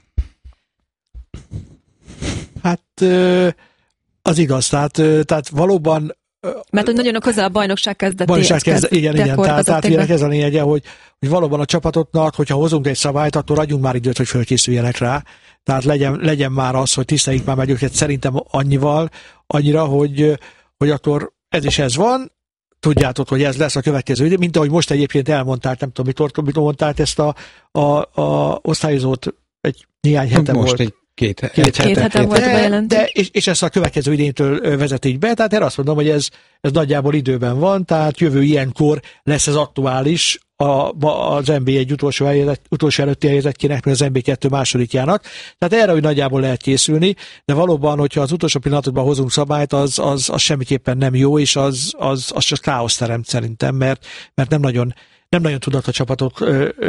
Hát az igaz, tehát valóban mert hogy nagyon közel a bajnokság kezdetéhez. Igen, tehát ez a lényege, hogy valóban a csapatoknak, hogyha hozunk egy szabályt, akkor adjunk már időt, hogy fölkészüljenek rá. Tehát legyen már az, hogy tiszteljük már meg őket szerintem annyira, hogy akkor ez van, tudjátok, hogy ez lesz a következő idő, mint ahogy most egyébként elmondták, nem tudom, mit mondták ezt a osztályozót egy néhány hete most volt. Két hete volt bejelentő. És ezt a következő idéntől vezetik be, tehát erre azt mondom, hogy ez nagyjából időben van, tehát jövő ilyenkor lesz ez aktuális, az NB1 utolsó előtti helyezettjének, meg az NB2 másodikjának. Tehát erre, hogy nagyjából lehet készülni, de valóban, hogyha az utolsó pillanatokban hozunk szabályt, az semmiképpen nem jó, és az csak káosz teremt szerintem, mert nem nagyon tudnak a csapatok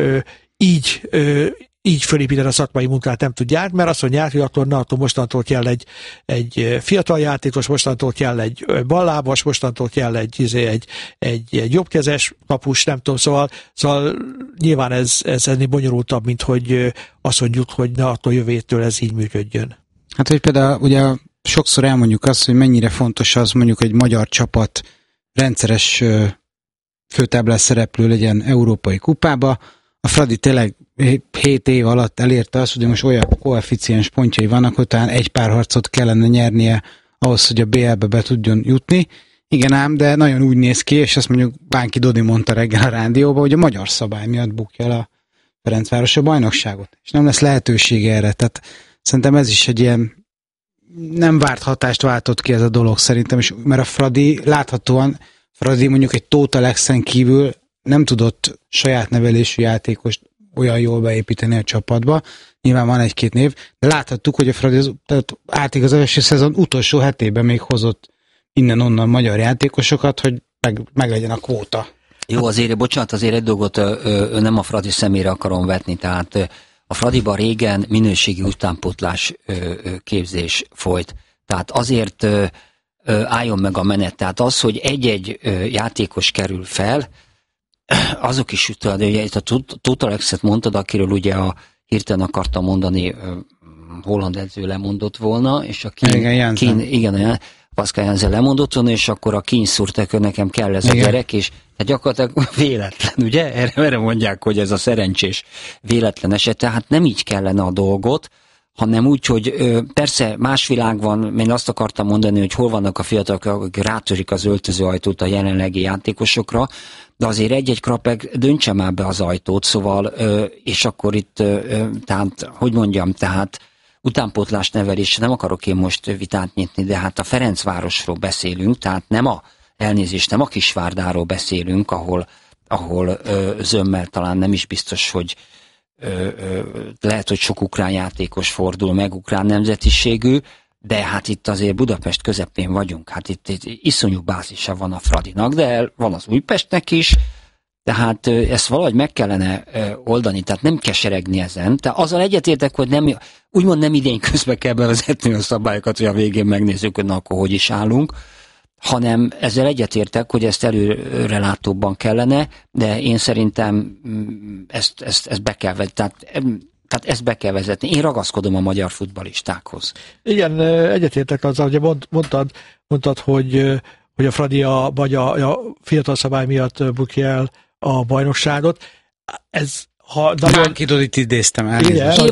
így fölépíteni a szakmai munkát nem tudják, mert azt mondják, hogy akkor mostantól kell egy fiatal játékos, mostantól kell egy ballábas, mostantól kell egy jobbkezes kapus, nem tudom, szóval nyilván ez ennél bonyolultabb, mint hogy azt mondjuk, hogy attól jövőtől ez így működjön. Hát, hogy például ugye sokszor elmondjuk azt, hogy mennyire fontos az mondjuk, hogy magyar csapat rendszeres főtáblás szereplő legyen európai kupába. A Fradi tényleg 7 év alatt elérte azt, hogy most olyan koeficiens pontjai vannak, hogy talán egy párharcot kellene nyernie ahhoz, hogy a BL-be be tudjon jutni. Igen ám, de nagyon úgy néz ki, és azt mondjuk Bánki Dodi mondta reggel a rádióban, hogy a magyar szabály miatt bukja el a Ferencváros a bajnokságot, és nem lesz lehetősége erre. Tehát szerintem ez is egy ilyen nem várt hatást váltott ki ez a dolog szerintem, és mert a Fradi láthatóan mondjuk egy Tóth Alexen kívül nem tudott saját nevelésű játékost olyan jól beépíteni a csapatba. Nyilván van egy-két név, de láthattuk, hogy a Fradi átig az első szezon utolsó hetében még hozott innen-onnan magyar játékosokat, hogy meg legyen a kvóta. Jó, azért, bocsánat, azért egy dolgot nem a Fradi szemére akarom vetni, tehát a Fradiban régen minőségi utánpótlás képzés folyt. Tehát azért álljon meg a menet. Tehát az, hogy egy-egy játékos kerül fel, azok is tudod, itt a Tóth Alexet mondtad, akiről ugye hirtelen akartam mondani, holland edző lemondott volna, és a Pascal Jansen lemondott volna, és akkor a kínszúrtek, nekem kell ez a gyerek, és tehát gyakorlatilag véletlen, ugye? Erre mondják, hogy ez a szerencsés véletlen eset, tehát nem így kellene a dolgot, hanem úgy, hogy persze más világ van, én azt akartam mondani, hogy hol vannak a fiatalok, akik rátörik az öltözőajtót a jelenlegi játékosokra, de azért egy-egy krapeg döntse már be az ajtót, szóval, és akkor itt, tehát, hogy mondjam, tehát utánpótlás nevelés, nem akarok én most vitát nyitni, de hát a Ferencvárosról beszélünk, tehát nem a Kisvárdáról beszélünk, ahol zömmel talán nem is biztos, hogy lehet, hogy sok ukrán játékos fordul meg, ukrán nemzetiségű, de hát itt azért Budapest közepén vagyunk, hát itt iszonyú bázisa van a Fradinak, de van az Újpestnek is, tehát ezt valahogy meg kellene oldani, tehát nem keseregni ezen. Tehát azzal egyetértek, hogy úgymond nem idén közben kell bevezetni a szabályokat, hogy a végén megnézzük, hogy akkor hogy is állunk, hanem ezzel egyetértek, hogy ezt előrelátóbban kellene, de én szerintem ezt be kell vezetni. Tehát ezt be kell vezetni. Én ragaszkodom a magyar futballistákhoz. Igen, egyetértek azzal, hogy mondtad, hogy a Fradi a fiatal szabály miatt bukja el a bajnokságot. Ez Bánki Dodit idéztem el.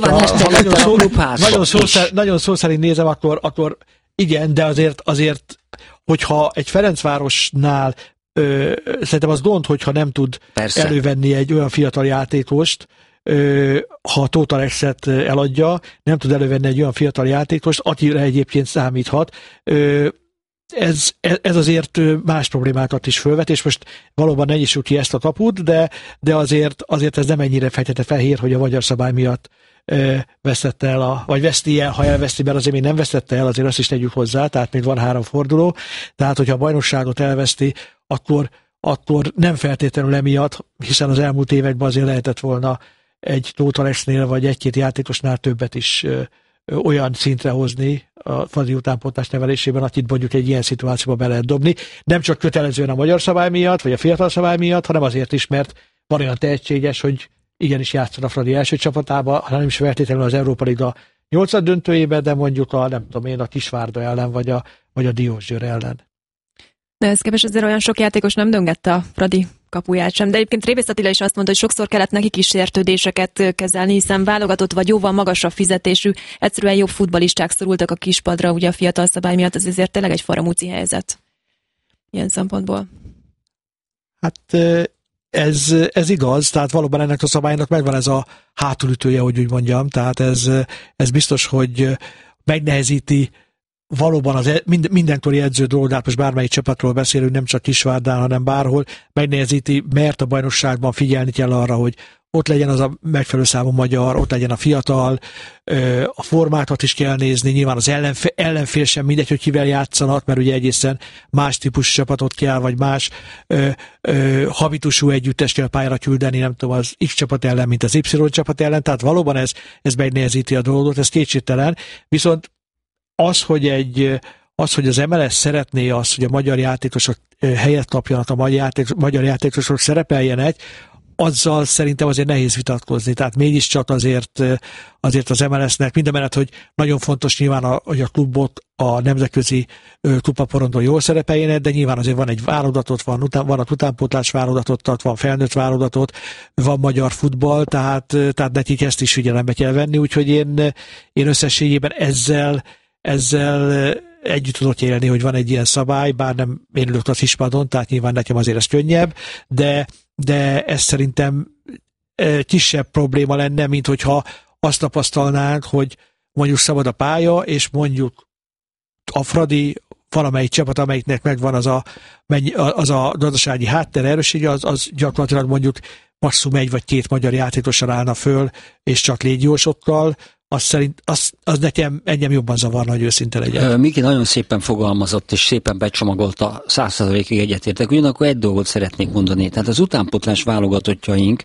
Nagyon szó szerint nézem, akkor igen, de azért hogyha egy Ferencvárosnál szerintem az gond, hogyha nem tud elővenni egy olyan fiatal játékost, ha a Tóth Alexet eladja, nem tud elővenni egy olyan fiatal játékost, akire egyébként számíthat. Ez azért más problémákat is fölvet, és most valóban ne nyissuk ki ezt a kaput, de azért ez nem ennyire fekete-fehér, hogy a magyar szabály miatt vesztette el, vagy veszti el, ha elveszti, mert azért még nem vesztette el, azért azt is tegyük hozzá, tehát még van 3 forduló, tehát hogyha a bajnokságot elveszti, akkor nem feltétlenül emiatt, hiszen az elmúlt években azért lehetett volna egy Tóth Alexnél, vagy egy-két játékosnál többet is olyan szintre hozni a Fradi utánpótlás nevelésében, akit mondjuk egy ilyen szituációba be lehet dobni. Nem csak kötelezően a magyar szabály miatt, vagy a fiatal szabály miatt, hanem azért is, mert van olyan tehetséges, hogy igenis játszol a Fradi első csapatába, hanem is feltétlenül az Európa Liga 8. döntőjébe, de mondjuk a Kisvárda ellen, vagy a Diósgyőr ellen. De ez képest azért olyan sok játékos nem döngette a Fradi kapuját sem. De egyébként Révész Attila is azt mondta, hogy sokszor kellett neki kis sértődéseket kezelni, hiszen válogatott vagy jóval magasabb fizetésű, egyszerűen jobb futballisták szorultak a kispadra, ugye a fiatal szabály miatt, ez azért tényleg egy faramúci helyzet ilyen szempontból. Hát ez igaz, tehát valóban ennek a szabálynak megvan ez a hátulütője, hogy úgy mondjam, tehát ez biztos, hogy megnehezíti valóban mindenkori edző dolog, de hát most bármelyik csapatról beszélünk, nem csak Kisvárdán, hanem bárhol, megnehezíti, mert a bajnokságban figyelni kell arra, hogy ott legyen az a megfelelő számú magyar, ott legyen a fiatal, a formátot is kell nézni, nyilván az ellenfél sem mindegy, hogy kivel játszanak, mert ugye egészen más típusú csapatot kell, vagy más habitusú együttes kell pályára küldeni, nem tudom, az X csapat ellen, mint az Y csapat ellen, tehát valóban ez megnehezíti a dolgot, ez kétségtelen, viszont az, hogy az MLS szeretné azt, hogy a magyar játékosok helyet kapjanak, a magyar játékosok szerepeljenek, azzal szerintem azért nehéz vitatkozni. Tehát mégiscsak azért az MLS-nek mindemellett, hogy nagyon fontos nyilván, hogy a klubot a nemzetközi klubporondon jól szerepeljenek, de nyilván azért van egy válogatott, vannak utánpótlás válogatott, van felnőtt válogatott, van magyar futball, tehát nekik ezt is figyelembe kell venni, úgyhogy én összességében ezzel együtt tudok élni, hogy van egy ilyen szabály, bár nem én ülök a kispadon, tehát nyilván nekem azért ez könnyebb, de ez szerintem kisebb probléma lenne, mint hogyha azt tapasztalnánk, hogy mondjuk szabad a pálya, és mondjuk a Fradi valamelyik csapat, amelyiknek megvan az a gazdasági háttér erőssége, az gyakorlatilag mondjuk maximum 1 vagy 2 magyar játékossal állna föl, és csak légiósokkal, az engem jobban zavarna, hogy őszinte legyen. Miki nagyon szépen fogalmazott, és szépen becsomagolta, 100%-ig egyetértek. Ugyanakkor egy dolgot szeretnék mondani. Tehát az utánpótlás válogatottjaink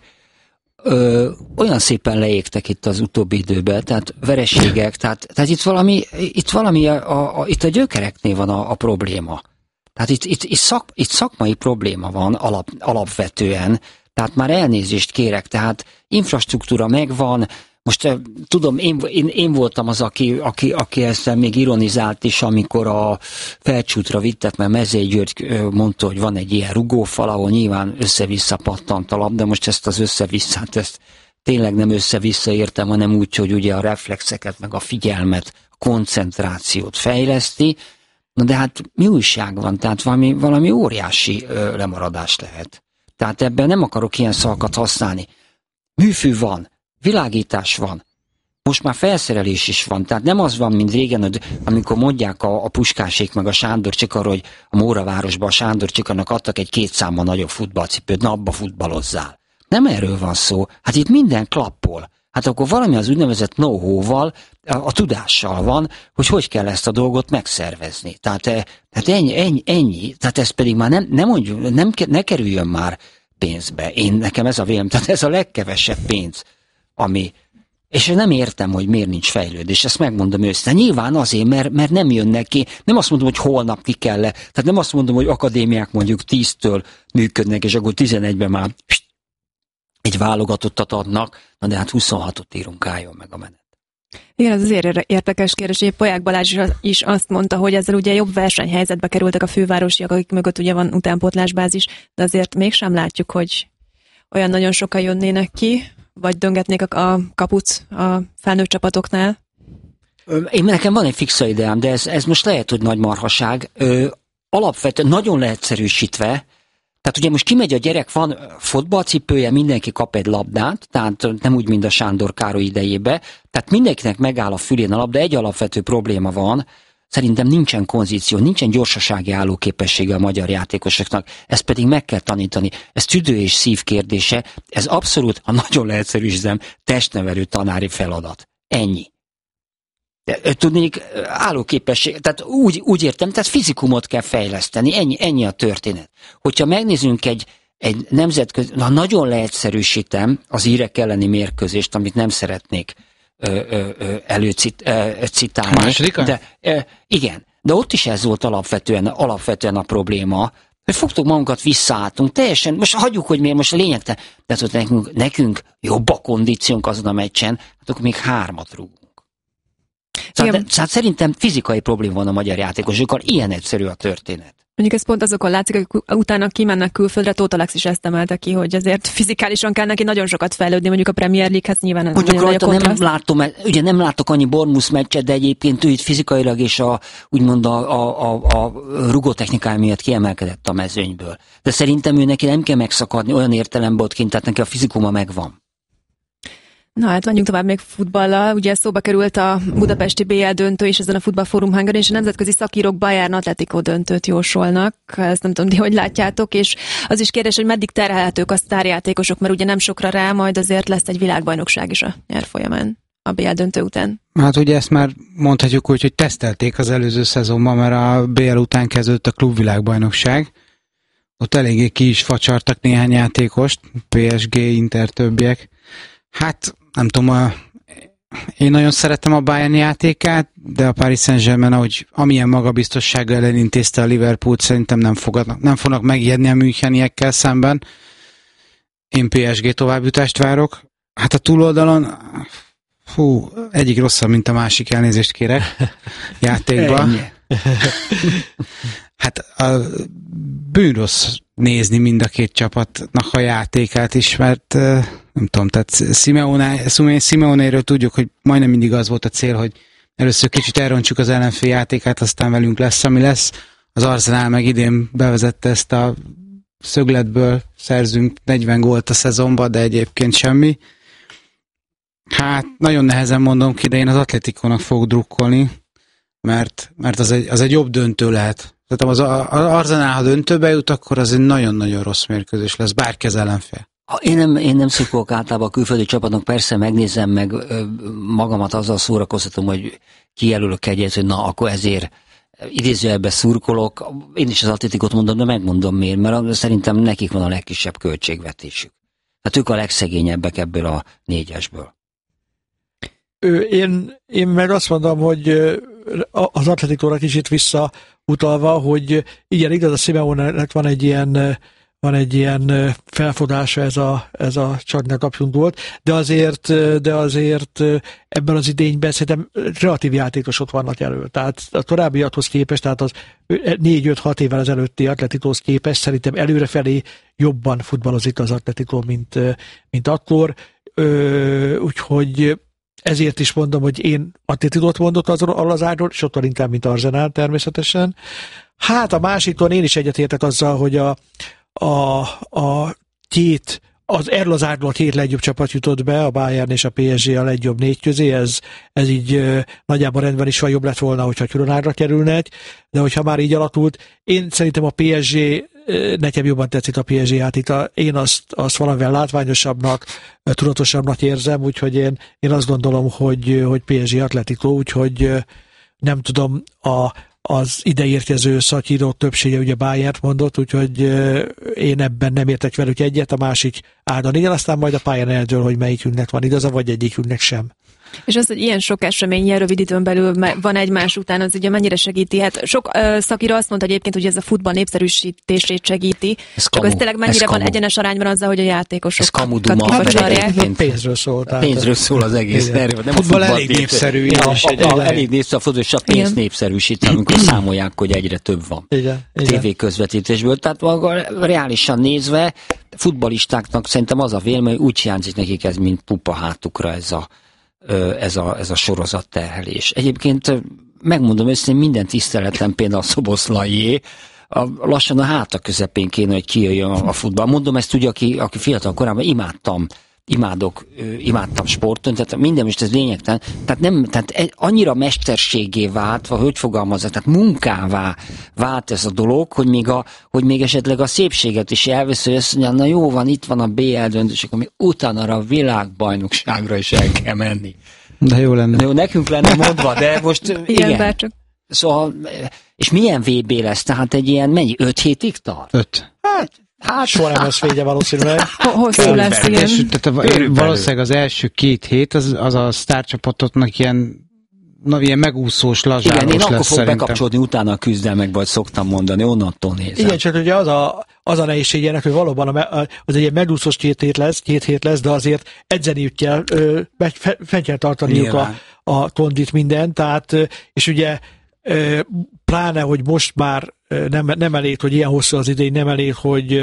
olyan szépen leégtek itt az utóbbi időben, tehát vereségek, tehát itt valami itt a gyökereknél van a probléma. Tehát itt szakmai probléma van alapvetően, tehát már elnézést kérek, tehát infrastruktúra megvan. Most tudom, én voltam az, aki ezzel még ironizált is, amikor a Felcsútra vittek, mert Mezei György mondta, hogy van egy ilyen rugófal, ahol nyilván össze-vissza pattant a labda, most ezt az össze-visszát, ezt tényleg nem össze-vissza értem, hanem úgy, hogy ugye a reflexeket, meg a figyelmet, a koncentrációt fejleszti. Na de hát mi újság van? Tehát valami óriási lemaradás lehet. Tehát ebben nem akarok ilyen szavakat használni. Műfű van. Világítás van. Most már felszerelés is van. Tehát nem az van, mint régen, amikor mondják a Puskásék meg a Sándorcsik arra, hogy a Móravárosban a Sándorcsikának adtak egy 2 számmal nagyobb futballcipőt, na abba futballozzál. Nem erről van szó. Hát itt minden klappol. Hát akkor valami az úgynevezett know-how-val, a tudással van, hogy kell ezt a dolgot megszervezni. Tehát ennyi. Tehát ez pedig már nem mondjuk, ne kerüljön már pénzbe. Nekem ez a vélemény, tehát ez a legkevesebb pénz, és nem értem, hogy miért nincs fejlődés, ezt megmondom őszintén. Nyilván azért, mert nem jönnek ki, nem azt mondom, hogy holnap ki kell le, tehát nem azt mondom, hogy akadémiák mondjuk 10-től működnek, és akkor 11-ben már egy válogatottat adnak, na de hát 26-ot írunk, álljon meg a menet. Igen, ez azért érdekes kérdés, hogy Poják Balázs is azt mondta, hogy ezzel ugye jobb versenyhelyzetbe kerültek a fővárosiak, akik mögött ugye van utánpótlásbázis, de azért mégsem látjuk, hogy olyan nagyon sokan jönnének ki, vagy döngetnék a kaput a felnőtt csapatoknál? Nekem van egy fixa ideám, de ez most lehet, hogy nagy marhaság. Alapvetően nagyon leegyszerűsítve, tehát ugye most kimegy a gyerek, van fotballcipője, mindenki kap egy labdát, tehát nem úgy, mint a Sándor Károly idejébe, tehát mindenkinek megáll a fülén a labda, egy alapvető probléma van, szerintem nincsen kondíció, nincsen gyorsasági állóképessége a magyar játékosoknak, ezt pedig meg kell tanítani. Ez tüdő és szív kérdése, ez abszolút, ha nagyon leegyszerűsítem, testnevelő tanári feladat. Ennyi. Tudnék, állóképesség, tehát úgy értem, tehát fizikumot kell fejleszteni, ennyi a történet. Hogyha megnézzünk egy nemzetközi, nagyon leegyszerűsítem az írek elleni mérkőzést, amit nem szeretnék előcitálni. Másodika? De igen, de ott is ez volt alapvetően a probléma, hogy fogtuk magunkat, visszaálltunk, teljesen, most hagyjuk, hogy miért, most a lényegtelen, de ott nekünk jobb a kondíciónk azon a meccsen, hát akkor még 3-at rúgunk. Szóval szerintem fizikai probléma van a magyar játékosokkal, ilyen egyszerű a történet. Mondjuk ez pont azokon látszik, hogy utána kimennek külföldre, Tóth Alex is ezt emelte ki, hogy azért fizikálisan kell neki nagyon sokat fejlődni, mondjuk a Premier League-hez nyilván mondjuk rajta nem látok annyi Bournemouth meccset, de egyébként ő itt fizikailag és úgymond a rugótechnikája miatt kiemelkedett a mezőnyből. De szerintem ő neki nem kell megszakadni olyan értelemben ott kint, tehát neki a fizikuma megvan. Na hát menjünk tovább még futballal. Ugye szóba került a budapesti BL döntő és ezen a Futball Forum Hungary, és a nemzetközi szakírók Bayern Atletico döntőt jósolnak. Ezt nem tudom, hogy látjátok, és az is kérdés, hogy meddig terhelhetők a sztárjátékosok, mert ugye nem sokra rá, majd azért lesz egy világbajnokság is a nyár folyamán a BL döntő után. Hát ugye ezt már mondhatjuk úgy, hogy tesztelték az előző szezonban, mert a BL után kezdődött a klubvilágbajnokság. Ott eléggé ki is facsartak néhány játékost, PSG, Inter, többiek. Hát nem tudom, én nagyon szeretem a Bayern játékát, de a Paris Saint-Germain, ahogy amilyen magabiztossággal elintézte a Liverpoolt, szerintem nem fognak megijedni a müncheniekkel szemben. Én PSG továbbjutást várok. Hát a túloldalon, egyik rosszabb, mint a másik, elnézést kérek játékban. Hát a bűnrossz nézni mind a két csapatnak a játékát is, mert nem tudom, tehát Simeonéről tudjuk, hogy majdnem mindig az volt a cél, hogy először kicsit elrontsuk az ellenfél játékát, aztán velünk lesz, ami lesz. Az Arsenal meg idén bevezette ezt a szögletből, szerzünk 40 gólt a szezonban, de egyébként semmi. Hát nagyon nehezen mondom ki, de én az Atletikónak fogok drukkolni, mert az egy jobb döntő lehet. Tehát az Arsenal, ha döntőbe jut, akkor az egy nagyon-nagyon rossz mérkőzés lesz, bárki az ellenfél. Én nem szurkolok általában a külföldi csapatnak, persze megnézem, meg magamat azzal szórakoztatom, hogy kijelölök egyet, hogy na, akkor ezért idézőjelben szurkolok. Én is az Atletikot mondom, de megmondom miért, mert szerintem nekik van a legkisebb költségvetésük. Hát ők a legszegényebbek ebből a 4-esből. Én meg azt mondom, hogy az Atletikóra kicsit visszautalva, hogy igen, igaz, a Simeonének van egy ilyen felfogása ez a csak ne kapjunk gólt, de azért ebben az idényben szerintem kreatív játékosok vannak elő. Tehát a továbbiakhoz képest, tehát az 4-5-6 évvel ezelőtti Atletikóhoz képest szerintem előrefelé jobban futballozik az Atletikó, mint akkor. Úgyhogy ezért is mondom, hogy én Atletikót mondok az ágról, sokkal inkább, mint Arsenal természetesen. Hát a másikon én is egyetértek azzal, hogy erről az ágról a két legjobb csapat jutott be, a Bayern és a PSG a legjobb 4 közé, ez így nagyjából rendben is van, jobb lett volna, hogyha külön ágra kerülnek, de hogyha már így alakult, én szerintem a PSG, nekem jobban tetszik a PSG játéka, én azt valamivel látványosabbnak, tudatosabbnak érzem, úgyhogy én azt gondolom, hogy PSG Atletico, úgyhogy nem tudom, az ideérkező szakírók többsége ugye Bayern mondott, úgyhogy én ebben nem értek velük egyet, a másik áldon. Igen, aztán majd a pályán eldől, hogy melyikünknek van igaza, vagy egyikünknek sem. És az, hogy ilyen sok esemény ilyen rövid időn belül van egymás után, az ugye mennyire segíti? Hát sok szakíró azt mondta egyébként, hogy ez a futball népszerűsítését segíti. Csak az tényleg mennyire van egyenes arányban azzal, hogy a játékosok pénzről szól. Pénzről szól az egész. Nem a futball elég népszerű. Elég népszerű a futball, és a pénzt népszerűsít, amikor számolják, hogy egyre több van. TV közvetítésből. Tehát reálisan nézve, futballistáknak szerintem az a vélemény, hogy úgy hiányzik nekik ez, mint pupa hátukra ez a sorozat terhelés. Egyébként megmondom őszintén, minden tiszteletem például a Szoboszlaié, lassan a háta közepén kéne, hogy kijöjjön a futball. Mondom ezt ugye, aki fiatal korában imádtam sporton, tehát minden most ez lényegtelen. Tehát annyira mesterségé vált, hogy fogalmazzak, tehát munkává vált ez a dolog, hogy még esetleg a szépséget is elvesz, hogy azt mondja, na jó van, itt van a BL döntős, akkor még utána a világbajnokságra is el kell menni. De jó lenne. Jó, nekünk lenne mondva, de most igen. Szóval, és milyen VB lesz? Tehát egy ilyen, mennyi? 5 hétig tart? 5. Hát soha nem lesz vége valószínűleg. Hosszú lesz, igen. Valószínűleg az első 2 hét az a sztárcsapatoknak ilyen megúszós, lazsálós lesz. Igen, én akkor fogok bekapcsolódni utána a küzdelmekbe, hogy szoktam mondani, onnantól nézem. Igen, csak ugye az a nehézségének, hogy valóban az egy ilyen megúszós 2 hét lesz, de azért edzeniük kell, fenn kell tartaniuk a kondit mindent, tehát, és ugye pláne, hogy most már nem elég, hogy ilyen hosszú az idény, nem elég,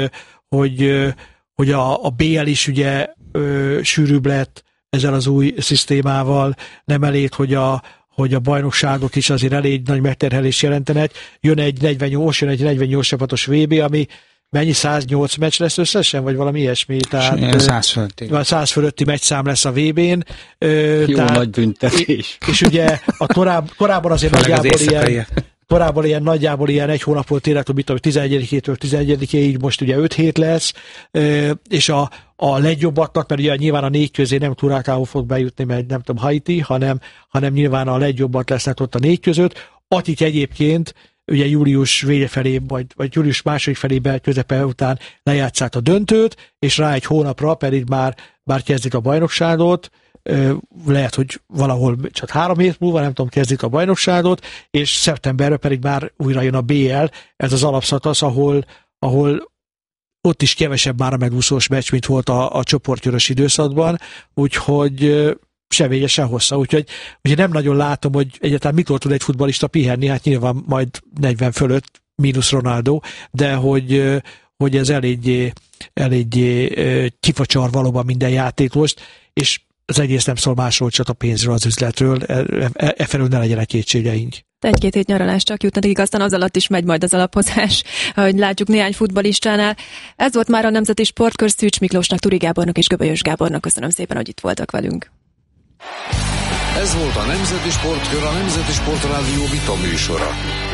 hogy a BL is ugye sűrűbb lett ezzel az új szisztémával, nem elég, hogy a bajnokságok is azért elég nagy megterhelést jelentenek. Jön egy 48 csapatos VB, ami mennyi 108 meccs lesz összesen, vagy valami ilyesmi. Tehát 100 fölötti meccszám lesz a VB-n. Jó nagy büntetés. És ugye korábban azért nagyjából ilyen egy hónap volt tényleg, mit tudom, 11-től 11-ig, most ugye 5 hét lesz, és a legjobbaknak, mert ugye nyilván a 4 közé nem Curaçao fog bejutni, mert nem tudom, Haiti, hanem nyilván a legjobbak lesznek ott a 4 között, akik egyébként ugye július vége felé, vagy július második felébe közepe után lejátszák a döntőt, és rá egy hónapra pedig már kezdik a bajnokságot, lehet, hogy valahol csak 3 hét múlva, nem tudom, kezdik a bajnokságot, és szeptemberben pedig már újra jön a BL, ez az alapszakasz, ahol ott is kevesebb már a megúszós meccs, mint volt a csoportkörös időszakban, úgyhogy se vége, se hossza, úgyhogy nem nagyon látom, hogy egyáltalán mikor tud egy futballista pihenni, hát nyilván majd 40 fölött, mínusz Ronaldo, de hogy ez eléggé kifacsar valóban minden játékost, és az egész nem szól másról, csak a pénzről, az üzletről, felül ne legyenek kétségeink. 1-2 hét nyaralás csak jut nekik, aztán az alatt is megy majd az alapozás, ahogy látjuk néhány futballistánál. Ez volt már a Nemzeti Sportkör, Szűcs Miklósnak, Turi Gábornak és Göbölyös Gábornak. Köszönöm szépen, hogy itt voltak velünk. Ez volt a Nemzeti Sportkör, a Nemzeti Sportrádió vita műsora.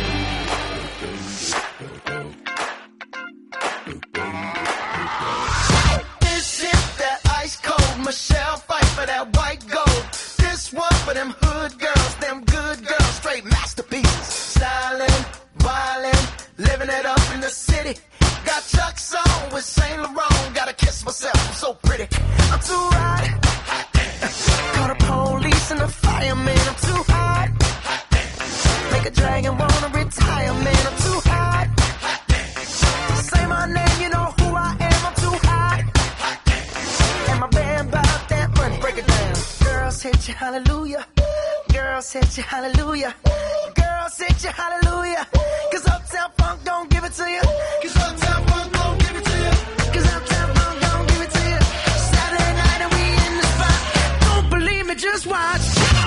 Michelle fight for that white gold. This one for them hood girls, them good girls, straight masterpieces. Stylin', wildin', living it up in the city. Got Chuck's on with Saint Laurent. Gotta kiss myself, I'm so pretty. I'm too hot. Call the police and the fireman. I'm too hot. Make a dragon wanna retire, man. I'm too hot. Say my name, you know who I am. I'm too hot. And my band about that money. Break it down. Girls hit you, hallelujah. Girls hit you, hallelujah. Girls hit you, hallelujah. Cause Uptown Funk don't give it to you. Cause Uptown Funk don't give it to you. Cause Uptown Funk don't give it to you. Saturday night and we in the spot. Don't believe me, just watch.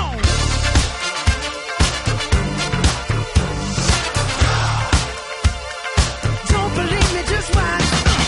Don't believe me, just watch.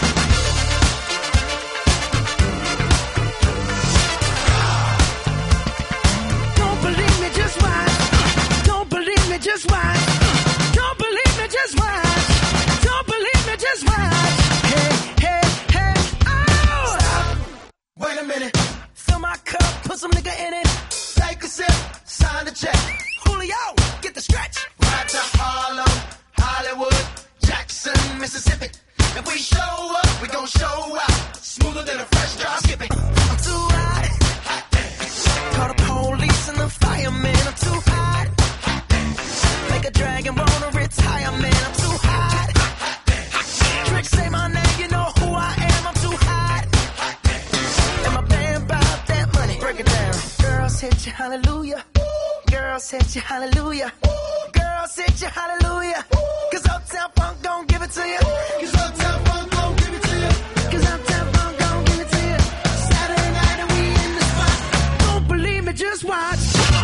Don't believe me, just watch. Don't believe me, just watch. Don't believe me, just watch. Don't believe me, just watch. Hey, hey, hey, oh! Stop. Wait a minute. Fill my cup, put some nigga in it. Take a sip, sign the check. Julio, get the stretch. Right to Harlem, Hollywood, Jackson, Mississippi. If we show up, we gon' show out. Smoother than a fresh drop skipping. I'm too hot. Call the police and the fireman. I'm too hot. Make a dragon wanna retire, man. I'm too hot. Trick, say my name, you know who I am. I'm too hot. And my band bout that money. Break it down. Girls hit you, hallelujah. Girls hit you, hallelujah. Girls hit you, hallelujah. Cause Uptown Funk don't give it to you. Cause Uptown Funk don't give it to you. Cause Uptown Funk don't give it to you. Saturday night and we in the spot. Don't believe me, just watch.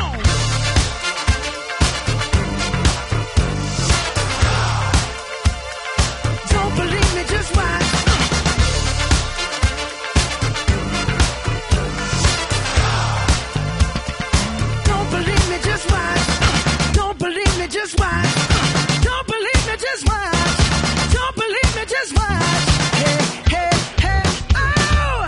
Don't believe me, just watch. Don't believe me, just watch. Don't believe me, just watch. Don't believe me, just watch. Don't believe me, just watch. Hey, hey, hey, oh!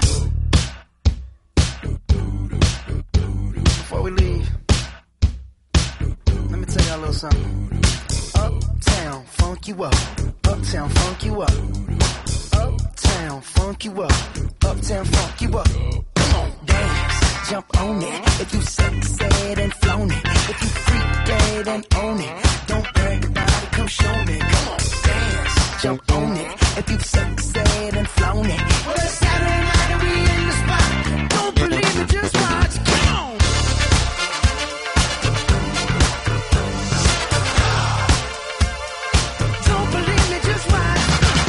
Before we leave, let me tell y'all a little something. Uptown, funk you up. Uptown, funk you up. Uptown, funk you up. Uptown, funk you up. Come on, dance, jump on it. If you sexed and flown it. If you freak dead and own it. Don't brag about it, come show me. Come on, dance, jump on it. If you sexed and flown it. Well, it's Saturday night and we in the spot. Don't believe me, just watch. Come on. Don't believe me, just watch.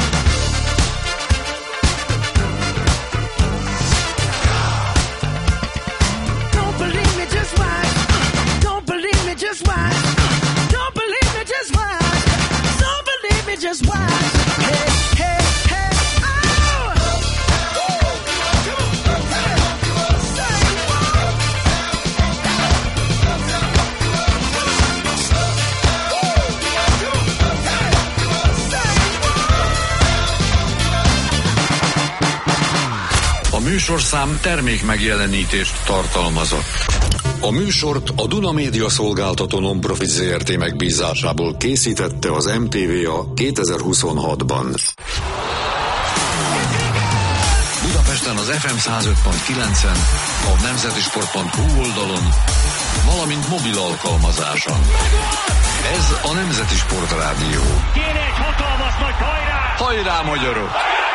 Don't believe me, just watch. Don't believe me, just watch. Don't believe me, just watch. Don't believe me, just watch. Hey, hey, hey. A műsorszám termék megjelenítést tartalmazott. A műsort a Duna Média Szolgáltató Non-Profit Zrt. Megbízásából készítette az MTVA 2026-ban. Budapesten az FM 105.9-en, a nemzetisport.hu oldalon, valamint mobil alkalmazáson. Ez a Nemzeti Sport Rádió. Kéne egy hatalmas nagy hajrá! Hajrá, magyarok!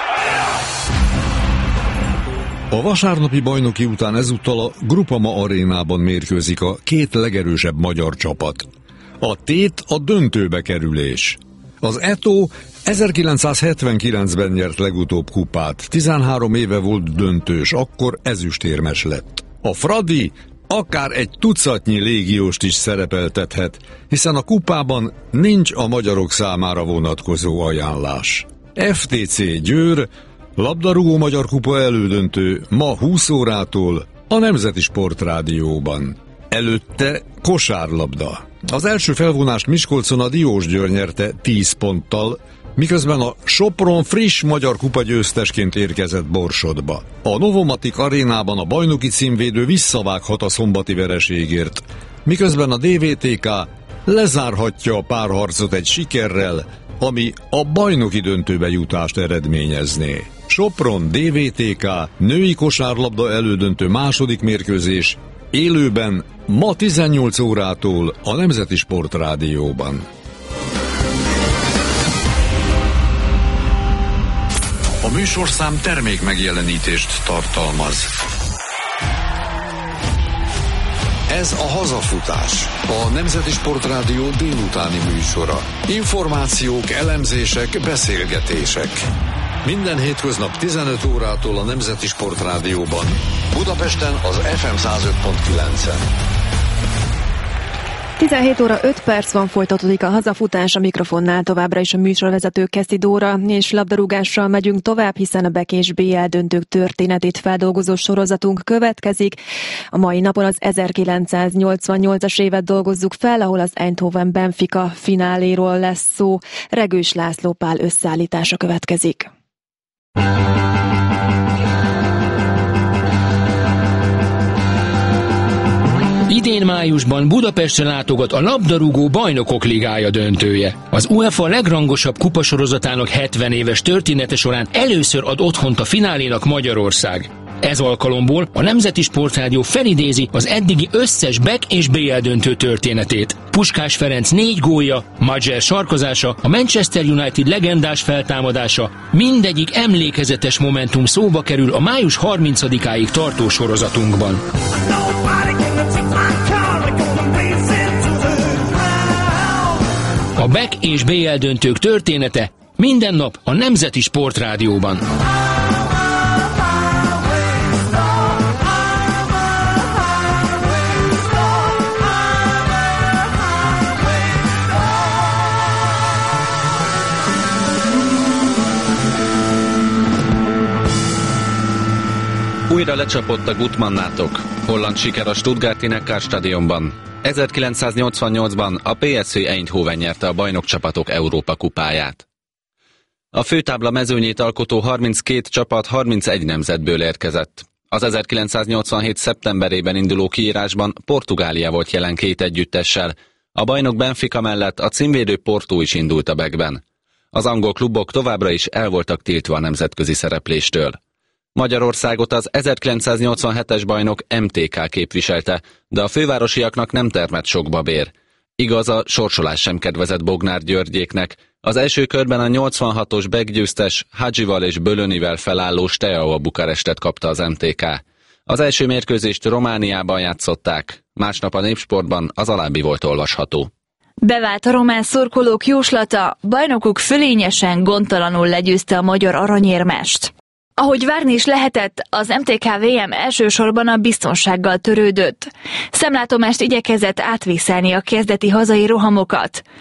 A vasárnapi bajnoki után ezúttal a Grupama arénában mérkőzik a két legerősebb magyar csapat. A tét a döntőbe kerülés. Az Eto 1979-ben nyert legutóbb kupát, 13 éve volt döntős, akkor ezüstérmes lett. A Fradi akár egy tucatnyi légióst is szerepeltethet, hiszen a kupában nincs a magyarok számára vonatkozó ajánlás. FTC Győr, labdarúgó magyar kupa elődöntő ma 20 órától a Nemzeti Sport Rádióban. Előtte kosárlabda. Az első felvonást Miskolcon a Diósgyőr nyerte 10 ponttal, miközben a Sopron friss magyar kupa győztesként érkezett Borsodba. A Novomatic arénában a bajnoki címvédő visszavághat a szombati vereségért, miközben a DVTK lezárhatja a párharcot egy sikerrel, ami a bajnoki döntőbe jutást eredményezné. Sopron DVTK női kosárlabda elődöntő második mérkőzés élőben ma 18 órától a Nemzeti Sport Rádióban. A műsorszám termék megjelenítést tartalmaz. Ez a Hazafutás, a Nemzeti Sport Rádió délutáni műsora. Információk, elemzések, beszélgetések. Minden hétköznap 15 órától a Nemzeti Sport Rádióban. Budapesten az FM 105.9-en. 17 óra 5 perc van, folytatódik a Hazafutás, a mikrofonnál továbbra is a műsorvezető Keszti Dóra, és labdarúgással megyünk tovább, hiszen a BEK és BL döntők történetét feldolgozó sorozatunk következik. A mai napon az 1988-as évet dolgozzuk fel, ahol az Eindhoven Benfica fináléról lesz szó. Regős László Pál összeállítása következik. Idén májusban Budapestre látogat a labdarúgó bajnokok ligája döntője. Az UEFA legrangosabb kupasorozatának 70 éves története során először ad otthont a finálénak Magyarország. Ez alkalomból a Nemzeti Sportrádió felidézi az eddigi összes BEK és BL döntő történetét. Puskás Ferenc 4 gólja, Majer sarkozása, a Manchester United legendás feltámadása, mindegyik emlékezetes momentum szóba kerül a május 30-áig tartó sorozatunkban. A BEK és BL döntők története minden nap a Nemzeti Sportrádióban. Újra lecsapott a Gutmannátok. Holland siker a Stuttgarti Neckarstadionban. 1988-ban a PSV Eindhoven nyerte a bajnokcsapatok Európa kupáját. A főtábla mezőnyét alkotó 32 csapat 31 nemzetből érkezett. Az 1987. szeptemberében induló kiírásban Portugália volt jelen 2 együttessel. A bajnok Benfica mellett a címvédő Porto is indult a BEK-ben. Az angol klubok továbbra is el voltak tiltva a nemzetközi szerepléstől. Magyarországot az 1987-es bajnok MTK képviselte, de a fővárosiaknak nem termett sok babér. Igaz, a sorsolás sem kedvezett Bognár Györgyéknek. Az első körben a 86-os BEK győztes Hadzsival és Bölönivel felálló Steaua Bukarestet kapta az MTK. Az első mérkőzést Romániában játszották, másnap a Népsportban az alábbi volt olvasható. Bevált a román szurkolók jóslata, bajnokuk fölényesen, gondtalanul legyőzte a magyar aranyérmest. Ahogy várni is lehetett, az MTK VM elsősorban a biztonsággal törődött. Szemlátomást igyekezett átvészelni a kezdeti hazai rohamokat.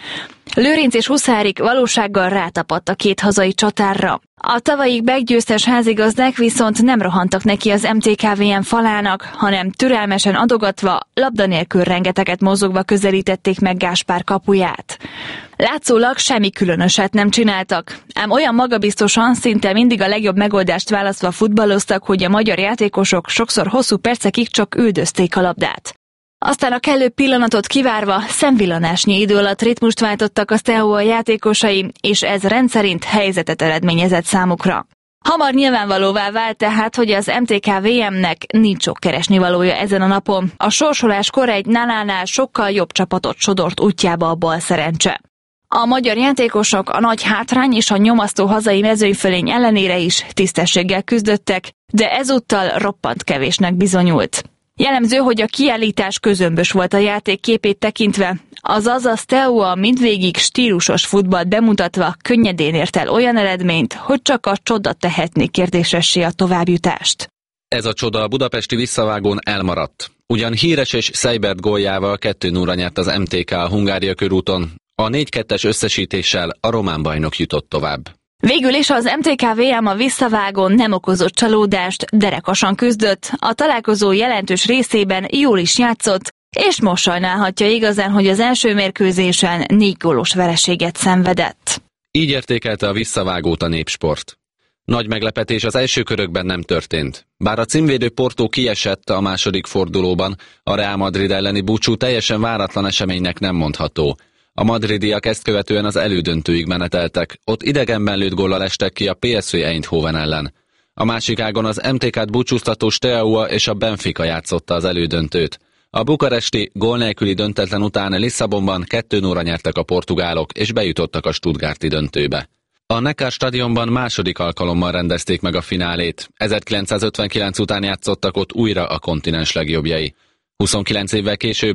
Lőrinc és Huszárik valósággal rátapadt a két hazai csatárra. A tavalyi meggyőztes házigazdák viszont nem rohantak neki az MTK-VM falának, hanem türelmesen adogatva, labda nélkül rengeteget mozogva közelítették meg Gáspár kapuját. Látszólag semmi különöset nem csináltak, ám olyan magabiztosan, szinte mindig a legjobb megoldást választva futballoztak, hogy a magyar játékosok sokszor hosszú percekig csak üldözték a labdát. Aztán a kellő pillanatot kivárva szemvillanásnyi idő alatt ritmust váltottak a Steaua játékosai, és ez rendszerint helyzetet eredményezett számukra. Hamar nyilvánvalóvá vált tehát, hogy az MTK-VM-nek nincs sok keresnivalója ezen a napon. A sorsoláskor egy nálánál sokkal jobb csapatot sodort útjába a bal szerencse. A magyar játékosok a nagy hátrány és a nyomasztó hazai mezőnyfölény ellenére is tisztességgel küzdöttek, de ezúttal roppant kevésnek bizonyult. Jellemző, hogy a kiállítás közömbös volt a játék képét tekintve, azaz a Steaua mindvégig stílusos futballt bemutatva könnyedén ért el olyan eredményt, hogy csak a csoda tehetné kérdésessé a továbbjutást. Ez a csoda a budapesti visszavágón elmaradt. Ugyan Híres és Seibert góljával 2-0-ra nyert az MTK a Hungária körúton, a 4-2-es összesítéssel a román bajnok jutott tovább. Végül is az MTK-VM a visszavágón nem okozott csalódást, derekasan küzdött, a találkozó jelentős részében jól is játszott, és most sajnálhatja igazán, hogy az első mérkőzésen 4 gólos vereséget szenvedett. Így értékelte a visszavágót a Népsport. Nagy meglepetés az első körökben nem történt. Bár a címvédő Porto kiesett a második fordulóban, a Real Madrid elleni búcsú teljesen váratlan eseménynek nem mondható. A madridiak ezt követően az elődöntőig meneteltek, ott idegenben lőtt góllal estek ki a PSV Eindhoven ellen. A másik ágon az MTK-t búcsúztató Steaua és a Benfica játszotta az elődöntőt. A bukaresti gól nélküli döntetlen után Lisszabonban 2-0-ra nyertek a portugálok, és bejutottak a stuttgarti döntőbe. A Neckar stadionban második alkalommal rendezték meg a finálét. 1959 után játszottak ott újra a kontinens legjobbjai. 29 évvel később,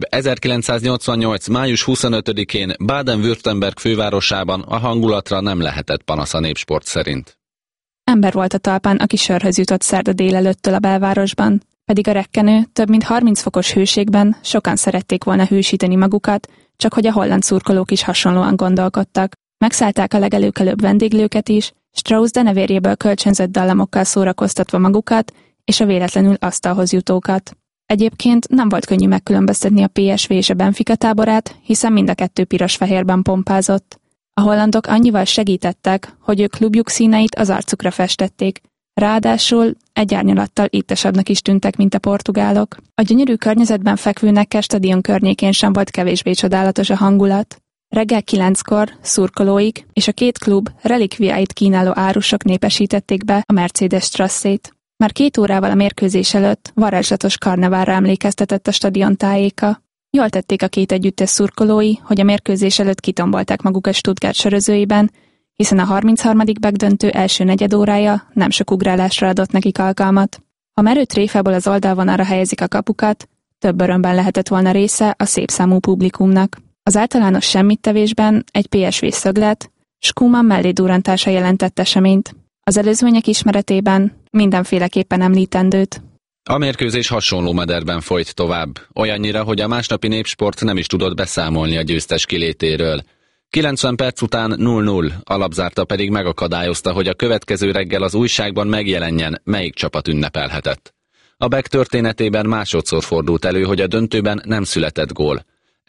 1988. május 25-én Baden-Württemberg fővárosában a hangulatra nem lehetett panasz a Népsport szerint. Ember volt a talpán, aki sörhöz jutott szerda délelőttől a belvárosban, pedig a rekkenő, több mint 30 fokos hőségben sokan szerették volna hősíteni magukat, csak hogy a holland szurkolók is hasonlóan gondolkodtak. Megszállták a legelőkelőbb vendéglőket is, Strauss denevérjéből kölcsönzött dallamokkal szórakoztatva magukat, és a véletlenül asztalhoz jutókat. Egyébként nem volt könnyű megkülönböztetni a PSV és a Benfica táborát, hiszen mind a kettő piros-fehérben pompázott. A hollandok annyival segítettek, hogy ők klubjuk színeit az arcukra festették, ráadásul egy árnyalattal ittesebbnek is tűntek, mint a portugálok. A gyönyörű környezetben fekvő Neckar stadion környékén sem volt kevésbé csodálatos a hangulat. Reggel 9-kor szurkolóik és a két klub relikviáit kínáló árusok népesítették be a Mercedes Strasszét. Már 2 órával a mérkőzés előtt varázslatos karneválra emlékeztetett a stadion tájéka. Jól tették a két együttes szurkolói, hogy a mérkőzés előtt kitombolták magukat Stuttgart sörözőiben, hiszen a 33. megdöntő első negyedórája nem sok ugrálásra adott nekik alkalmat. Ha merő tréfából az oldalvonalra helyezik a kapukat, több örömben lehetett volna része a szép számú publikumnak. Az általános semmittevésben egy PSV szöglet, Skuman mellé-durrantása jelentett eseményt. Az előzmények ismeretében mindenféleképpen említendőt. A mérkőzés hasonló mederben folyt tovább, olyannyira, hogy a másnapi Népsport nem is tudott beszámolni a győztes kilétéről. 90 perc után 0-0, a labzárta pedig megakadályozta, hogy a következő reggel az újságban megjelenjen, melyik csapat ünnepelhetett. A BEK történetében másodszor fordult elő, hogy a döntőben nem született gól.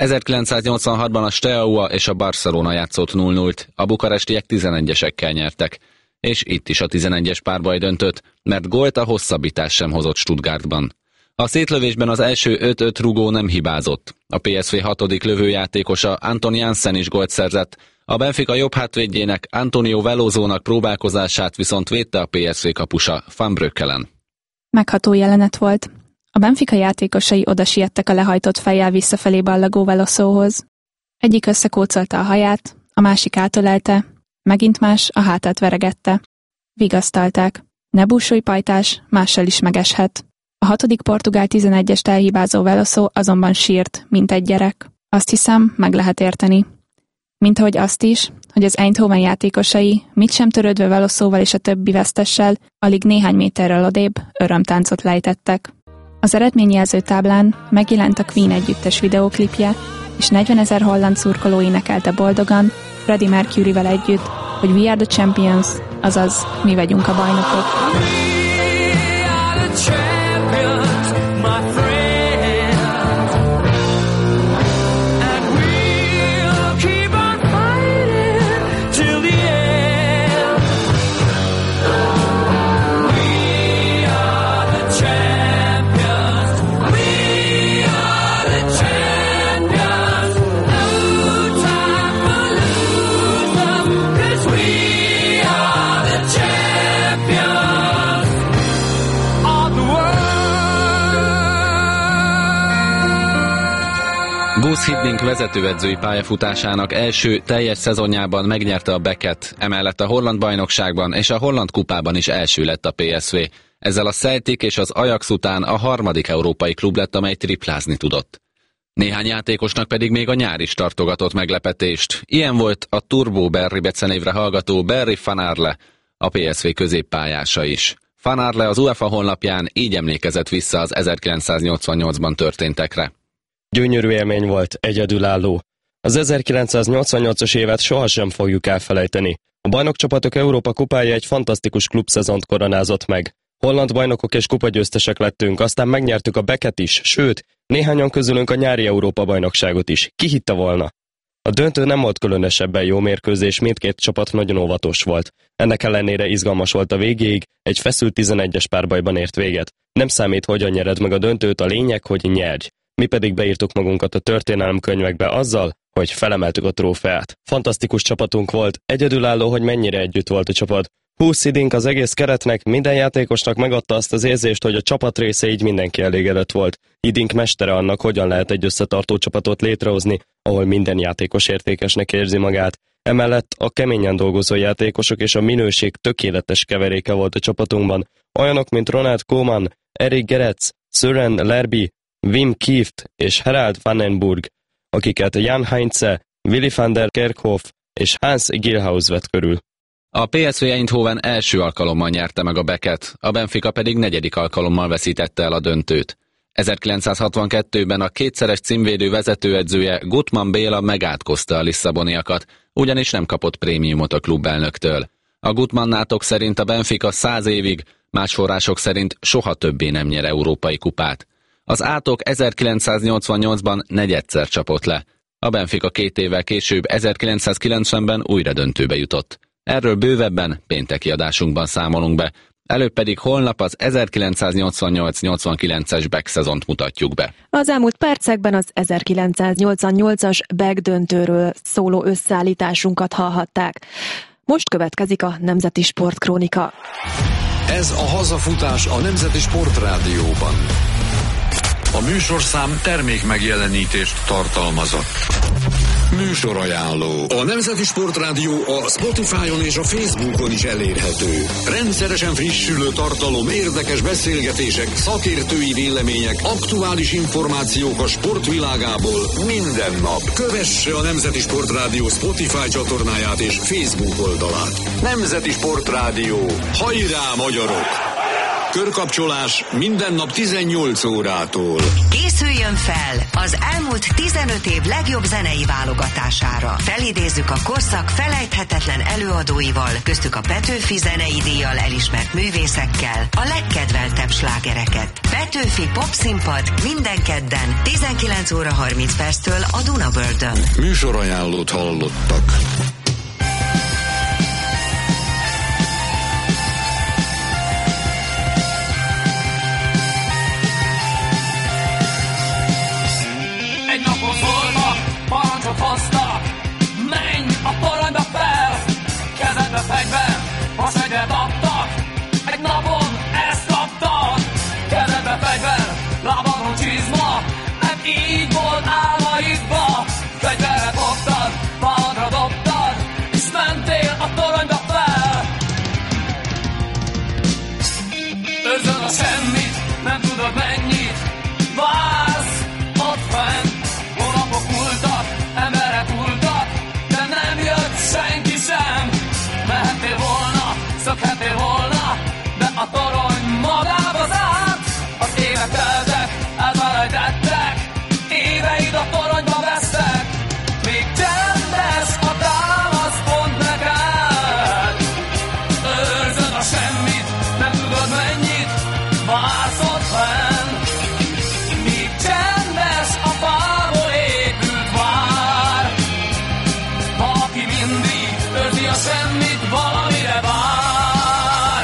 1986-ban a Steaua és a Barcelona játszott 0-0-t, a bukarestiek 11-esekkel nyertek. És itt is a 11-es párbaj döntött, mert gólt a hosszabbítás sem hozott Stuttgartban. A szétlövésben az első 5-5 rugó nem hibázott. A PSV 6. lövőjátékosa Anton Janssen is gólt szerzett, a Benfica jobb hátvédjének Antonio Velozónak próbálkozását viszont védte a PSV kapusa Van Breukelen. Megható jelenet volt. A Benfica játékosai oda siettek a lehajtott fejjel visszafelé ballagó Velozóhoz. Egyik összekócolta a haját, a másik átölelte, megint más a hátát veregette. Vigasztalták. Ne búsulj, pajtás, mással is megeshet. A 6. portugál 11-est elhibázó Velozó azonban sírt, mint egy gyerek. Azt hiszem, meg lehet érteni. Mint ahogy azt is, hogy az Eindhoven játékosai, mit sem törődve Velozóval és a többi vesztessel, alig néhány méterrel odébb örömtáncot lejtettek. Az eredményjelző táblán megjelent a Queen együttes videóklipje, és 40 000 holland szurkoló énekelte boldogan, Freddie Mercuryvel együtt, hogy We are the champions, azaz mi vagyunk a bajnokok. Gus Hiddink vezetőedzői pályafutásának első teljes szezonjában megnyerte a Beckett, emellett a holland bajnokságban és a holland kupában is első lett a PSV. Ezzel a Celtic és az Ajax után a harmadik európai klub lett, amely triplázni tudott. Néhány játékosnak pedig még a nyár is tartogatott meglepetést. Ilyen volt a Turbo Barry becenévre hallgató Barry van Arle, a PSV középpályása is. Van Arle az UEFA honlapján így emlékezett vissza az 1988-ban történtekre. Gyönyörű élmény volt, egyedülálló. Az 1988-as évet sohasem fogjuk elfelejteni. A bajnokcsapatok Európa kupája egy fantasztikus klubszezont koronázott meg. Holland bajnokok és kupagyőztesek lettünk, aztán megnyertük a Becket is, sőt, néhányan közülünk a nyári Európa-bajnokságot is. Ki hitte volna? A döntő nem volt különösebben jó mérkőzés, mindkét csapat nagyon óvatos volt. Ennek ellenére izgalmas volt a végéig, egy feszült 11-es párbajban ért véget. Nem számít, hogyan nyered meg a döntőt, a lényeg, hogy nyerj. Mi pedig beírtuk magunkat a történelemkönyvekbe azzal, hogy felemeltük a trófeát. Fantasztikus csapatunk volt, egyedülálló, hogy mennyire együtt volt a csapat. Gus Hiddink az egész keretnek, minden játékosnak megadta azt az érzést, hogy a csapat része, így mindenki elégedett volt. Hiddink mestere annak, hogyan lehet egy összetartó csapatot létrehozni, ahol minden játékos értékesnek érzi magát. Emellett a keményen dolgozó játékosok és a minőség tökéletes keveréke volt a csapatunkban. Olyanok, mint Ronald Koeman, Erik Gerets, Søren Lerby, Wim Kieft és Harald Vandenburg, akiket Jan Heinze, Willy van der Kerkhoff és Hans Gilhaus vett körül. A PSV Eindhoven első alkalommal nyerte meg a Becket, a Benfica pedig negyedik alkalommal veszítette el a döntőt. 1962-ben a kétszeres címvédő vezetőedzője Gutmann Béla megátkozta a lisszaboniakat, ugyanis nem kapott prémiumot a klubelnöktől. A Gutmannátok szerint a Benfica 100 évig, más források szerint soha többé nem nyer európai kupát. Az átok 1988-ban negyedszer csapott le. A Benfica 2 évvel később 1990-ben újra döntőbe jutott. Erről bővebben pénteki adásunkban számolunk be. Előbb pedig holnap az 1988-89-es Beck szezont mutatjuk be. Az elmúlt percekben az 1988-as Beck döntőről szóló összeállításunkat hallhatták. Most következik a Nemzeti Sportkrónika. Ez a hazafutás a Nemzeti Sportrádióban. A műsorszám termék megjelenítést tartalmazott. Műsorajánló. A Nemzeti Sportrádió a Spotify-on és a Facebookon is elérhető. Rendszeresen frissülő tartalom, érdekes beszélgetések, szakértői vélemények, aktuális információk a sportvilágából minden nap. Kövesse a Nemzeti Sportrádió Spotify csatornáját és Facebook oldalát. Nemzeti Sportrádió. Hajrá, magyarok! Körkapcsolás minden nap 18 órától. Készüljön fel az elmúlt 15 év legjobb zenei válogatására. Felidézzük a korszak felejthetetlen előadóival, köztük a Petőfi zenei díjjal elismert művészekkel a legkedveltebb slágereket. Petőfi Popszínpad minden kedden 19 óra 30 perctől a Dunabördön. Műsorajánlót hallottak. Hoztak, menj a porondba fel, kezedbe fegyver, a seged adtak, egy napon ezt kaptad, kezedbe fegyver, lábadon csizma, mert így volt álmaidba, fegyveret fogtad, padra dobtad, vársz ott fenn, míg csendes a fából épült vár. Aki mindig őrzi a semmit, valamire vár.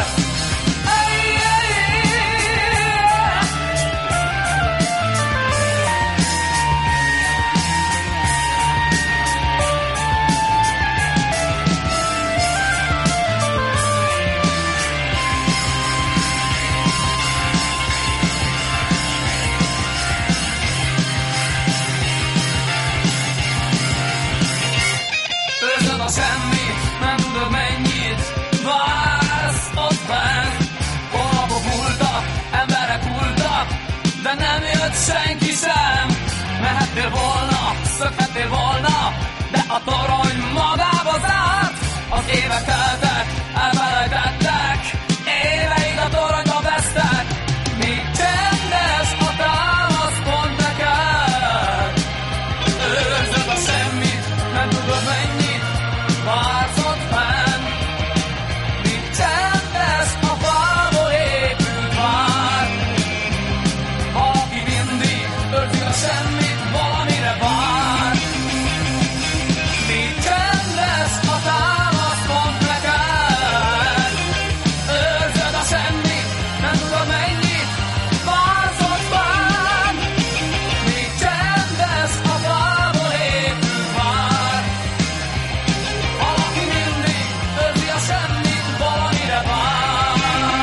Őrzöd a semmit, nem tudod mennyit vársz ott benn. Holnapok múltak, emberek múltak, de nem jött senki sem. Mehettél volna, szökhettél volna, de a torony magába zárt. Az évek teltek, elfelejtettek, éveid a toronyba vesztek. Míg csendes a támaszpont neked, őrzöd a semmit, nem tudod mennyit vársz ott fenn, míg csendes a fából épült vár. Aki mindig őrzi a semmit, valamire vár. Míg csendes a támaszpont neked, őrzöd a semmit, nem tudod mennyit vársz ott fenn, míg csendes a fából épült vár. Valaki mindig őrzi a semmit, valamire vár.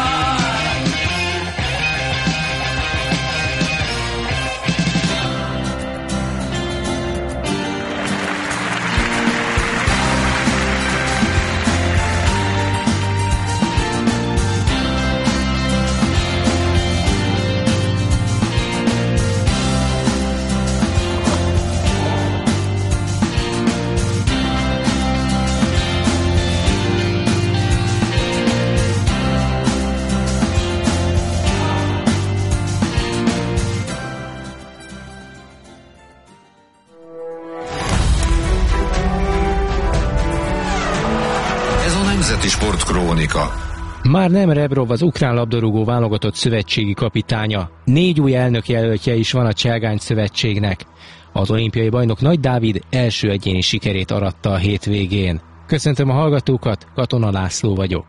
Ez a Nemzeti Sportkrónika. Már nem Rebrov az ukrán labdarúgó válogatott szövetségi kapitánya. 4 új elnökjelöltje is van a Cselgány szövetségnek. Az olimpiai bajnok Nagy Dávid első egyéni sikerét aratta a hétvégén. Köszöntöm a hallgatókat, Katona László vagyok.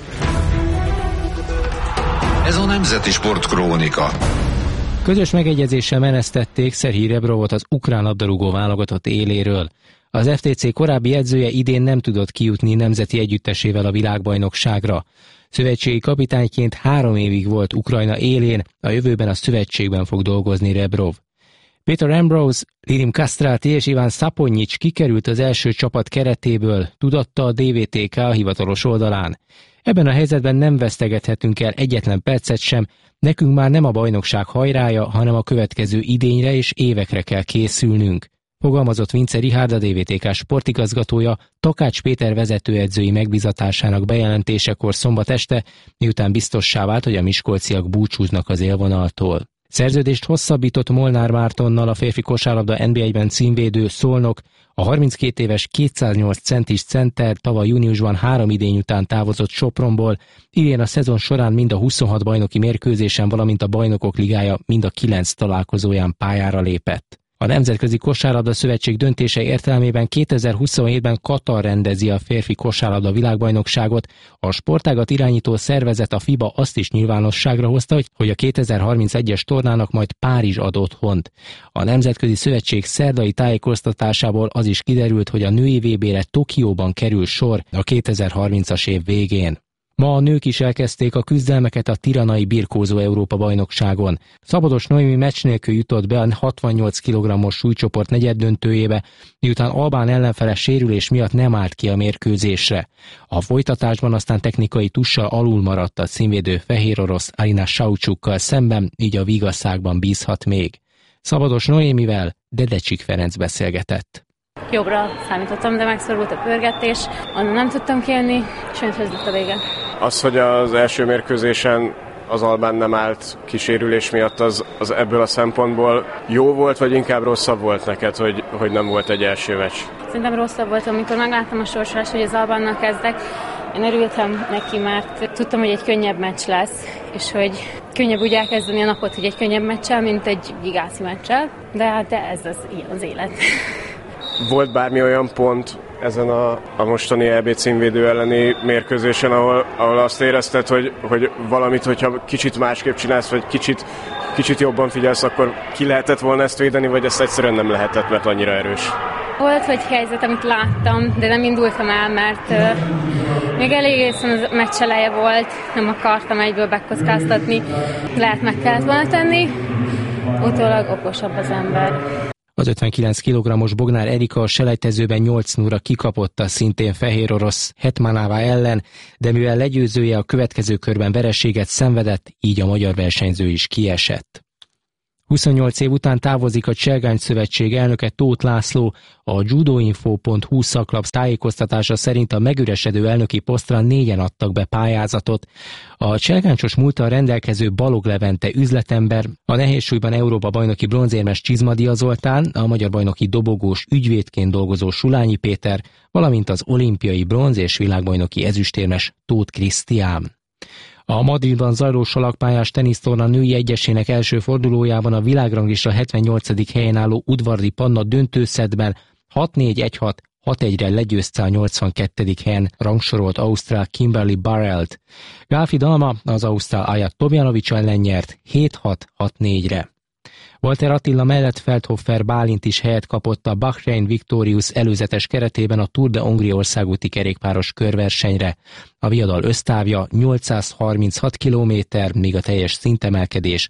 Ez a Nemzeti Sportkrónika. Közös megegyezéssel menesztették Szerhij Rebrovot az ukrán labdarúgó válogatott éléről. Az FTC korábbi edzője idén nem tudott kijutni nemzeti együttesével a világbajnokságra. Szövetségi kapitányként 3 évig volt Ukrajna élén, a jövőben a szövetségben fog dolgozni Rebrov. Peter Ambrose, Lirim Kastrati és Iván Szaponyics kikerült az első csapat keretéből, tudatta a DVTK a hivatalos oldalán. Ebben a helyzetben nem vesztegethetünk el egyetlen percet sem, nekünk már nem a bajnokság hajrája, hanem a következő idényre és évekre kell készülnünk. Fogalmazott Vince Richard, a DVTK sportigazgatója Takács Péter vezetőedzői megbizatásának bejelentésekor szombat este, miután biztossá vált, hogy a miskolciak búcsúznak az élvonaltól. Szerződést hosszabbított Molnár Mártonnal a férfi kosárlabda NB1-ben címvédő Szolnok, a 32 éves 208 centis center tavaly júniusban 3 idény után távozott Sopronból, idén a szezon során mind a 26 bajnoki mérkőzésen, valamint a Bajnokok Ligája mind a 9 találkozóján pályára lépett. A Nemzetközi Kosárlabda Szövetség döntése értelmében 2027-ben Katar rendezi a férfi kosárlabda világbajnokságot. A sportágat irányító szervezet, a FIBA azt is nyilvánosságra hozta, hogy a 2031-es tornának majd Párizs ad otthont. A Nemzetközi Szövetség szerdai tájékoztatásából az is kiderült, hogy a női VB-re Tokióban kerül sor a 2030-as év végén. Ma a nők is elkezdték a küzdelmeket a tiranai birkózó Európa-bajnokságon. Szabados Noémi meccs nélkül jutott be a 68 kg-os súlycsoport negyeddöntőjébe, miután albán ellenfele sérülés miatt nem állt ki a mérkőzésre. A folytatásban aztán technikai tussal alul maradt a címvédő fehér orosz Arina Saucsukkal szemben, így a vigasszágban bízhat még. Szabados Noémivel Dedecsik Ferenc beszélgetett. Jobbra számítottam, de megszorult a pörgetés, onnan nem tudtam kijönni, és ez lett a vége. Az, hogy az első mérkőzésen az albán nem állt kísérülés miatt, az ebből a szempontból jó volt, vagy inkább rosszabb volt neked, hogy nem volt egy első meccs? Szerintem rosszabb volt, amikor megláttam a sorsolást, hogy az albánnal kezdek, Én örültem neki, mert tudtam, hogy egy könnyebb meccs lesz, és hogy könnyebb úgy elkezdeni a napot, hogy egy könnyebb meccsel, mint egy gigászi meccsel, de ez ilyen az élet. Volt bármi olyan pont ezen a mostani EB címvédő elleni mérkőzésen, ahol azt érezted, hogy valamit, hogyha kicsit másképp csinálsz, vagy kicsit jobban figyelsz, akkor ki lehetett volna ezt védeni, vagy ezt egyszerűen nem lehetett, mert annyira erős? Volt, hogy helyzet, amit láttam, de nem indultam el, mert még elég részen a meccs eleje volt, nem akartam egyből bekockáztatni. Lehet meg kellett volna tenni, utólag okosabb az ember. Az 59 kg-os Bognár Erika a selejtezőben 8-0-ra kikapott a szintén fehér orosz Hetmanova ellen, de mivel legyőzője a következő körben vereséget szenvedett, így a magyar versenyző is kiesett. 28 év után távozik a Cselgány Szövetség elnöke Tóth László. A judoinfo.hu szaklap tájékoztatása szerint a megüresedő elnöki posztra 4-en adtak be pályázatot. A cselgáncsos múlttal rendelkező Balog Levente üzletember, a nehézsúlyban Európa bajnoki bronzérmes Csizmadia Zoltán, a magyar bajnoki dobogós ügyvédként dolgozó Sulányi Péter, valamint az olimpiai bronz- és világbajnoki ezüstérmes Tóth Krisztián. A Madridban zajló salakpályás tenisztorna női egyesének első fordulójában a világranglista 78. helyen álló Udvardi Panna döntőszettben 6-4-1-6, 6-1-re legyőzte a 82. helyen rangsorolt ausztrál Kimberly Barrelt. Gálfi Dalma az ausztrál Ajat Tomjanovics ellen nyert 7-6, 6-4-re. Walter Attila mellett Feldhofer Bálint is helyet kapott a Bahrein Victorious előzetes keretében a Tour de Hongrie országúti kerékpáros körversenyre. A viadal össztávja 836 km, míg a teljes szintemelkedés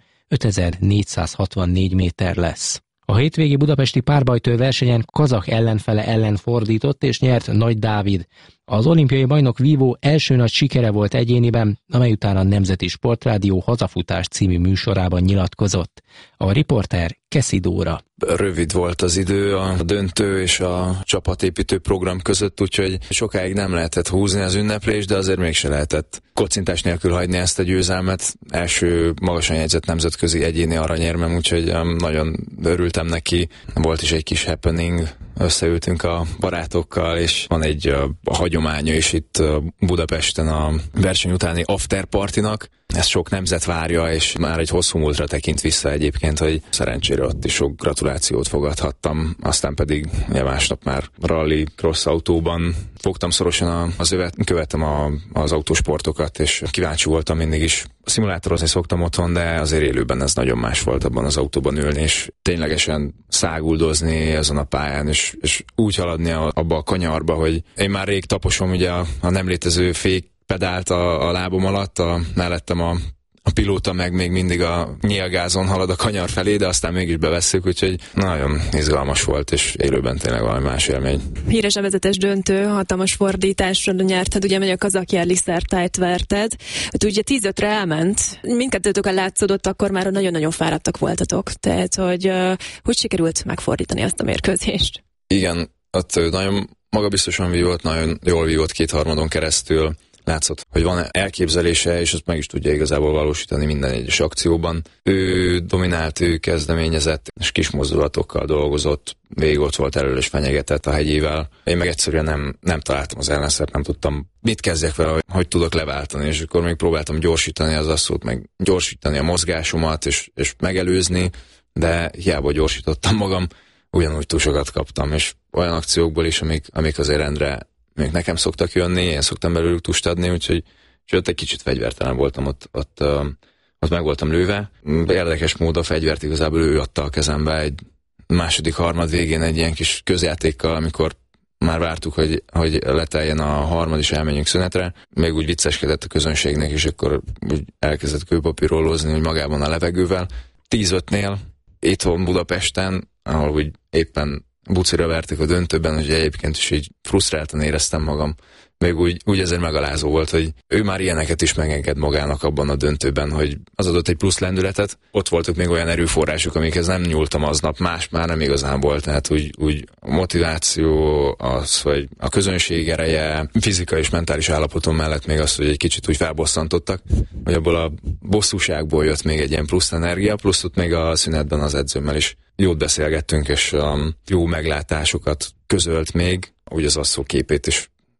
5464 méter lesz. A hétvégi budapesti párbajtő versenyen kazah ellenfele ellen fordított és nyert Nagy Dávid. Az olimpiai bajnok vívó első nagy sikere volt egyéniben, amely után a Nemzeti Sportrádió Hazafutás című műsorában nyilatkozott. A riporter Keszi Dóra. Rövid volt az idő a döntő és a csapatépítő program között, úgyhogy sokáig nem lehetett húzni az ünneplést, de azért mégse lehetett kocintás nélkül hagyni ezt a győzelmet. Első magasan jegyzett nemzetközi egyéni aranyérmem, úgyhogy nagyon örültem neki. Volt is egy kis happening, összeültünk a barátokkal, és van egy hagyománya is itt Budapesten a verseny utáni afterpartinak. Ezt sok nemzet várja, és már egy hosszú múltra tekint vissza egyébként, hogy szerencsére ott is sok gratulációt fogadhattam. Aztán pedig másnap már rally cross autóban fogtam szorosan az övet, követtem az autósportokat, és kíváncsi voltam mindig is. Szimulátorozni szoktam otthon, de azért élőben ez nagyon más volt abban az autóban ülni, és ténylegesen száguldozni ezen a pályán, és úgy haladni abba a kanyarba, hogy én már rég taposom ugye a nem létező fék pedált a lábom alatt, mellettem a pilóta meg még mindig a nyílgázon halad a kanyar felé, de aztán mégis bevesszük, úgyhogy nagyon izgalmas volt, és élőben tényleg valami más élmény. Híres a vezetes döntő, hatalmas fordításra nyerted, ugye, a kazak Jerli Szertájt verted. Hát ugye 10-5-re elment, mindkettőtökkel látszódott, akkor már nagyon-nagyon fáradtak voltatok, tehát hogy sikerült megfordítani azt a mérkőzést? Igen, ott nagyon magabiztosan vívott, nagyon jól vívott kétharmadon keresztül. Látszott, hogy van elképzelése, és azt meg is tudja igazából valósítani minden egyes akcióban. Ő dominált, ő kezdeményezett, és kis mozdulatokkal dolgozott, végig ott volt elől, és fenyegetett a hegyével. Én meg egyszerűen nem találtam az ellenszert, nem tudtam, mit kezdjek vele, hogy tudok leváltani, és akkor még próbáltam gyorsítani az asszót, meg gyorsítani a mozgásomat, és megelőzni, de hiába gyorsítottam magam, ugyanúgy túl sokat kaptam, és olyan akciókból is, amik azért rendre még nekem szoktak jönni, én szoktam belőlük tust adni, úgyhogy ott egy kicsit fegyvertelen voltam, ott meg voltam lőve. Érdekes módon a fegyvert igazából ő adta a kezembe egy második harmad végén egy ilyen kis közjátékkal, amikor már vártuk, hogy leteljen a harmad és elmenjünk szünetre. Még úgy vicceskedett a közönségnek, és akkor úgy elkezdett kőpapírolózni, hogy magában a levegővel. 10-5-nél itthon Budapesten, ahol úgy éppen bucira vertek a döntőben, hogy egyébként is így frusztráltan éreztem magam. Még úgy ezért megalázó volt, hogy ő már ilyeneket is megenged magának abban a döntőben, hogy az adott egy plusz lendületet. Ott voltak még olyan erőforrások, amikhez nem nyúltam aznap, más már nem igazán volt, tehát úgy a motiváció, az, hogy a közönség ereje, fizikai és mentális állapotom mellett még az, hogy egy kicsit úgy felbosszantottak, hogy abból a bosszúságból jött még egy ilyen plusz energia, plusz ott még a szünetben az edzőmmel is jót beszélgettünk, és jó meglátásokat közölt még, úgy az asszó képét is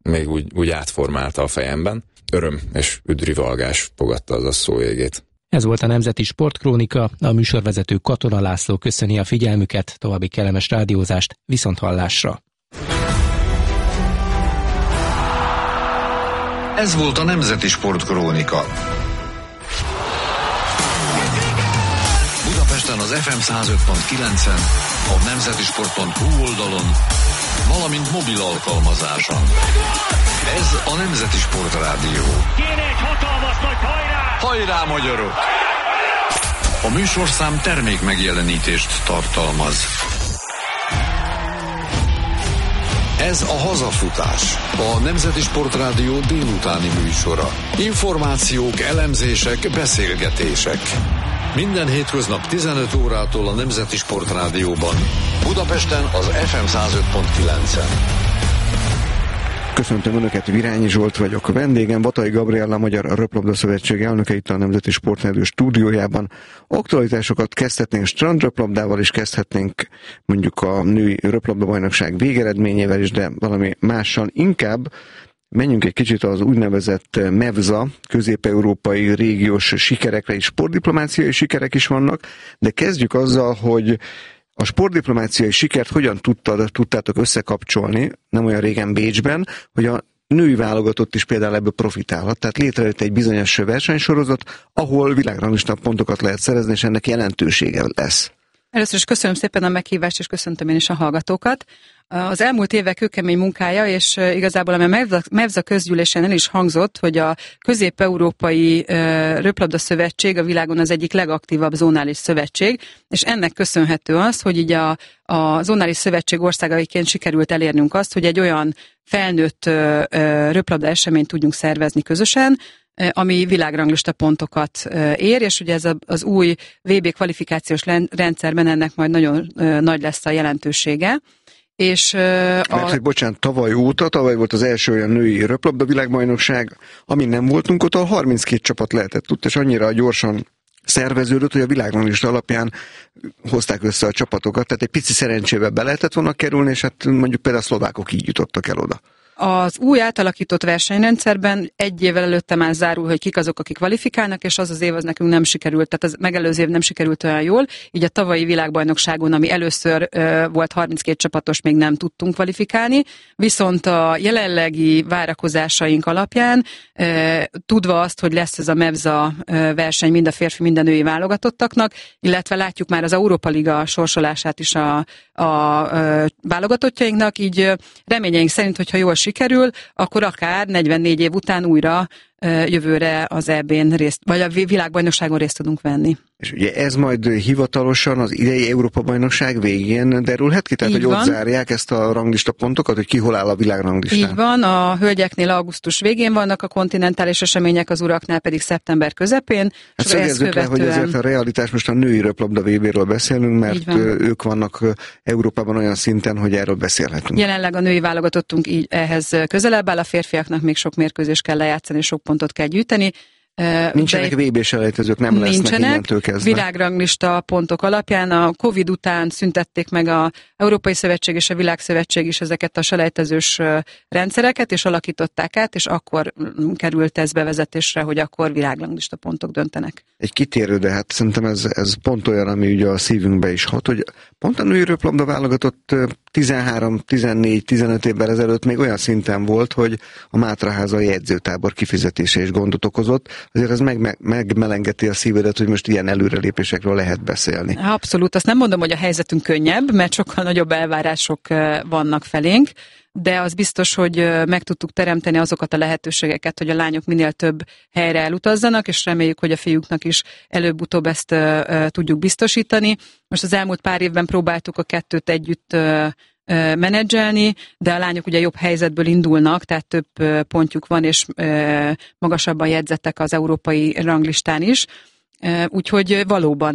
még úgy átformálta a fejemben. Öröm és üdvrivalgás fogadta az a szó végét. Ez volt a Nemzeti Sportkrónika, a műsorvezető Katona László köszöni a figyelmüket, további kellemes rádiózást, viszonthallásra. Ez volt a Nemzeti Sportkrónika. Budapesten az FM 105.9-en, a nemzetisport.hu oldalon, valamint mobil alkalmazáson. Ez a Nemzeti Sportrádió. Kéne egy hatalmas nagy hajrá! Hajrá, magyarok! A műsorszám termék megjelenítést tartalmaz. Ez a Hazafutás, a Nemzeti Sportrádió délutáni műsora. Információk, elemzések, beszélgetések. Minden hétköznap 15 órától a Nemzeti Sportrádióban. Budapesten az FM 105.9-en. Köszöntöm Önöket, Virányi Zsolt vagyok. A vendégem Vatai Gabriella, Magyar Röplabda Szövetség elnöke itt a Nemzeti Sportrádió stúdiójában. Aktualitásokat kezdhetnénk strandröplabdával, és kezdhetnénk mondjuk a női röplabda-bajnokság végeredményével is, de valami mással. Inkább menjünk egy kicsit az úgynevezett MEVZA, közép-európai régiós sikerekre, és sportdiplomáciai sikerek is vannak, de kezdjük azzal, hogy a sportdiplomáciai sikert hogyan tudtátok összekapcsolni, nem olyan régen Bécsben, hogy a női válogatott is például ebből profitálhat. Tehát létrejött egy bizonyos versenysorozat, ahol világranglista pontokat lehet szerezni, és ennek jelentősége lesz. Először is köszönöm szépen a meghívást, és köszöntöm én is a hallgatókat. Az elmúlt évek kőkemény munkája, és igazából ami a MEVZA közgyűlésen el is hangzott, hogy a Közép-Európai Röplabda Szövetség a világon az egyik legaktívabb zónális szövetség, és ennek köszönhető az, hogy így a zónális szövetség országaiként sikerült elérnünk azt, hogy egy olyan felnőtt röplabda eseményt tudjunk szervezni közösen, ami világranglista pontokat ér, és ugye ez az új VB kvalifikációs rendszerben ennek majd nagyon nagy lesz a jelentősége. És hogy bocsánat, tavaly volt az első olyan női röplabda világbajnokság, amin nem voltunk ott, 32 csapat lehetett tudni, és annyira gyorsan szerveződött, hogy a világranglista alapján hozták össze a csapatokat, tehát egy pici szerencsével be lehetett volna kerülni, és hát mondjuk például a szlovákok így jutottak el oda. Az új átalakított versenyrendszerben egy évvel előtte már zárul, hogy kik azok, akik kvalifikálnak, és az év az nekünk nem sikerült, tehát az megelőző év nem sikerült olyan jól, így a tavalyi világbajnokságon, ami először volt 32 csapatos, még nem tudtunk kvalifikálni, viszont a jelenlegi várakozásaink alapján, tudva azt, hogy lesz ez a MEVZA verseny mind a férfi, mind a női válogatottaknak, illetve látjuk már az Európa Liga sorsolását is a válogatottjainknak, így reményeink szerint, hogyha jól sikerül, akkor akár 44 év után újra jövőre az EB-n vagy a világbajnokságon részt tudunk venni. És ugye ez majd hivatalosan az idei Európa-bajnokság végén derülhet ki? Tehát, hogy ott zárják ezt a ranglista pontokat, hogy ki hol áll a világranglistán? Így van, a hölgyeknél augusztus végén vannak a kontinentális események, az uraknál pedig szeptember közepén. Hát szögezzük le, hogy ezért a realitás, most a női röplabda VB-ről beszélünk, mert ők vannak Európában olyan szinten, hogy erről beszélhetünk. Jelenleg a női válogatottunk így ehhez közelebb áll, a férfiaknak még sok mérkőzést kell lejátszani, sok pontot kell gyűjteni. Nincsenek VB-selejtezők, nem lesznek innentől kezdve. Világranglista pontok alapján a Covid után szüntették meg a Európai Szövetség és a Világszövetség is ezeket a selejtezős rendszereket, és alakították át, és akkor került ez bevezetésre, hogy akkor világranglista pontok döntenek. Egy kitérő, de hát szerintem ez pont olyan, ami ugye a szívünkbe is hat, hogy pont a női röplabda válogatott 13, 14, 15 évvel ezelőtt még olyan szinten volt, hogy a Mátraházai edzőtábor kifizetése is gondot okozott. Azért ez megmelengeti a szívedet, hogy most ilyen előrelépésekről lehet beszélni. Abszolút, azt nem mondom, hogy a helyzetünk könnyebb, mert sokkal nagyobb elvárások vannak felénk, de az biztos, hogy meg tudtuk teremteni azokat a lehetőségeket, hogy a lányok minél több helyre elutazzanak, és reméljük, hogy a fiúknak is előbb-utóbb ezt tudjuk biztosítani. Most az elmúlt pár évben próbáltuk a kettőt együtt menedzselni, de a lányok ugye jobb helyzetből indulnak, tehát több pontjuk van, és magasabban jegyzettek az európai ranglistán is. Úgyhogy valóban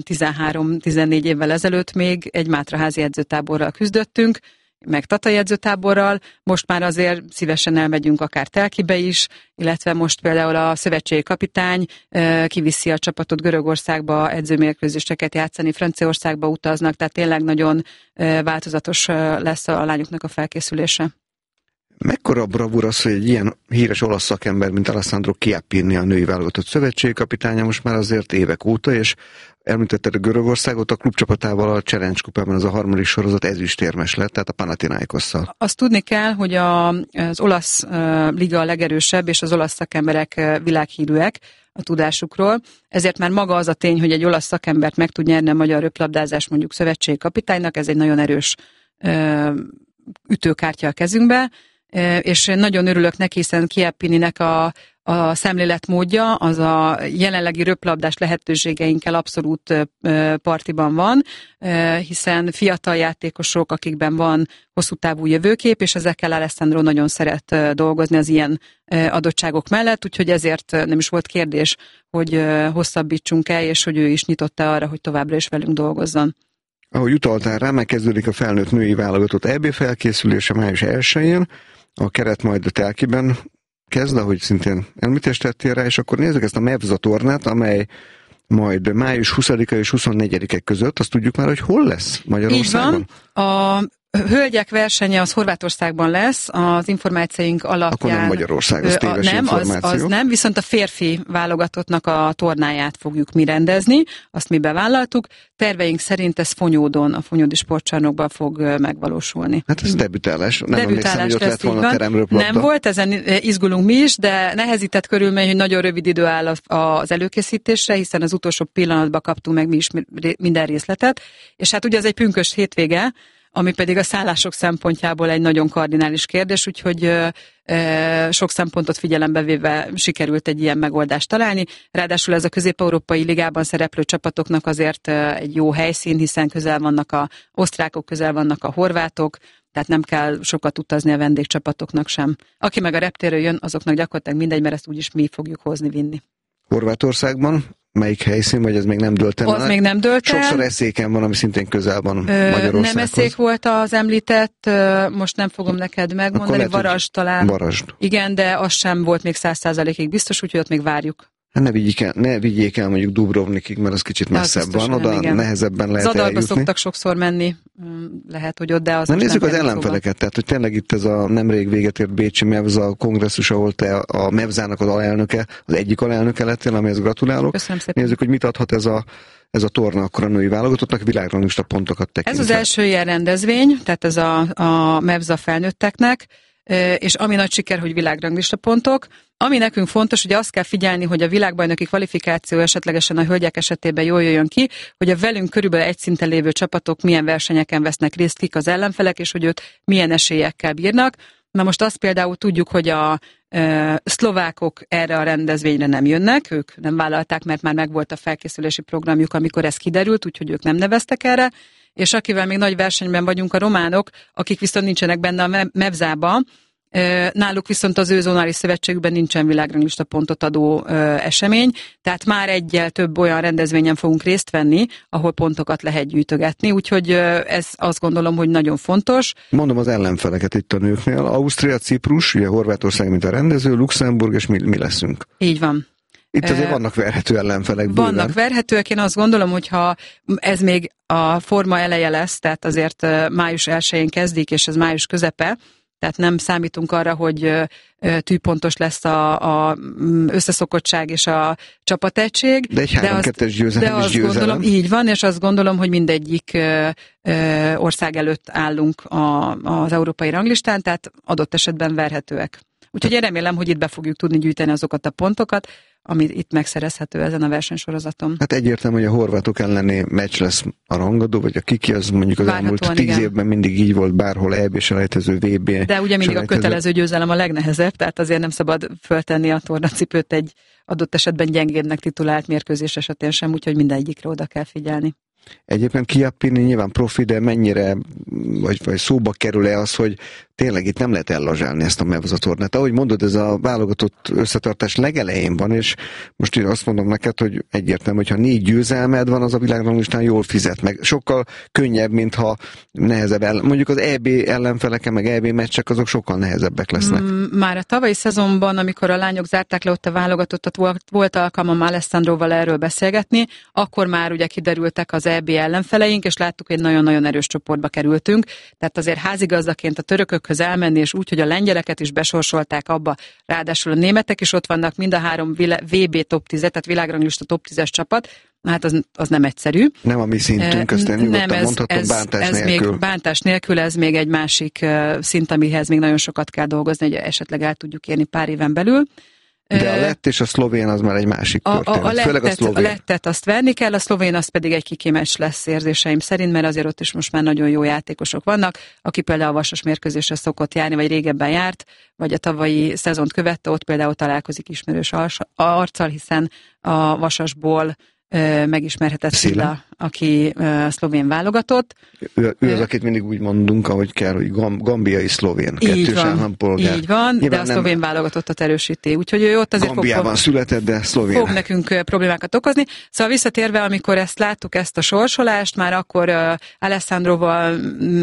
13-14 évvel ezelőtt még egy mátraházi edzőtáborral küzdöttünk, meg tatai edzőtáborral, most már azért szívesen elmegyünk akár Telkibe is, illetve most például a szövetségi kapitány kiviszi a csapatot Görögországba edzőmérkőzéseket játszani, Franciaországba utaznak, tehát tényleg nagyon változatos lesz a lányoknak a felkészülése. Mekkora bravúr az, hogy egy ilyen híres olasz szakember, mint Alessandro Chiappini, a női válogatott szövetségkapitánya most már azért évek óta, és említetted a Görögországot, a klubcsapatával a Challenge kupában az a harmadik sorozat ezüstérmes lett, tehát a Panathinaikosszal. Azt tudni kell, hogy az olasz liga a legerősebb, és az olasz szakemberek világhírűek a tudásukról. Ezért már maga az a tény, hogy egy olasz szakembert meg tud nyerni a magyar röplabdázás mondjuk szövetségkapitánynak, ez egy nagyon erős ütőkártya a kezünkbe, és nagyon örülök neki, hiszen Chiappininek a szemléletmódja az a jelenlegi röplabdás lehetőségeinkkel abszolút partiban van, hiszen fiatal játékosok, akikben van hosszú távú jövőkép, és ezekkel Alessandro nagyon szeret dolgozni az ilyen adottságok mellett, úgyhogy ezért nem is volt kérdés, hogy hosszabbítsunk-e, és hogy ő is nyitotta arra, hogy továbbra is velünk dolgozzon. Ahogy utaltál rá, megkezdődik a felnőtt női válogatott EB felkészülése május 1-én, a keret majd a Telkiben kezd, ahogy szintén említést tettél rá, és akkor nézzük ezt a MEVZA tornát, amely majd május 20-a és 24-e között, azt tudjuk már, hogy hol lesz Magyarországon? Így van. A hölgyek versenye az Horvátországban lesz, az információink alapján. Akkor nem Magyarország, az téves nem, információ. Az nem, viszont a férfi válogatottnak a tornáját fogjuk mi rendezni, azt mi bevállaltuk. Terveink szerint ez Fonyódon, a Fonyódi sportcsarnokban fog megvalósulni. Hát ez debütálás. Nem emlékszem, hogy ott lett volna teremröplabda. Nem volt, ezen izgulunk mi is, de nehezített körülmény, hogy nagyon rövid idő áll az előkészítésre, hiszen az utolsó pillanatban kaptunk meg mi is minden részletet. És hát ugye az egy pünkösd hétvége, ami pedig a szállások szempontjából egy nagyon kardinális kérdés, úgyhogy sok szempontot figyelembe véve sikerült egy ilyen megoldást találni. Ráadásul ez a közép-európai ligában szereplő csapatoknak azért egy jó helyszín, hiszen közel vannak a osztrákok, közel vannak a horvátok, tehát nem kell sokat utazni a vendégcsapatoknak sem. Aki meg a reptérről jön, azoknak gyakorlatilag mindegy, mert ezt úgyis mi fogjuk hozni, vinni. Horvátországban melyik helyszín, vagy ez még nem dőlt el? Az még nem dőlt el. Sokszor Eszéken van, ami szintén közel van Magyarországhoz. Nem Eszék volt az említett, most nem fogom neked megmondani, Varasd talán. Varasd. Igen, de az sem volt még 100%-ig biztos, úgyhogy ott még várjuk. Hát ne vigyék el mondjuk Dubrovnikig, mert az kicsit messzebb van, oda igen. Nehezebben lehet Zadarba eljutni. szoktak sokszor menni, lehet, hogy ott, de az. Nézzük az ellenfeleket, tehát hogy tényleg itt ez a nemrég véget ért bécsi MEVZA kongresszus, ahol te a MEVZA-nak az alelnöke, az egyik alelnöke lettél, amihez gratulálok. Köszönöm szépen. Nézzük, hogy mit adhat ez a torna akkor a női válogatottnak, világranglista pontokat tekintve. Ez az első ilyen rendezvény, tehát ez a MEVZA felnőtteknek, és ami nagy siker, hogy világranglista pontok. Ami nekünk fontos, hogy azt kell figyelni, hogy a világbajnoki kvalifikáció esetlegesen a hölgyek esetében jól jöjjön ki, hogy a velünk körülbelül egy szinten lévő csapatok milyen versenyeken vesznek részt, kik az ellenfelek, és hogy őt milyen esélyekkel bírnak. Na most azt például tudjuk, hogy a szlovákok erre a rendezvényre nem jönnek, ők nem vállalták, mert már megvolt a felkészülési programjuk, amikor ez kiderült, úgyhogy ők nem neveztek erre, és akivel még nagy versenyben vagyunk, a románok, akik viszont nincsenek benne a MEVZA-ba, náluk viszont az ő zónális szövetségükben nincsen világranglista pontot adó esemény, tehát már egyel több olyan rendezvényen fogunk részt venni, ahol pontokat lehet gyűjtögetni, úgyhogy ez azt gondolom, hogy nagyon fontos. Mondom az ellenfeleket itt a nőknél. Ausztria, Ciprus, ugye Horvátország, mint a rendező, Luxemburg, és mi leszünk. Így van. Itt azért vannak verhető ellenfelek bőven. Vannak verhetőek, én azt gondolom, hogy ha ez még a forma eleje lesz, tehát azért május 1-én kezdik, és ez május közepe, tehát nem számítunk arra, hogy tűpontos lesz a összeszokottság és a csapategység. De egy 3-2-es győzelem is győzelem. Gondolom, így van, és azt gondolom, hogy mindegyik ország előtt állunk az európai ranglistán, tehát adott esetben verhetőek. Úgyhogy én remélem, hogy itt be fogjuk tudni gyűjteni azokat a pontokat, ami itt megszerezhető ezen a versenysorozaton. Hát egyértelmű, hogy a horvátok elleni meccs lesz a rangadó, vagy a kiki, az mondjuk az elmúlt 10 évben mindig így volt, bárhol EB-selejtező, VB. De ugye mindig a kötelező győzelem a legnehezebb, tehát azért nem szabad föltenni a tornacipőt egy adott esetben gyengébbnek titulált mérkőzés esetén sem, úgyhogy mindegyikre oda kell figyelni. Egyébként Chiappini nyilván profi, de mennyire, vagy szóba kerül-e az, hogy tényleg itt nem lehet ellazsálni ezt a MEVZA tornát. Ahogy mondod, ez a válogatott összetartás legelején van, és most én azt mondom neked, hogy egyértelmű, hogyha 4 győzelmed van, az a világranglistán jól fizet meg. Sokkal könnyebb, mintha nehezebb. Mondjuk az EB ellenfeleken, meg EB meccsek, azok sokkal nehezebbek lesznek. Már a tavalyi szezonban, amikor a lányok zárták le ott a válogatottat, volt alkalmam Alessandroval erről beszélgetni, akkor már ugye kiderültek az EB ellenfeleink, és láttuk, hogy egy nagyon-nagyon erős csoportba kerültünk. Tehát azért házigazdaként a törökök lengyelökhöz elmenni, és úgy, hogy a lengyeleket is besorsolták abba, ráadásul a németek is ott vannak, mind a 3 VB top 10, tehát világranglista top 10-es csapat, hát az nem egyszerű. Nem a mi szintünk, ezt én nyugodtan mondhatom, bántás nélkül. Még bántás nélkül, ez még egy másik szint, amihez még nagyon sokat kell dolgozni, hogy esetleg el tudjuk érni pár éven belül. De a lett és a szlovén az már egy másik történet, főleg a szlovén. A lettet azt verni kell, a szlovén az pedig egy kikimeccs lesz érzéseim szerint, mert azért ott is most már nagyon jó játékosok vannak, aki például a Vasas mérkőzésre szokott járni, vagy régebben járt, vagy a tavalyi szezont követte, ott például találkozik ismerős arccal, hiszen a Vasasból megismerhetett Szila, aki szlovén válogatott. Ő az, akit mindig úgy mondunk, ahogy kell, hogy gambiai szlovén, kettős állampolgár. Így van, nyilván de a szlovén válogatottat erősíti. Úgyhogy ő ott azért Gambiában született, de szlovén. Fog nekünk problémákat okozni. Szóval visszatérve, amikor ezt láttuk, ezt a sorsolást, már akkor Alessandroval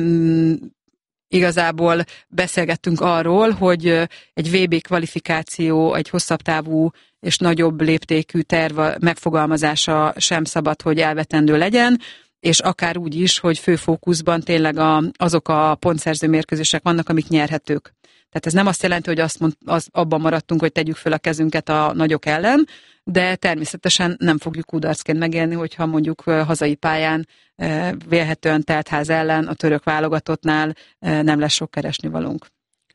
igazából beszélgettünk arról, hogy egy VB kvalifikáció, egy hosszabb távú és nagyobb léptékű terv megfogalmazása sem szabad, hogy elvetendő legyen, és akár úgy is, hogy főfókuszban tényleg azok a pontszerző mérkőzések vannak, amik nyerhetők. Tehát ez nem azt jelenti, hogy abban maradtunk, hogy tegyük föl a kezünket a nagyok ellen, de természetesen nem fogjuk kudarcként megélni, hogyha mondjuk hazai pályán vélhetően teltház ellen a török válogatottnál nem lesz sok keresnivalónk.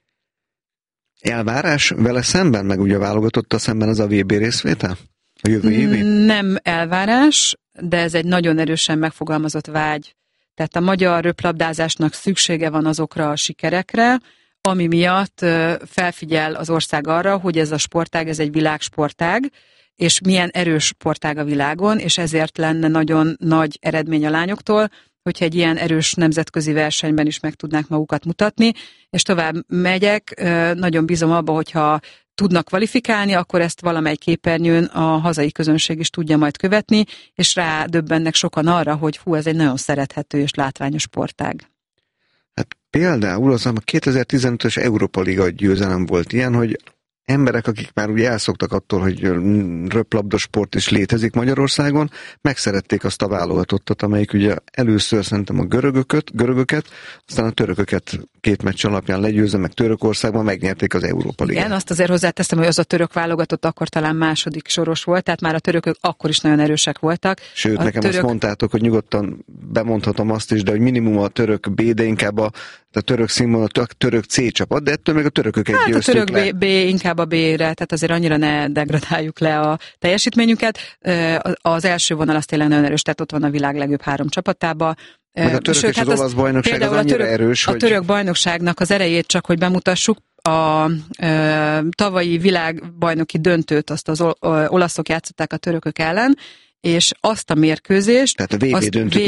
Elvárás vele szemben, meg ugye válogatotta szemben az a VB részvétel? A jövő évi? Nem elvárás, de ez egy nagyon erősen megfogalmazott vágy. Tehát a magyar röplabdázásnak szüksége van azokra a sikerekre, ami miatt felfigyel az ország arra, hogy ez a sportág, ez egy világsportág, és milyen erős sportág a világon, és ezért lenne nagyon nagy eredmény a lányoktól, hogyha egy ilyen erős nemzetközi versenyben is meg tudnák magukat mutatni, és tovább megyek, nagyon bízom abba, hogyha tudnak kvalifikálni, akkor ezt valamely képernyőn a hazai közönség is tudja majd követni, és rádöbbennek sokan arra, hogy ez egy nagyon szerethető és látványos sportág. Hát például az a 2015-ös Európa Liga győzelem volt ilyen, hogy emberek, akik már ugye elszoktak attól, hogy röplabdasport is létezik Magyarországon, megszerették azt a válogatottat, amelyik ugye először szerintem a görögöket, aztán a törököket 2 meccs alapján legyőzve, meg Törökországban megnyerték az Európa Ligát. Igen, azt azért hozzáteszem, hogy az a török válogatott akkor talán második soros volt, tehát már a törökök akkor is nagyon erősek voltak. Sőt, nekem azt mondtátok, hogy nyugodtan bemondhatom azt is, de hogy minimum a török B, de inkább a török színvonal, a török C csapat, de ettől még a törököket győztük le. A török B inkább a B-re, tehát azért annyira ne degradáljuk le a teljesítményünket. Az első vonal az tényleg nagyon erős, tehát ott van a világ legjobb 3 csapatában. Meg a török és az olasz bajnokság az annyira erős, hogy... A török bajnokságnak az erejét csak, hogy bemutassuk, a tavalyi világbajnoki döntőt azt az olaszok játszották a törökök ellen, és azt a mérkőzést, tehát a VB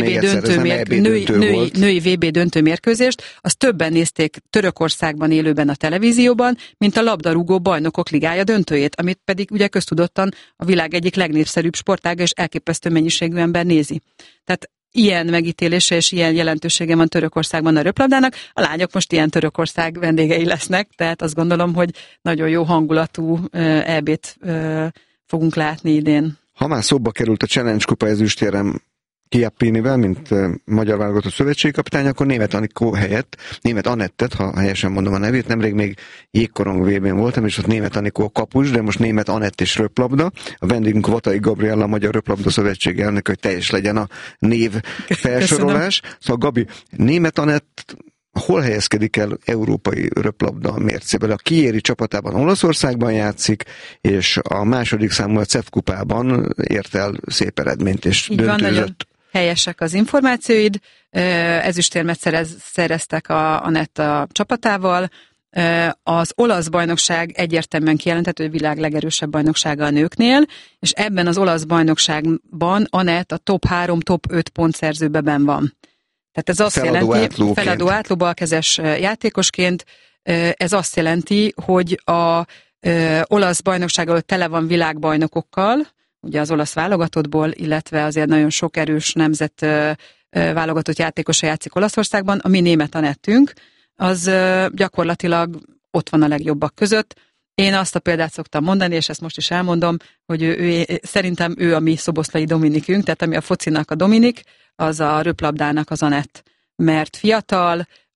döntő női VB döntő mérkőzést, azt többen nézték Törökországban élőben a televízióban, mint a labdarúgó bajnokok ligája döntőjét, amit pedig ugye köztudottan a világ egyik legnépszerűbb sportága, és elképesztő mennyiségű ember nézi. Tehát ilyen megítélése és ilyen jelentősége van Törökországban a röplabdának. A lányok most ilyen Törökország vendégei lesznek, tehát azt gondolom, hogy nagyon jó hangulatú EB-t fogunk látni idén. Ha már szóba került a Challenge Kupa ezüstérem Chiappinivel, mint magyar válogatott szövetségkapitány, akkor Németh Anikó helyett, Németh Anettet, ha helyesen mondom a nevét, nemrég még jégkorong VB-n voltam, és ott Németh Anikó a kapus, de most Németh Anett és röplabda. A vendégünk Vatai Gabriella, a Magyar Röplabda Szövetség elnök, hogy teljes legyen a név felsorolás. Szóval Gabi, Németh Anett hol helyezkedik el európai röplabda mércében? A Chieri csapatában Olaszországban játszik, és a második számú a CEF kupában ért el szép eredményt, és így döntőzött. Helyesek az információid. Ezüstérmet szereztek a NET a csapatával. Az olasz bajnokság egyértelműen kijelenthető, hogy a világ legerősebb bajnoksága a nőknél, és ebben az olasz bajnokságban a NET a top 3, top 5 pontszerzőben benn van. Tehát ez azt jelenti, feladó átló balkezes játékosként, ez azt jelenti, hogy a olasz bajnokság, ahol tele van világbajnokokkal, ugye az olasz válogatottból, illetve azért nagyon sok erős nemzet válogatott játékosa játszik Olaszországban, a mi Németh Anettünk, az gyakorlatilag ott van a legjobbak között. Én azt a példát szoktam mondani, és ezt most is elmondom, hogy szerintem ő a mi Szoboszlai Dominikünk, tehát ami a focinak a Dominik, az a röplabdának az Anett. Mert fiatal,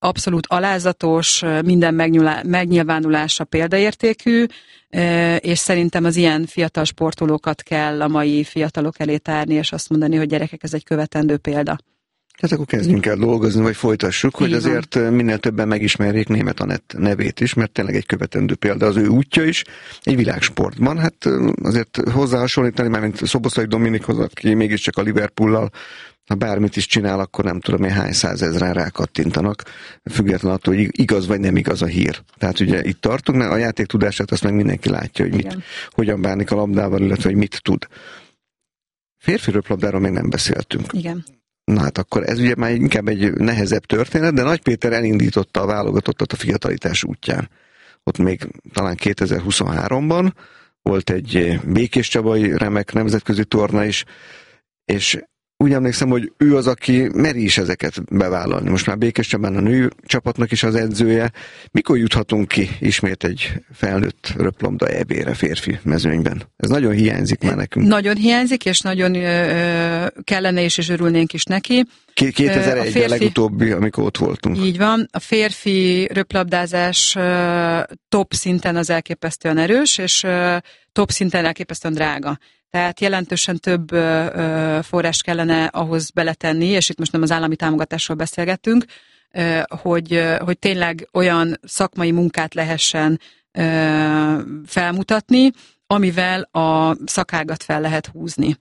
abszolút alázatos, minden megnyilvánulása példaértékű, és szerintem az ilyen fiatal sportolókat kell a mai fiatalok elé tárni, és azt mondani, hogy gyerekek, ez egy követendő példa. Hát akkor kezdjünk el dolgozni, vagy folytassuk, hogy azért minél többen megismerjék Németh Anett nevét is, mert tényleg egy követendő példa az ő útja is, egy világsportban. Hát azért hozzá hasonlítani, már mint Szoboszlai Dominikhoz, aki mégiscsak a Liverpoollal, ha bármit is csinál, akkor nem tudom én hány százezren rákattintanak, függetlenül attól, hogy igaz vagy nem igaz a hír. Tehát ugye itt tartunk, a játék tudását azt meg mindenki látja, hogy hogyan bánik a labdával, illetve hogy mit tud. Férfi röplabdáról még nem beszéltünk. Igen. Na hát akkor ez ugye már inkább egy nehezebb történet, de Nagy Péter elindította a válogatottat a fiatalitás útján. Ott még talán 2023-ban volt egy békéscsabai remek nemzetközi torna is, és úgy emlékszem, hogy ő az, aki meri is ezeket bevállalni. Most már Békéscsabán a nő csapatnak is az edzője. Mikor juthatunk ki ismét egy felnőtt röplabda EB-re férfi mezőnyben? Ez nagyon hiányzik már nekünk. Nagyon hiányzik, és nagyon kellene is, és örülnénk is neki. 2001 a legutóbbi, amikor ott voltunk. Így van. A férfi röplabdázás top szinten az elképesztően erős, és top szinten elképesztően drága. Tehát jelentősen több forrás kellene ahhoz beletenni, és itt most nem az állami támogatásról beszélgettünk, hogy tényleg olyan szakmai munkát lehessen felmutatni, amivel a szakágat fel lehet húzni.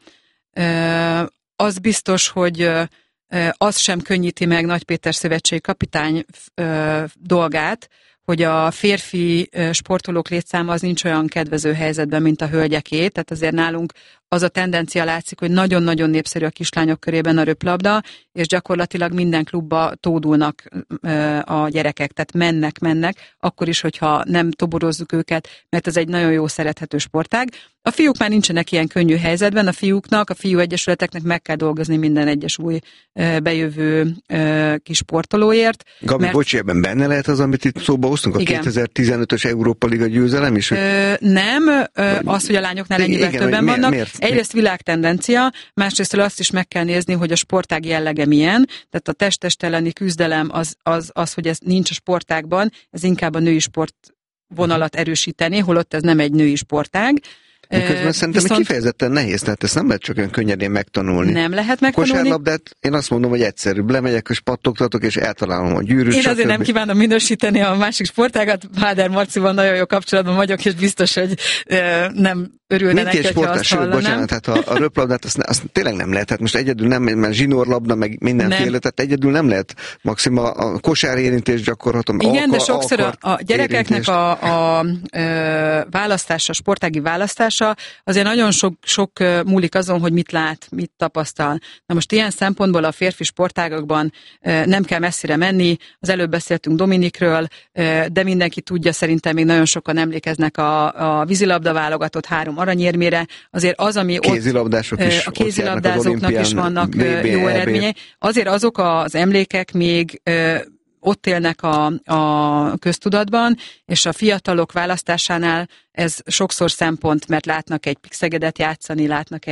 Az biztos, hogy az sem könnyíti meg Nagy Péter szövetségi kapitány dolgát, hogy a férfi sportolók létszáma az nincs olyan kedvező helyzetben, mint a hölgyeké, tehát azért nálunk az a tendencia látszik, hogy nagyon-nagyon népszerű a kislányok körében a röplabda, és gyakorlatilag minden klubba tódulnak a gyerekek, tehát mennek, akkor is, hogyha nem toborozzuk őket, mert ez egy nagyon jó szerethető sportág. A fiúk már nincsenek ilyen könnyű helyzetben, a fiú egyesületeknek meg kell dolgozni minden egyes új bejövő kis sportolóért. Gabi, bocsi, ebben benne lehet az, amit itt szóba hoztunk, a 2015-ös Európa Liga győzelem is? Nem, az, hogy a lányoknál ennyivel többen vannak. Miért? Egyrészt világtendencia, másrészt azt is meg kell nézni, hogy a sportág jellege milyen, tehát a test-test elleni küzdelem az, hogy ez nincs a sportágban, ez inkább a női sport vonalat erősíteni, holott ez nem egy női sportág. Miközben szerintem kifejezetten nehéz, tehát ezt nem lehet csak olyan könnyedén megtanulni. Nem lehet megtanulni. Kosárlabdát én azt mondom, hogy egyszerűbb. Lemegyek, és pattogtatok, és eltalálom a gyűrűt. Én azért nem kívánom minősíteni a másik sportágat. Páder Marcival nagyon jó kapcsolatban vagyok, és biztos, hogy nem örülne neki, hogyha azt hallanám. Bocsánat, hát a röplabdát azt tényleg nem lehet. Hát most egyedül nem, mert zsinórlabda, meg mindenféle, tehát egyedül nem lehet. Maximum a kosárérintést gyakorlatom. Igen, de sokszor a gyerekeknek a választása, a sportági választása azért nagyon sok múlik azon, hogy mit lát, mit tapasztal. Na most ilyen szempontból a férfi sportágakban nem kell messzire menni, az előbb beszéltünk Dominikről, de mindenki tudja, szerintem még nagyon sokan emlékeznek a vízilabda válogatott 3 aranyérmére, azért az, ami kézilabdások ott, is a kézilabdázóknak is vannak jó eredményei, azért azok az emlékek még ott élnek a köztudatban, és a fiatalok választásánál ez sokszor szempont, mert látnak egy Pikszegedet játszani, látnak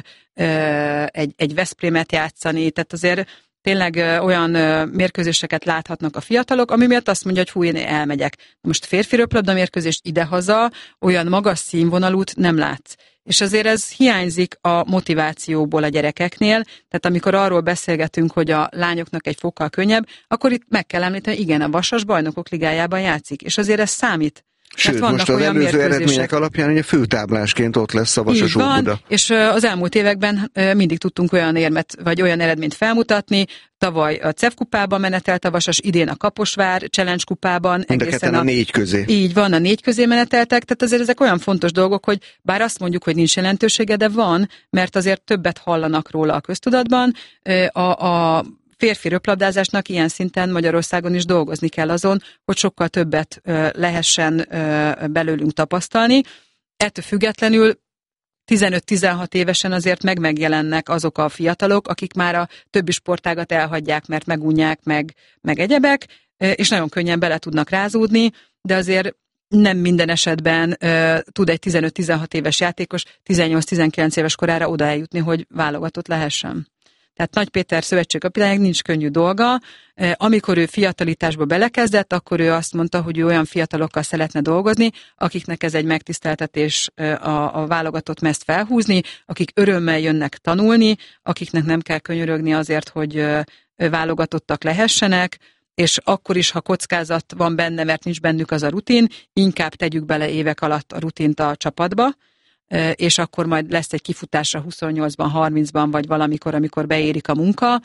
egy Veszprémet játszani, tehát azért tényleg olyan mérkőzéseket láthatnak a fiatalok, ami miatt azt mondja, hogy fú, én elmegyek. Most férfi röplabda mérkőzést idehaza olyan magas színvonalút nem látsz. És azért ez hiányzik a motivációból a gyerekeknél, tehát amikor arról beszélgetünk, hogy a lányoknak egy fokkal könnyebb, akkor itt meg kell említeni, hogy igen, a Vasas Bajnokok Ligájában játszik, és azért ez számít. Sőt, most az előző eredmények alapján ugye főtáblásként ott lesz a Vasas Óbuda. És az elmúlt években mindig tudtunk olyan érmet, vagy olyan eredményt felmutatni. Tavaly a CEF kupában menetelt a Vasas, idén a Kaposvár Challenge kupában. Egészen a 4 közé. Így van, a 4 közé meneteltek, tehát azért ezek olyan fontos dolgok, hogy bár azt mondjuk, hogy nincs jelentősége, de van, mert azért többet hallanak róla a köztudatban. A férfi röplabdázásnak ilyen szinten Magyarországon is dolgozni kell azon, hogy sokkal többet lehessen belőlünk tapasztalni. Ettől függetlenül 15-16 évesen azért megjelennek azok a fiatalok, akik már a többi sportágat elhagyják, mert megunják, meg egyebek, és nagyon könnyen bele tudnak rázódni, de azért nem minden esetben tud egy 15-16 éves játékos 18-19 éves korára oda eljutni, hogy válogatott lehessen. Tehát Nagy Péter szövetségkapitánynak nincs könnyű dolga. Amikor ő fiatalításba belekezdett, akkor ő azt mondta, hogy ő olyan fiatalokkal szeretne dolgozni, akiknek ez egy megtiszteltetés a válogatott mezt felhúzni, akik örömmel jönnek tanulni, akiknek nem kell könyörögni azért, hogy válogatottak lehessenek, és akkor is, ha kockázat van benne, mert nincs bennük az a rutin, inkább tegyük bele évek alatt a rutint a csapatba, és akkor majd lesz egy kifutásra 28-ban, 30-ban, vagy valamikor, amikor beérik a munka,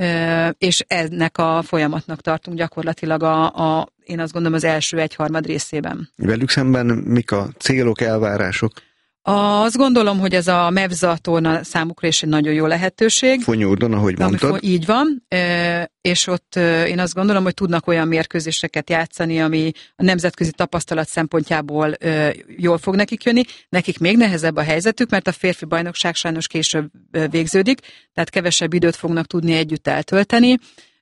és ennek a folyamatnak tartunk gyakorlatilag én azt gondolom az első egyharmad részében. Velük szemben mik a célok, elvárások? Azt gondolom, hogy ez a MEVZA torna számukra is egy nagyon jó lehetőség. Fonyódon, ahogy mondtad. Így van, és ott én azt gondolom, hogy tudnak olyan mérkőzéseket játszani, ami a nemzetközi tapasztalat szempontjából jól fog nekik jönni. Nekik még nehezebb a helyzetük, mert a férfi bajnokság sajnos később végződik, tehát kevesebb időt fognak tudni együtt eltölteni.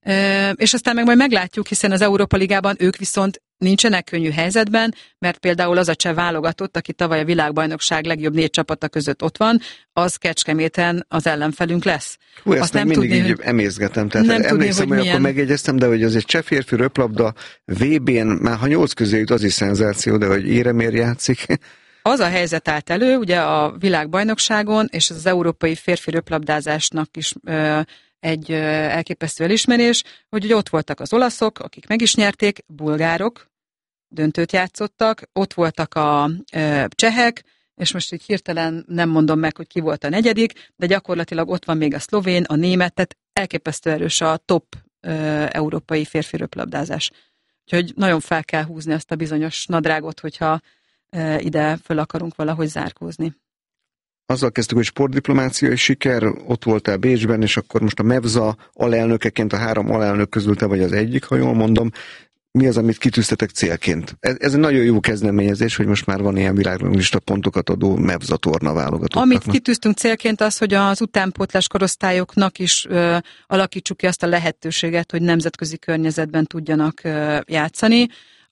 És aztán meg majd meglátjuk, hiszen az Európa Ligában ők viszont nincsenek könnyű helyzetben, mert például az a cseh válogatott, aki tavaly a világbajnokság legjobb 4 csapata között ott van, az Kecskeméten az ellenfelünk lesz. Ezt azt nem mindig tudni, így emészgetem, tehát nem emlékszem, tudni, hogy akkor megjegyeztem, de hogy az egy cseh férfi röplabda VB-n, már ha 8 közé jut, az is szenzáció, de hogy éremér játszik. Az a helyzet állt elő, ugye a világbajnokságon, és az európai férfi röplabdázásnak is egy elképesztő elismerés, hogy ugye ott voltak az olaszok, akik meg is nyerték, bulgárok, döntőt játszottak, ott voltak a csehek, és most így hirtelen nem mondom meg, hogy ki volt a 4., de gyakorlatilag ott van még a szlovén, a német, tehát elképesztő erős a top európai férfi röplabdázás. Úgyhogy nagyon fel kell húzni azt a bizonyos nadrágot, hogyha ide föl akarunk valahogy zárkózni. Azzal kezdtük, hogy sportdiplomáciai siker, ott voltál Bécsben, és akkor most a MEVZA alelnökeként a 3 alelnök közül te vagy az egyik, ha jól mondom. Mi az, amit kitűztetek célként? Ez egy nagyon jó kezdeményezés, hogy most már van ilyen világranglista pontokat adó MEVZA torna válogatottaknak. Amit kitűztünk célként az, hogy az utánpótlás korosztályoknak is alakítsuk ki azt a lehetőséget, hogy nemzetközi környezetben tudjanak játszani.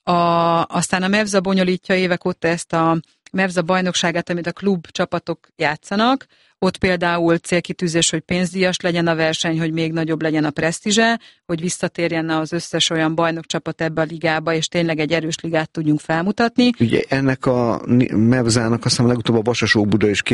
Aztán a MEVZA bonyolítja évek óta ezt a MEVZA bajnokságát, amit a klub csapatok játszanak. Ott például célkitűzés, hogy pénzdíjas legyen a verseny, hogy még nagyobb legyen a presztízse, hogy visszatérjen az összes olyan bajnokcsapat ebbe a ligába, és tényleg egy erős ligát tudjunk felmutatni. Ugye ennek a MEVZA-nak azt hiszem legutóbb a Vasasó-Buda is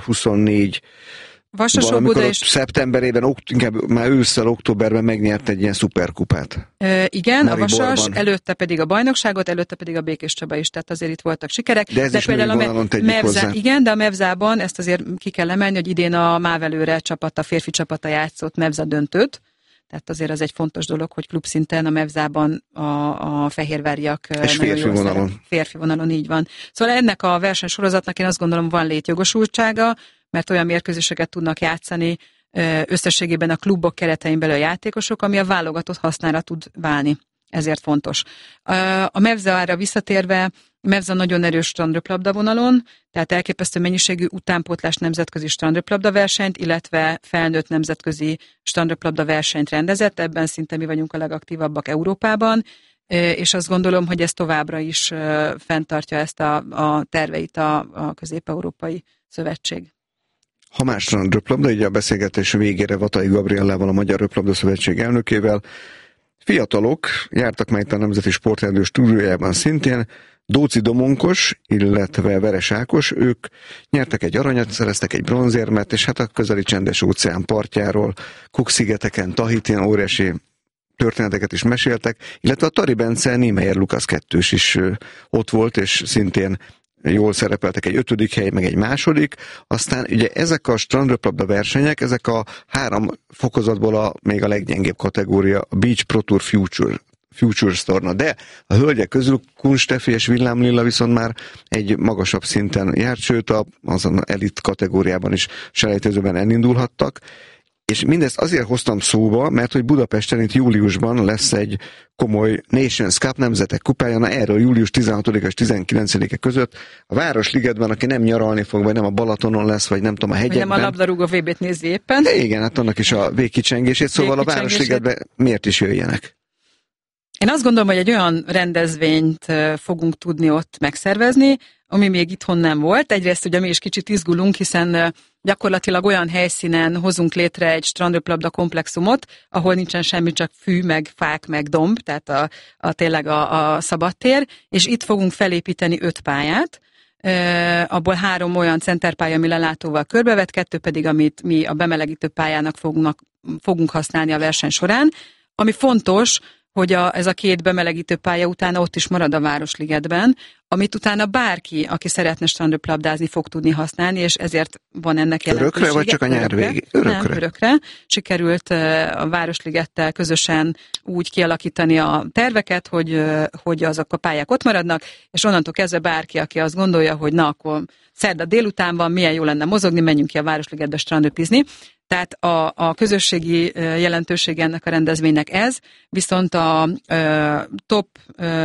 2024 Vasasó-Buda is szeptemberében, inkább már ősszel, októberben megnyert egy ilyen szuperkupát. Igen, Mariborban. A Vasas, előtte pedig a bajnokságot, előtte pedig a Békés Csaba is, tehát azért itt voltak sikerek. De ez is női vonalon tegyük hozzá. Igen, de a MEVZA-ban ezt azért ki kell emelni, hogy idén a Mávelőre csapata, férfi csapata játszott MEVZA döntőt. Tehát azért az egy fontos dolog, hogy klubszinten a MEVZA-ban a fehérváriak és férfi vonalon. Férfi vonalon, így van. Szóval ennek a versenysorozatnak én azt gondolom van létjogosultsága, mert olyan mérkőzéseket tudnak játszani összességében a klubok keretein belül a játékosok, ami a válogatott hasznára tud válni. Ezért fontos. A MEVZA-ra visszatérve, MEVZA nagyon erős strandröplabda vonalon, tehát elképesztő mennyiségű utánpótlás nemzetközi strandröplabda versenyt, illetve felnőtt nemzetközi strandröplabda versenyt rendezett, ebben szinte mi vagyunk a legaktívabbak Európában, és azt gondolom, hogy ez továbbra is fenntartja ezt a terveit a Közép-Európai Szövetség. Ha más strandröplabda, így a beszélgetés végére Vatai Gabriellával, a Magyar Röplabda Szövetség elnökével. Fiatalok jártak meg a Nemzeti Sportrádió stúdiójában szintén, Dóci Domonkos, illetve Veres Ákos, ők nyertek egy aranyat, szereztek egy bronzérmet, és hát a közeli csendes óceán partjáról, Cook-szigeteken, Tahitin óriási történeteket is meséltek, illetve a Tari Bence, Niemeyer Lukasz kettős is ott volt, és szintén jól szerepeltek, egy 5. hely, meg egy 2. Aztán ugye ezek a strandröplabda versenyek, ezek a 3 fokozatból még a leggyengébb kategória, a Beach Pro Tour Futures torna, de a hölgyek közül Kun Steffi és Villám Lilla viszont már egy magasabb szinten járt, sőt azon elit kategóriában is selejtezőben elindulhattak. És mindezt azért hoztam szóba, mert hogy Budapesten itt júliusban lesz egy komoly Nations Cup nemzetek kupája, na erről július 16-a és 19-e között a Városligetben, aki nem nyaralni fog, vagy nem a Balatonon lesz, vagy nem tudom, a hegyekben. Nem a labdarúgó VB-t nézi éppen. De igen, hát annak is a végkicsengését, szóval a Városligetben miért is jöjjenek? Én azt gondolom, hogy egy olyan rendezvényt fogunk tudni ott megszervezni, ami még itthon nem volt. Egyrészt ugye mi is kicsit izgulunk, hiszen gyakorlatilag olyan helyszínen hozunk létre egy strandröplabda komplexumot, ahol nincsen semmi, csak fű, meg fák, meg domb, tehát tényleg a szabadtér, és itt fogunk felépíteni 5 pályát, abból 3 olyan centerpálya, ami lelátóval körbevett, 2 pedig, amit mi a bemelegítő pályának fogunk használni a verseny során. Ami fontos, hogy ez a 2 bemelegítő pálya utána ott is marad a Városligetben, amit utána bárki, aki szeretne strandröplabdázni, fog tudni használni, és ezért van ennek jelentősége. Örökre, vagy csak a nyár végén? Nem, örökre. Sikerült a Városligettel közösen úgy kialakítani a terveket, hogy azok a pályák ott maradnak, és onnantól kezdve bárki, aki azt gondolja, hogy na, akkor szerda délután van, milyen jó lenne mozogni, menjünk ki a Városligetbe strandröplizni. Tehát a közösségi jelentősége ennek a rendezvénynek ez, viszont a top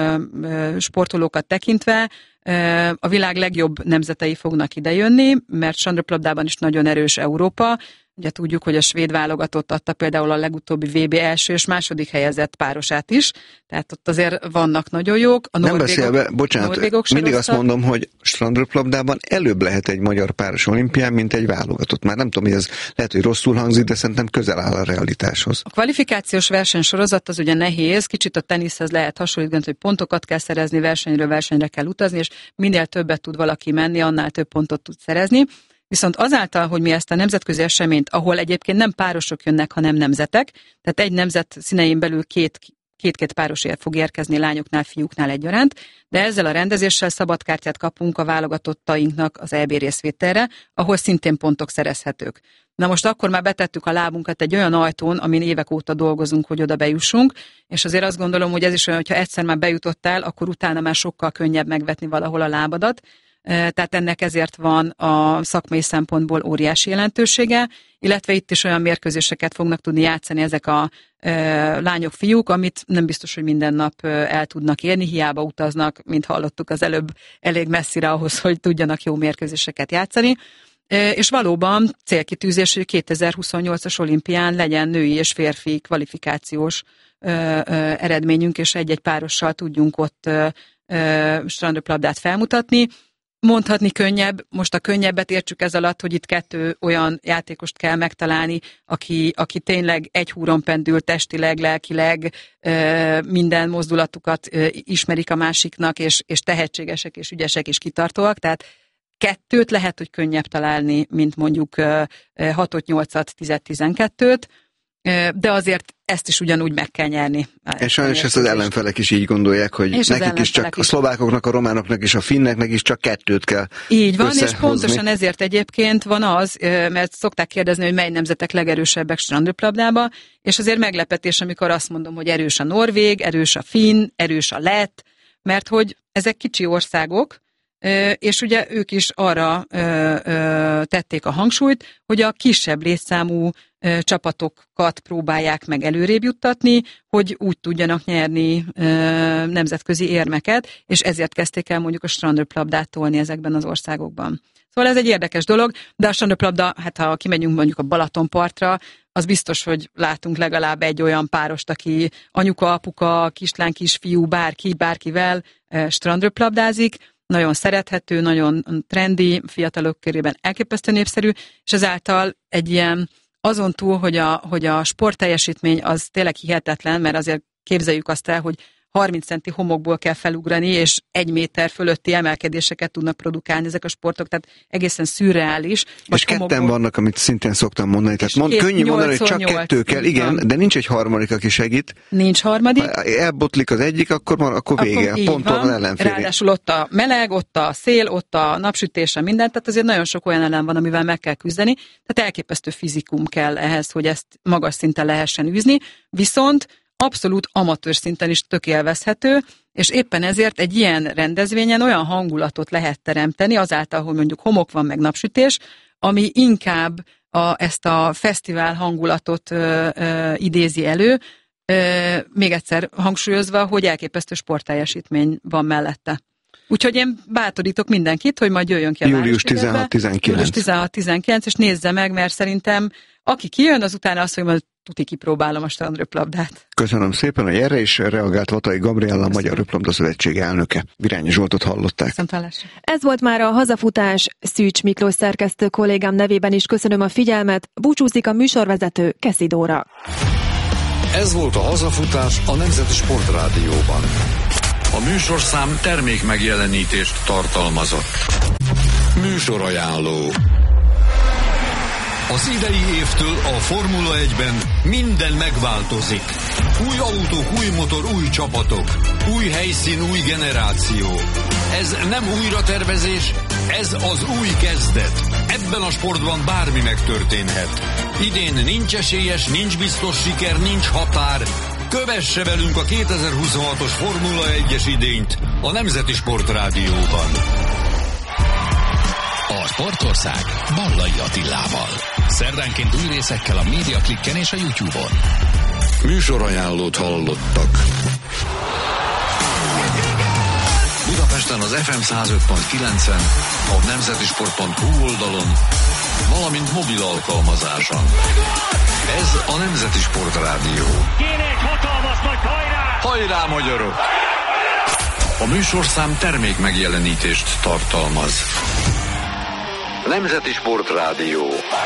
sportolókat tekintve a világ legjobb nemzetei fognak idejönni, mert strandröplabdában is nagyon erős Európa. Ugye tudjuk, hogy a svéd válogatott adta például a legutóbbi VB első és második helyezett párosát is, tehát ott azért vannak nagyon jók. Nem beszélve, bocsánat, mindig azt mondom, hogy strandröplabdában előbb lehet egy magyar páros olimpián, mint egy válogatott. Már nem tudom, hogy ez lehet, hogy rosszul hangzik, de szerintem közel áll a realitáshoz. A kvalifikációs versenysorozat az ugye nehéz, kicsit a teniszhez lehet hasonlítani, hogy pontokat kell szerezni, versenyről versenyre kell utazni, és minél többet tud valaki menni, annál több pontot tud szerezni. Viszont azáltal, hogy mi ezt a nemzetközi eseményt, ahol egyébként nem párosok jönnek, hanem nemzetek, tehát egy nemzet színein belül két párosért fog érkezni lányoknál, fiúknál egyaránt, de ezzel a rendezéssel szabadkártyát kapunk a válogatottainknak az EB részvételre, ahol szintén pontok szerezhetők. Na most akkor már betettük a lábunkat egy olyan ajtón, amin évek óta dolgozunk, hogy oda bejussunk, és azért azt gondolom, hogy ez is olyan, hogyha egyszer már bejutottál, akkor utána már sokkal könnyebb megvetni valahol a lábadat. Tehát ennek ezért van a szakmai szempontból óriási jelentősége, illetve itt is olyan mérkőzéseket fognak tudni játszani ezek a lányok, fiúk, amit nem biztos, hogy minden nap el tudnak érni, hiába utaznak, mint hallottuk az előbb, elég messzire ahhoz, hogy tudjanak jó mérkőzéseket játszani. És valóban célkitűzés, hogy 2028-as olimpián legyen női és férfi kvalifikációs eredményünk, és egy-egy párossal tudjunk ott strandröplabdát felmutatni. Mondhatni könnyebb, most a könnyebbet értsük ez alatt, hogy itt 2 olyan játékost kell megtalálni, aki tényleg egy húron pendül testileg, lelkileg, minden mozdulatukat ismerik a másiknak, és tehetségesek, és ügyesek, és kitartóak, tehát 2 lehet, hogy könnyebb találni, mint mondjuk 6-ot, 8-at, 10-et, 12-t, de azért ezt is ugyanúgy meg kell nyerni. És sajnos ezt az ellenfelek is így gondolják, hogy nekik is csak a szlovákoknak, a románoknak és a finneknek is csak 2 kell így van, és pontosan ezért egyébként van az, mert szokták kérdezni, hogy mely nemzetek legerősebbek strandröplabdába, és azért meglepetés, amikor azt mondom, hogy erős a norvég, erős a finn, erős a lett, mert hogy ezek kicsi országok, és ugye ők is arra tették a hangsúlyt, hogy a kisebb létszámú csapatokat próbálják meg előrébb juttatni, hogy úgy tudjanak nyerni nemzetközi érmeket, és ezért kezdték el mondjuk a strandröplabdát tolni ezekben az országokban. Szóval ez egy érdekes dolog, de a strandröplabda, hát ha kimegyünk mondjuk a Balatonpartra, az biztos, hogy látunk legalább egy olyan párost, aki anyuka, apuka, kislány, kisfiú, bárkivel strandröplabdázik, nagyon szerethető, nagyon trendi, fiatalok körében elképesztő népszerű, és ezáltal egy ilyen azon túl, hogy a sportteljesítmény az tényleg hihetetlen, mert azért képzeljük azt el, hogy 30 centi homokból kell felugrani, és 1 méter fölötti emelkedéseket tudnak produkálni ezek a sportok, tehát egészen szürreális. És 2 vannak, amit szintén szoktam mondani, tehát könnyű mondani, hogy csak 2 kell, igen, de nincs egy harmadik, aki segít. Nincs harmadik. Ha elbotlik az egyik, akkor vége, ponton az ellenfél. Ráadásul ott a meleg, ott a szél, ott a napsütése, minden, tehát azért nagyon sok olyan ellen van, amivel meg kell küzdeni, tehát elképesztő fizikum kell ehhez, hogy ezt magas szinten lehessen űzni, viszont abszolút amatőr szinten is tök élvezhető, és éppen ezért egy ilyen rendezvényen olyan hangulatot lehet teremteni, azáltal, hogy mondjuk homok van, meg napsütés, ami inkább ezt a fesztivál hangulatot idézi elő, még egyszer hangsúlyozva, hogy elképesztő sportteljesítmény van mellette. Úgyhogy én bátorítok mindenkit, hogy majd jöjjön ki a július 16-19. Július 16-19, és nézze meg, mert szerintem aki kijön, az utána azt mondja, hogy tuti kipróbálom a strandröplabdát. Köszönöm szépen, hogy erre is reagált Vatai Gabriella, a Magyar Röplabda Szövetség elnöke. Virányi Zsoltot hallották. Ez volt már a hazafutás. Szűcs Miklós szerkesztő kollégám nevében is köszönöm a figyelmet. Búcsúzik a műsorvezető Keszi Dóra. Ez volt a hazafutás a Nemzeti Sportrádióban. A műsorszám termék megjelenítést tartalmazott. Műsorajánló. Az idei évtől a Formula 1-ben minden megváltozik. Új autók, új motor, új csapatok. Új helyszín, új generáció. Ez nem újratervezés, ez az új kezdet. Ebben a sportban bármi megtörténhet. Idén nincs esélyes, nincs biztos siker, nincs határ. Kövesse velünk a 2026-os Formula 1-es idényt a Nemzeti Sportrádióban. A Sportország Ballai Attilával. Szerdánként új részekkel a MediaClicken és a YouTube-on. Műsorajánlót hallottak. Budapesten az FM 105.9-en, a nemzetisport.hu oldalon, valamint mobil alkalmazáson. Ez a Nemzeti Sportrádió. Kéne egy hatalmas nagy hajrá! Hajrá, magyarok! A műsorszám termék megjelenítést tartalmaz. Nemzeti Sportrádió.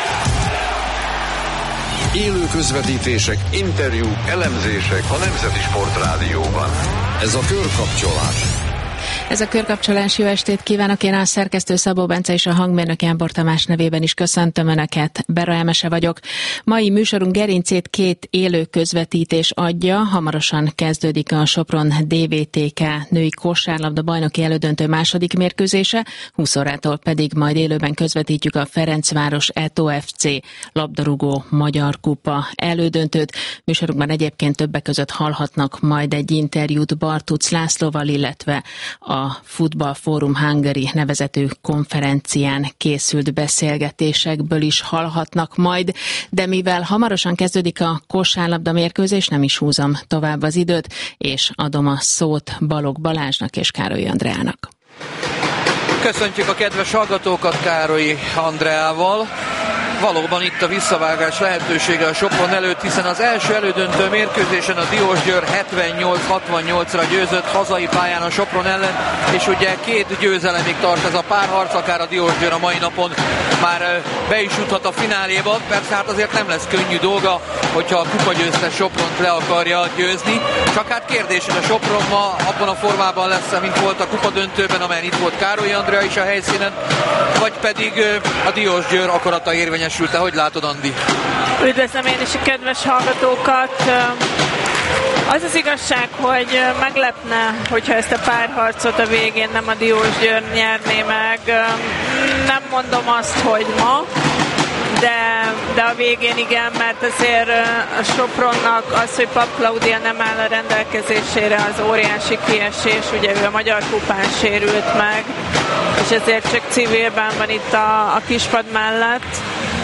Élő közvetítések, interjúk, elemzések a Nemzeti Sportrádióban. Ez a körkapcsolás. Ez a körkapcsolás, jó estét kívánok! Én a szerkesztő Szabó Bence és a hangmérnök Jámbor Tamás nevében is köszöntöm Önöket. Bera Emese vagyok. Mai műsorunk gerincét 2 élő közvetítés adja. Hamarosan kezdődik a Sopron DVTK női kosárlabda bajnoki elődöntő második mérkőzése, 20 órától pedig majd élőben közvetítjük a Ferencváros Eto FC labdarúgó magyar kupa elődöntőt. Műsorunkban egyébként többek között hallhatnak majd egy interjút Bartuc Lászlóval, illetve a Football Forum Hungary nevezetű konferencián készült beszélgetésekből is hallhatnak majd, de mivel hamarosan kezdődik a kosárlabda mérkőzés, nem is húzom tovább az időt, és adom a szót Balogh Balázsnak és Károly Andreának. Köszöntjük a kedves hallgatókat Károly Andreával. Valóban itt a visszavágás lehetősége a Sopron előtt, hiszen az első elődöntő mérkőzésen a Diósgyőr 78-68-ra győzött hazai pályán a Sopron ellen, és ugye 2 győzelemig tart ez a párharc, akár a Diósgyőr a mai napon már be is juthat a fináléba. Persze hát azért nem lesz könnyű dolga, hogyha a kupagyőztes Sopront le akarja győzni. Csak hát kérdés, hogy a Sopron ma abban a formában lesz, mint volt a kupadöntőben, amelyen itt volt Károly Andrea is a helyszínen, vagy pedig a Diósgyőr akarata érvényesült. Te hogy látod, Andi? Üdvözlöm én is a kedves hallgatókat! Az az igazság, hogy meglepne, hogyha ezt a párharcot a végén nem a Diósgyőr nyerné meg. Nem mondom azt, hogy ma, de a végén igen, mert azért a Sopronnak az, hogy Pap Klaudia nem áll a rendelkezésére, az óriási kiesés, ugye ő a Magyar Kupán sérült meg, és ezért csak civilben van itt a kispad mellett.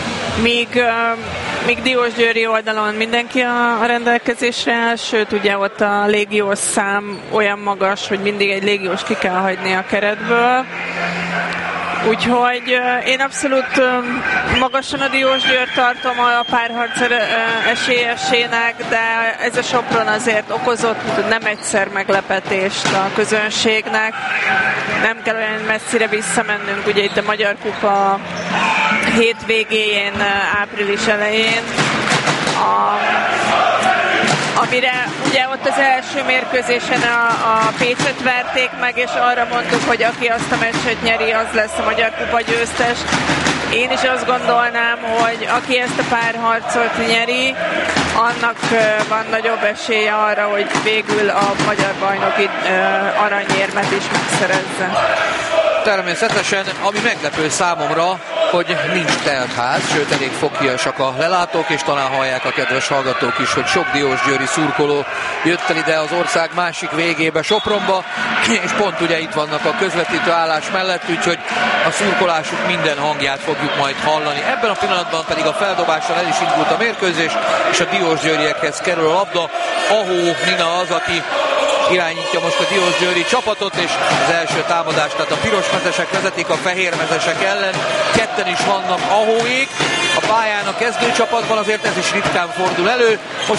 Míg Diósgyőri oldalon mindenki a rendelkezésre áll, sőt ugye ott a légiós szám olyan magas, hogy mindig egy légiós ki kell hagyni a keretből. Úgyhogy én abszolút magasan a Diósgyőrt tartom a párharc esélyesének, de ez a Sopron azért okozott nem egyszer meglepetést a közönségnek. Nem kell olyan messzire visszamennünk, ugye itt a Magyar Kupa hétvégén, április elején. Amire ugye ott az első mérkőzésen a Pécset verték meg, és arra mondtuk, hogy aki azt a meccset nyeri, az lesz a Magyar Kupa győztes. Én is azt gondolnám, hogy aki ezt a párharcot nyeri, annak van nagyobb esélye arra, hogy végül a magyar bajnoki aranyérmet is megszerezze. Természetesen, ami meglepő számomra, hogy nincs teltház, sőt elég foghíjasak a lelátók, és talán hallják a kedves hallgatók is, hogy sok diósgyőri szurkoló jött el ide az ország másik végébe, Sopronba, és pont ugye itt vannak a közvetítő állás mellett, úgyhogy a szurkolásuk minden hangját fogjuk majd hallani. Ebben a pillanatban pedig a feldobással el is indult a mérkőzés, és a diósgyőriekhez kerül a labda. Ahó Nina az, aki irányítja most a diósgyőri csapatot, és az első támadást, tehát a pirosmezesek vezetik a fehérmezesek ellen, ketten is vannak Ahóék, a pályán a kezdőcsapatban, azért ez is ritkán fordul elő. Most